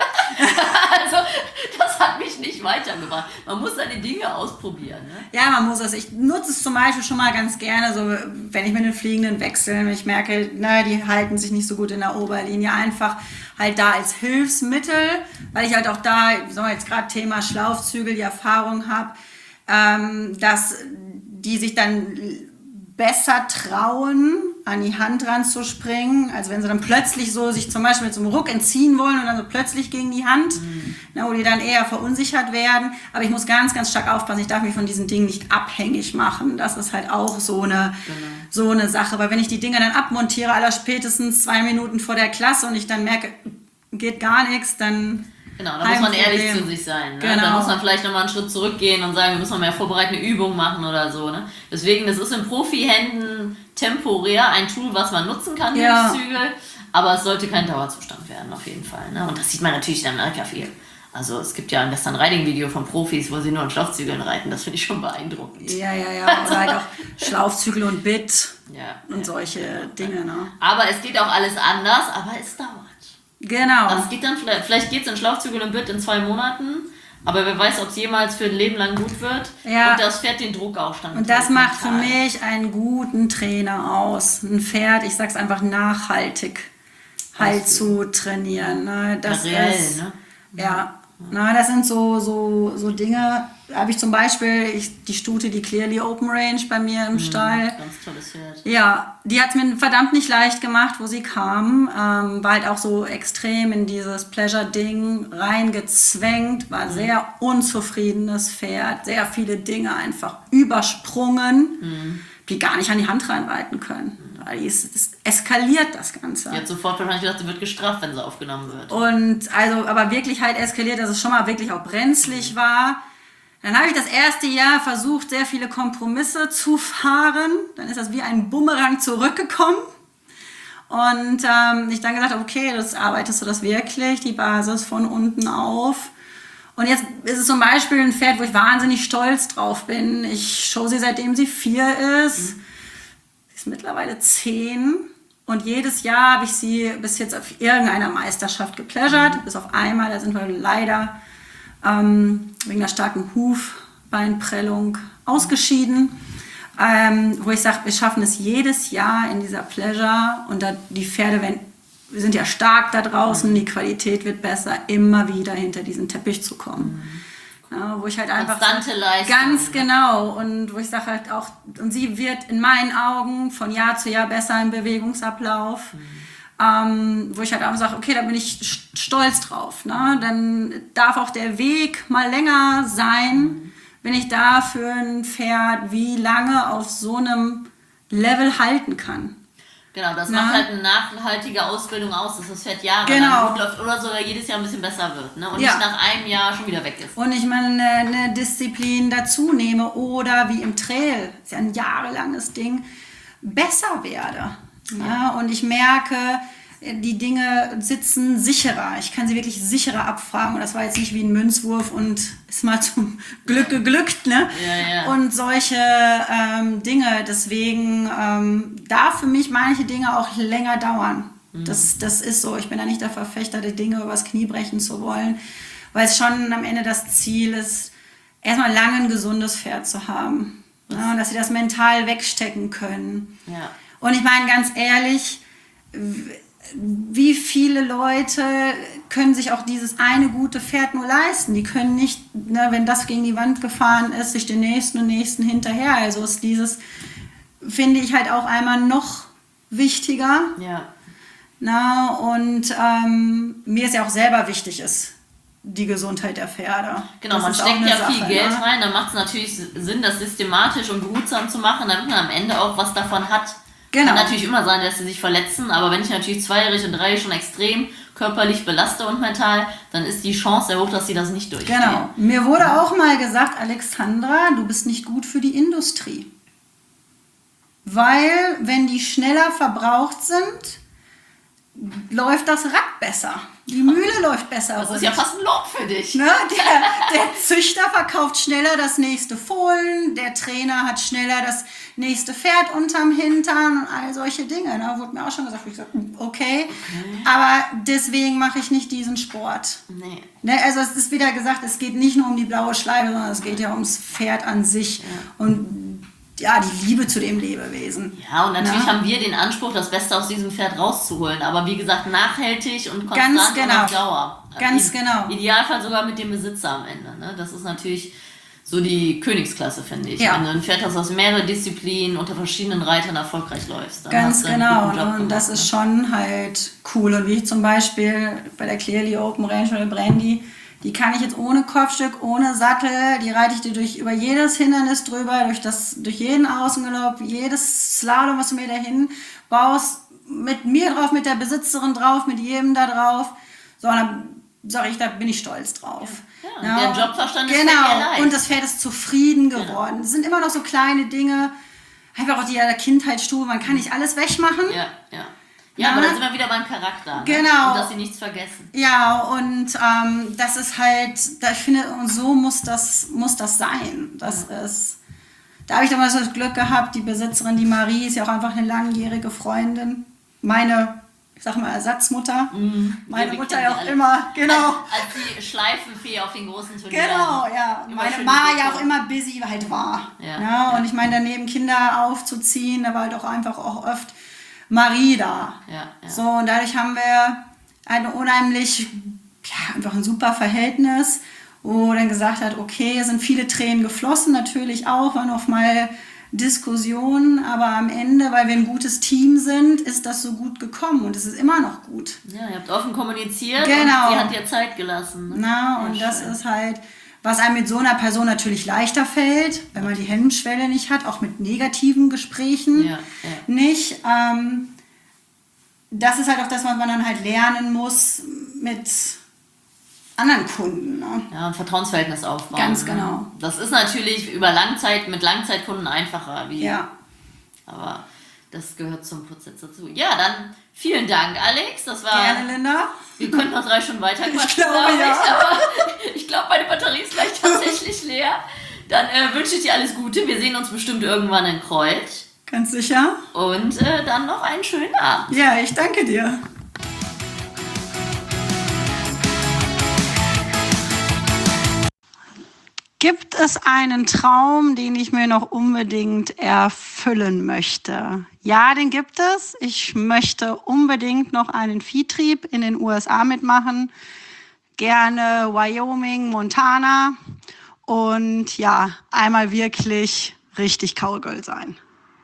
Also, das hat mich nicht weitergebracht. Man muss seine Dinge ausprobieren. Ne? Ja, man muss es. Ich nutze es zum Beispiel schon mal ganz gerne, so wenn ich mit den Fliegenden wechsle, wenn ich merke, na, die halten sich nicht so gut in der Oberlinie, einfach halt da als Hilfsmittel, weil ich halt auch da, so jetzt gerade Thema Schlauchzügel, die Erfahrung habe, ähm, dass die sich dann besser trauen, an die Hand ranzuspringen, also wenn sie dann plötzlich so sich zum Beispiel mit so einem Ruck entziehen wollen und dann so plötzlich gegen die Hand, mhm. na, wo die dann eher verunsichert werden. Aber ich muss ganz, ganz stark aufpassen, ich darf mich von diesen Dingen nicht abhängig machen. Das ist halt auch so eine, genau. so eine Sache. Weil wenn ich die Dinge dann abmontiere, aller spätestens zwei Minuten vor der Klasse und ich dann merke, geht gar nichts, dann... Genau, da muss man ehrlich zu sich sein. Ne? Genau. Da muss man vielleicht nochmal einen Schritt zurückgehen und sagen, wir müssen mal mehr vorbereitende Übungen machen oder so. Ne? Deswegen, das ist in Profihänden temporär ein Tool, was man nutzen kann, ja. Hilfszügel, aber es sollte kein Dauerzustand werden, auf jeden Fall. Ne? Und das sieht man natürlich in Amerika viel. Also es gibt ja ein Western Riding Video von Profis, wo sie nur in Schlauchzügeln reiten. Das finde ich schon beeindruckend. Ja, ja, ja. Oder halt auch Schlauchzügel und Bit ja, und ja, solche ja, Dinge. Ne? Aber es geht auch alles anders, aber es dauert. Genau. Das geht dann vielleicht, vielleicht geht es in Schlauchzügel und Bit in zwei Monaten, aber wer weiß, ob es jemals für ein Leben lang gut wird. Ja. Und das Pferd den Druck auch stand. Und das macht für mich einen guten Trainer aus. Ein Pferd, ich sag's einfach, nachhaltig halt zu trainieren. Ne? Das Reell, ist, ne? Ja. Na, das sind so, so, so Dinge, da habe ich zum Beispiel ich, die Stute, die Clearly Open Range bei mir im mhm, Stall. Ganz tolles Pferd. Ja, die hat es mir verdammt nicht leicht gemacht, wo sie kam. Ähm, war halt auch so extrem in dieses Pleasure-Ding reingezwängt, war ein mhm. sehr unzufriedenes Pferd, sehr viele Dinge einfach übersprungen, mhm. die gar nicht an die Hand reinreiten können. Die ist, das eskaliert das Ganze. Die hat sofort wahrscheinlich gedacht, sie wird gestraft, wenn sie aufgenommen wird. Und also, aber wirklich halt eskaliert, dass es schon mal wirklich auch brenzlig mhm. war. Dann habe ich das erste Jahr versucht, sehr viele Kompromisse zu fahren. Dann ist das wie ein Bumerang zurückgekommen. Und ähm, ich dann gesagt habe, okay, das arbeitest du das wirklich, die Basis von unten auf. Und jetzt ist es zum Beispiel ein Pferd, wo ich wahnsinnig stolz drauf bin. Ich show sie, seitdem sie vier ist. Mhm. Mittlerweile zehn und jedes Jahr habe ich sie bis jetzt auf irgendeiner Meisterschaft gepleasured, mhm. bis auf einmal, da sind wir leider ähm, wegen einer starken Hufbeinprellung ausgeschieden, ähm, wo ich sage, wir schaffen es jedes Jahr in dieser Pleasure und da die Pferde werden, wir sind ja stark da draußen, die Qualität wird besser, immer wieder hinter diesen Teppich zu kommen. Mhm. Ja, wo ich halt einfach konstante Leistung. Ganz genau und wo ich sage halt auch, und sie wird in meinen Augen von Jahr zu Jahr besser im Bewegungsablauf, mhm. ähm, wo ich halt auch sage, okay, da bin ich stolz drauf, ne? Dann darf auch der Weg mal länger sein, mhm. wenn ich da für ein Pferd wie lange auf so einem Level halten kann. Genau, das Na? macht halt eine nachhaltige Ausbildung aus, dass das Pferd Jahre genau. gut läuft oder sogar jedes Jahr ein bisschen besser wird, ne? Und ja. nicht nach einem Jahr schon wieder weg ist. Und ich meine, eine, eine Disziplin dazu nehme oder wie im Trail, ist ja ein jahrelanges Ding, besser werde. Ja. Ja, und ich merke, die Dinge sitzen sicherer. Ich kann sie wirklich sicherer abfragen. Und das war jetzt nicht wie ein Münzwurf und ist mal zum Glück geglückt. Ne? Ja, ja. Und solche ähm, Dinge. Deswegen ähm, darf für mich manche Dinge auch länger dauern. Mhm. Das, das ist so. Ich bin da nicht der Verfechter, die Dinge übers Knie brechen zu wollen. Weil es schon am Ende das Ziel ist, erstmal lange ein gesundes Pferd zu haben. Ja, und dass sie das mental wegstecken können. Ja. Und ich meine ganz ehrlich, wie viele Leute können sich auch dieses eine gute Pferd nur leisten? Die können nicht, ne, wenn das gegen die Wand gefahren ist, sich den nächsten und nächsten hinterher. Also ist dieses, finde ich halt auch einmal noch wichtiger. Ja. Na, und ähm, mir ist ja auch selber wichtig ist, die Gesundheit der Pferde. Genau, das man steckt ja Sache, viel Geld ne? rein, dann macht es natürlich Sinn, das systematisch und behutsam zu machen, damit man am Ende auch was davon hat. Genau. Kann natürlich immer sein, dass sie sich verletzen, aber wenn ich natürlich zweijährig und dreijährig schon extrem körperlich belaste und mental, dann ist die Chance sehr hoch, dass sie das nicht durchstehen. Genau. Mir wurde auch mal gesagt, Alexandra, du bist nicht gut für die Industrie. weil wenn die schneller verbraucht sind, läuft das Rad besser. Die Mühle läuft besser. Das ist ja fast ein Lob für dich. Ne? Der, der Züchter verkauft schneller das nächste Fohlen, der Trainer hat schneller das nächste Pferd unterm Hintern und all solche Dinge. Da wurde mir auch schon gesagt, ich gesagt okay, okay, aber deswegen mache ich nicht diesen Sport. Nee. Ne? Also es ist wieder gesagt, es geht nicht nur um die blaue Schleife, sondern es geht ja ums Pferd an sich. Ja. Und ja, die Liebe zu dem Lebewesen. Ja, und natürlich ja. haben wir den Anspruch, das Beste aus diesem Pferd rauszuholen. Aber wie gesagt, nachhaltig und konstant Ganz genau. und auf Dauer. Ganz Im genau. Idealfall sogar mit dem Besitzer am Ende. Ne? Das ist natürlich so die Königsklasse, finde ich. Ja. Wenn du ein Pferd hast aus mehreren Disziplinen unter verschiedenen Reitern erfolgreich läufst. Dann Ganz hast du einen genau. guten Job Und gemacht, das ist ne? schon halt cool. Und wie ich zum Beispiel bei der Clearly Open Range oder Brandy, die kann ich jetzt ohne Kopfstück, ohne Sattel, die reite ich dir durch, über jedes Hindernis drüber, durch, das, durch jeden Außengalopp, jedes Slalom, was du mir dahin baust, mit mir drauf, mit der Besitzerin drauf, mit jedem da drauf. So, und dann sage ich, da bin ich stolz drauf. Ja, ja, der Jobverstand ist genau. sehr leicht. Und das Pferd ist zufrieden geworden. Genau. Es sind immer noch so kleine Dinge, einfach auch die Kindheitsstufe, man kann nicht alles wegmachen. Ja, ja. Ja, aber da sind wir wieder beim Charakter. Ne? Genau. Und dass sie nichts vergessen. Ja, und ähm, das ist halt, da, ich finde, und so muss das, muss das sein. Das ja. ist, da habe ich damals das Glück gehabt, die Besitzerin, die Marie, ist ja auch einfach eine langjährige Freundin. Meine, ich sag mal, Ersatzmutter. Mhm. Meine ja, Mutter ja auch alle. immer, genau. Als, als die Schleifenfee auf den großen Turnieren. Genau, ja. Meine Ma ja auch immer busy halt war. Ja. Ja, und ja. ich meine, daneben Kinder aufzuziehen, da war halt auch einfach auch oft Marie da. Ja, ja. So, und dadurch haben wir ein unheimlich, ja, einfach ein super Verhältnis, wo dann gesagt hat, okay, es sind viele Tränen geflossen, natürlich auch, waren auch mal Diskussionen, aber am Ende, weil wir ein gutes Team sind, ist das so gut gekommen und es ist immer noch gut. Ja, ihr habt offen kommuniziert genau. und sie hat dir Zeit gelassen. Ne? Na, und ja, das schön. Ist halt, was einem mit so einer Person natürlich leichter fällt, wenn man die Hemmschwelle nicht hat, auch mit negativen Gesprächen ja, ja. nicht. Ähm, das ist halt auch das, was man dann halt lernen muss mit anderen Kunden. Ne? Ja, ein Vertrauensverhältnis aufbauen. Ganz ne? genau. Das ist natürlich über Langzeit, mit Langzeitkunden einfacher. Wie, ja. Aber das gehört zum Prozess dazu. Ja, dann vielen Dank, Alex. Das war, gerne, Linda. Wir könnten noch drei Stunden weiter quatschen, ich glaube, glaub ja. ich. Aber ich glaube, meine Batterie ist gleich tatsächlich leer. Dann äh, wünsche ich dir alles Gute. Wir sehen uns bestimmt irgendwann in Kreuth. Ganz sicher. Und äh, dann noch einen schönen Abend. Ja, ich danke dir. Gibt es einen Traum, den ich mir noch unbedingt erfüllen möchte? Ja, den gibt es. Ich möchte unbedingt noch einen Viehtrieb in den U S A mitmachen. Gerne Wyoming, Montana. Und ja, einmal wirklich richtig Cowgirl sein.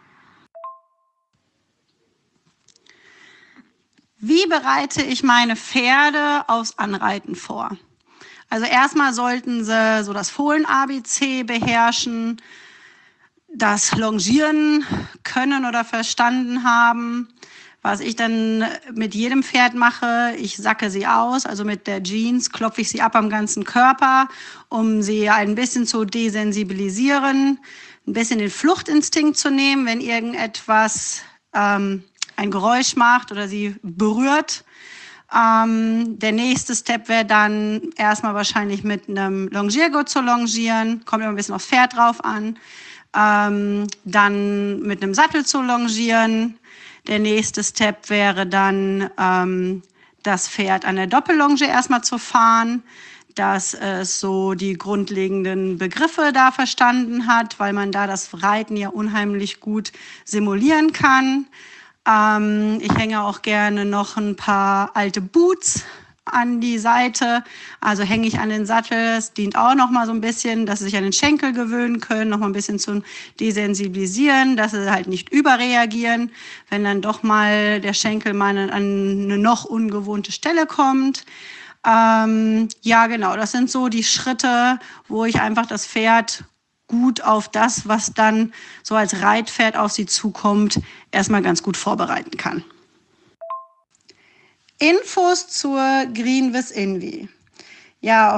Wie bereite ich meine Pferde aufs Anreiten vor? Also erstmal sollten sie so das Fohlen-A B C beherrschen, das Longieren können oder verstanden haben. Was ich dann mit jedem Pferd mache, ich sacke sie aus, also mit der Jeans klopfe ich sie ab am ganzen Körper, um sie ein bisschen zu desensibilisieren, ein bisschen den Fluchtinstinkt zu nehmen, wenn irgendetwas ähm, ein Geräusch macht oder sie berührt. Ähm, der nächste Step wäre dann erstmal wahrscheinlich mit einem Longiergurt zu longieren, kommt immer ein bisschen aufs Pferd drauf an. Ähm, dann mit einem Sattel zu longieren. Der nächste Step wäre dann, ähm, das Pferd an der Doppellonge erstmal zu fahren, dass es so die grundlegenden Begriffe da verstanden hat, weil man da das Reiten ja unheimlich gut simulieren kann. Ähm, ich hänge auch gerne noch ein paar alte Boots an die Seite, also hänge ich an den Sattel. Es dient auch noch mal so ein bisschen, dass sie sich an den Schenkel gewöhnen können, noch mal ein bisschen zum Desensibilisieren, dass sie halt nicht überreagieren, wenn dann doch mal der Schenkel mal an eine noch ungewohnte Stelle kommt. Ähm, ja, genau, das sind so die Schritte, wo ich einfach das Pferd gut auf das, was dann so als Reitpferd auf sie zukommt, erstmal ganz gut vorbereiten kann. Infos zur Green with Envy. Ja, auf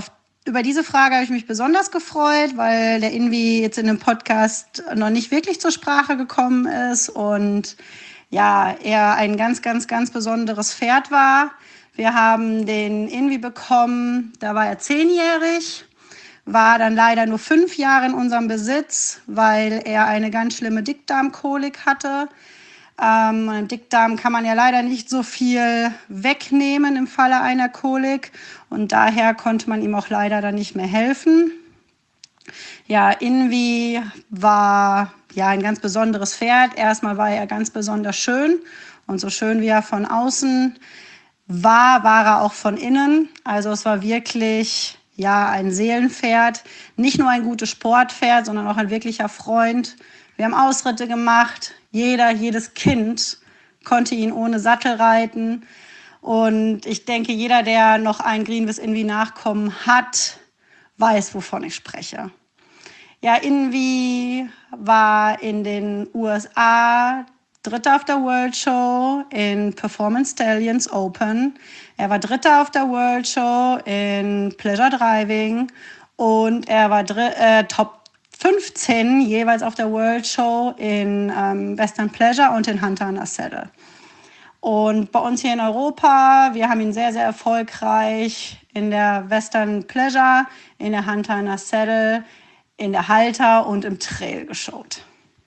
über diese Frage habe ich mich besonders gefreut, weil der Invi jetzt in dem Podcast noch nicht wirklich zur Sprache gekommen ist und ja, er ein ganz, ganz, ganz besonderes Pferd war. Wir haben den Invi bekommen, da war er zehnjährig, war dann leider nur fünf Jahre in unserem Besitz, weil er eine ganz schlimme Dickdarmkolik hatte. Ähm, Dickdarm kann man ja leider nicht so viel wegnehmen im Falle einer Kolik und daher konnte man ihm auch leider dann nicht mehr helfen. Ja, Invi war ja ein ganz besonderes Pferd. Erstmal war er ganz besonders schön und so schön wie er von außen war, war er auch von innen. Also es war wirklich ja ein Seelenpferd, nicht nur ein gutes Sportpferd, sondern auch ein wirklicher Freund. Wir haben Ausritte gemacht. Jeder, jedes Kind konnte ihn ohne Sattel reiten. Und ich denke, jeder, der noch ein Greenbiss Invi Nachkommen hat, weiß, wovon ich spreche. Ja, Invi war in den U S A Dritter auf der World Show in Performance Stallions Open. Er war Dritter auf der World Show in Pleasure Driving und er war Dr- äh, Top fünfzehn jeweils auf der World Show in ähm, Western Pleasure und in Hunter in a Saddle. Und bei uns hier in Europa, wir haben ihn sehr, sehr erfolgreich in der Western Pleasure, in der Hunter in a Saddle, in der Halter und im Trail geshowt.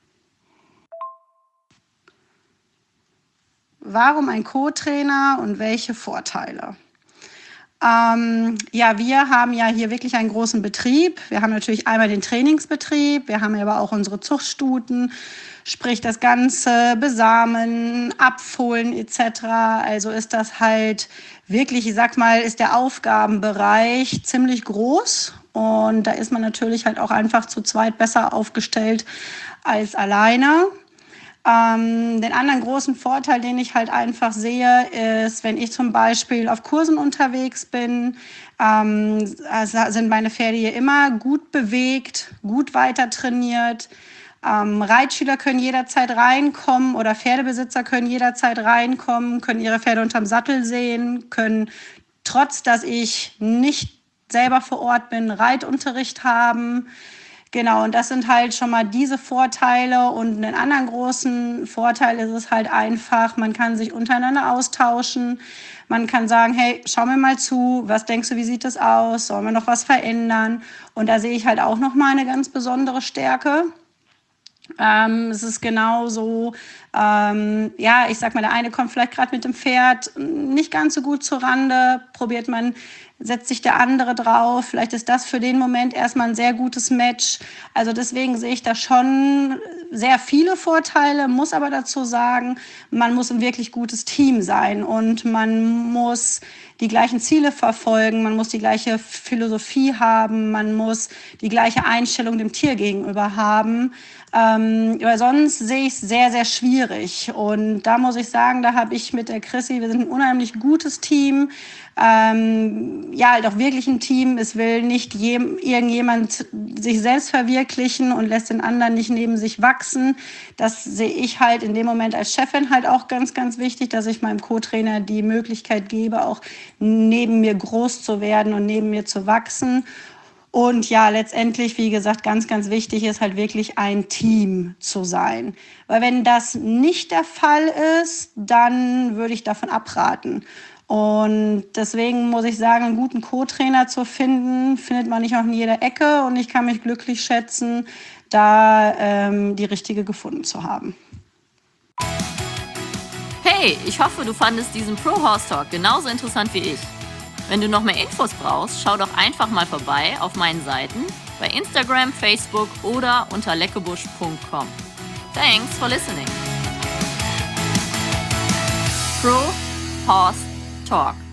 Warum ein Co-Trainer und welche Vorteile? Ähm, ja, wir haben ja hier wirklich einen großen Betrieb. Wir haben natürlich einmal den Trainingsbetrieb, wir haben aber auch unsere Zuchtstuten, sprich das ganze Besamen, Abfohlen et cetera. Also ist das halt wirklich, ich sag mal, ist der Aufgabenbereich ziemlich groß und da ist man natürlich halt auch einfach zu zweit besser aufgestellt als alleine. Ähm, den anderen großen Vorteil, den ich halt einfach sehe, ist, wenn ich zum Beispiel auf Kursen unterwegs bin, ähm, also sind meine Pferde hier immer gut bewegt, gut weiter trainiert. Ähm, Reitschüler können jederzeit reinkommen oder Pferdebesitzer können jederzeit reinkommen, können ihre Pferde unterm Sattel sehen, können, trotz dass ich nicht selber vor Ort bin, Reitunterricht haben. Genau, und das sind halt schon mal diese Vorteile. Und einen anderen großen Vorteil ist es halt einfach, man kann sich untereinander austauschen. Man kann sagen, hey, schau mir mal zu, was denkst du, wie sieht das aus? Sollen wir noch was verändern? Und da sehe ich halt auch noch mal eine ganz besondere Stärke. Ähm, es ist genauso, ähm, ja, ich sag mal, der eine kommt vielleicht gerade mit dem Pferd nicht ganz so gut zur Rande, probiert man, setzt sich der andere drauf, vielleicht ist das für den Moment erstmal ein sehr gutes Match. Also deswegen sehe ich da schon sehr viele Vorteile, muss aber dazu sagen, man muss ein wirklich gutes Team sein und man muss die gleichen Ziele verfolgen, man muss die gleiche Philosophie haben, man muss die gleiche Einstellung dem Tier gegenüber haben. Ähm, weil sonst sehe ich es sehr, sehr schwierig. Und da muss ich sagen, da habe ich mit der Chrissy, wir sind ein unheimlich gutes Team. Ähm, ja, halt auch wirklich ein Team. Es will nicht jem, irgendjemand sich selbst verwirklichen und lässt den anderen nicht neben sich wachsen. Das sehe ich halt in dem Moment als Chefin halt auch ganz, ganz wichtig, dass ich meinem Co-Trainer die Möglichkeit gebe, auch neben mir groß zu werden und neben mir zu wachsen. Und ja, letztendlich, wie gesagt, ganz, ganz wichtig ist halt wirklich ein Team zu sein. Weil wenn das nicht der Fall ist, dann würde ich davon abraten. Und deswegen muss ich sagen, einen guten Co-Trainer zu finden, findet man nicht auch in jeder Ecke. Und ich kann mich glücklich schätzen, da ähm, die richtige gefunden zu haben. Hey, ich hoffe, du fandest diesen Pro Horse Talk genauso interessant wie ich. Wenn du noch mehr Infos brauchst, schau doch einfach mal vorbei auf meinen Seiten bei Instagram, Facebook oder unter leckebusch punkt com. Thanks for listening. Pro Horse Talk.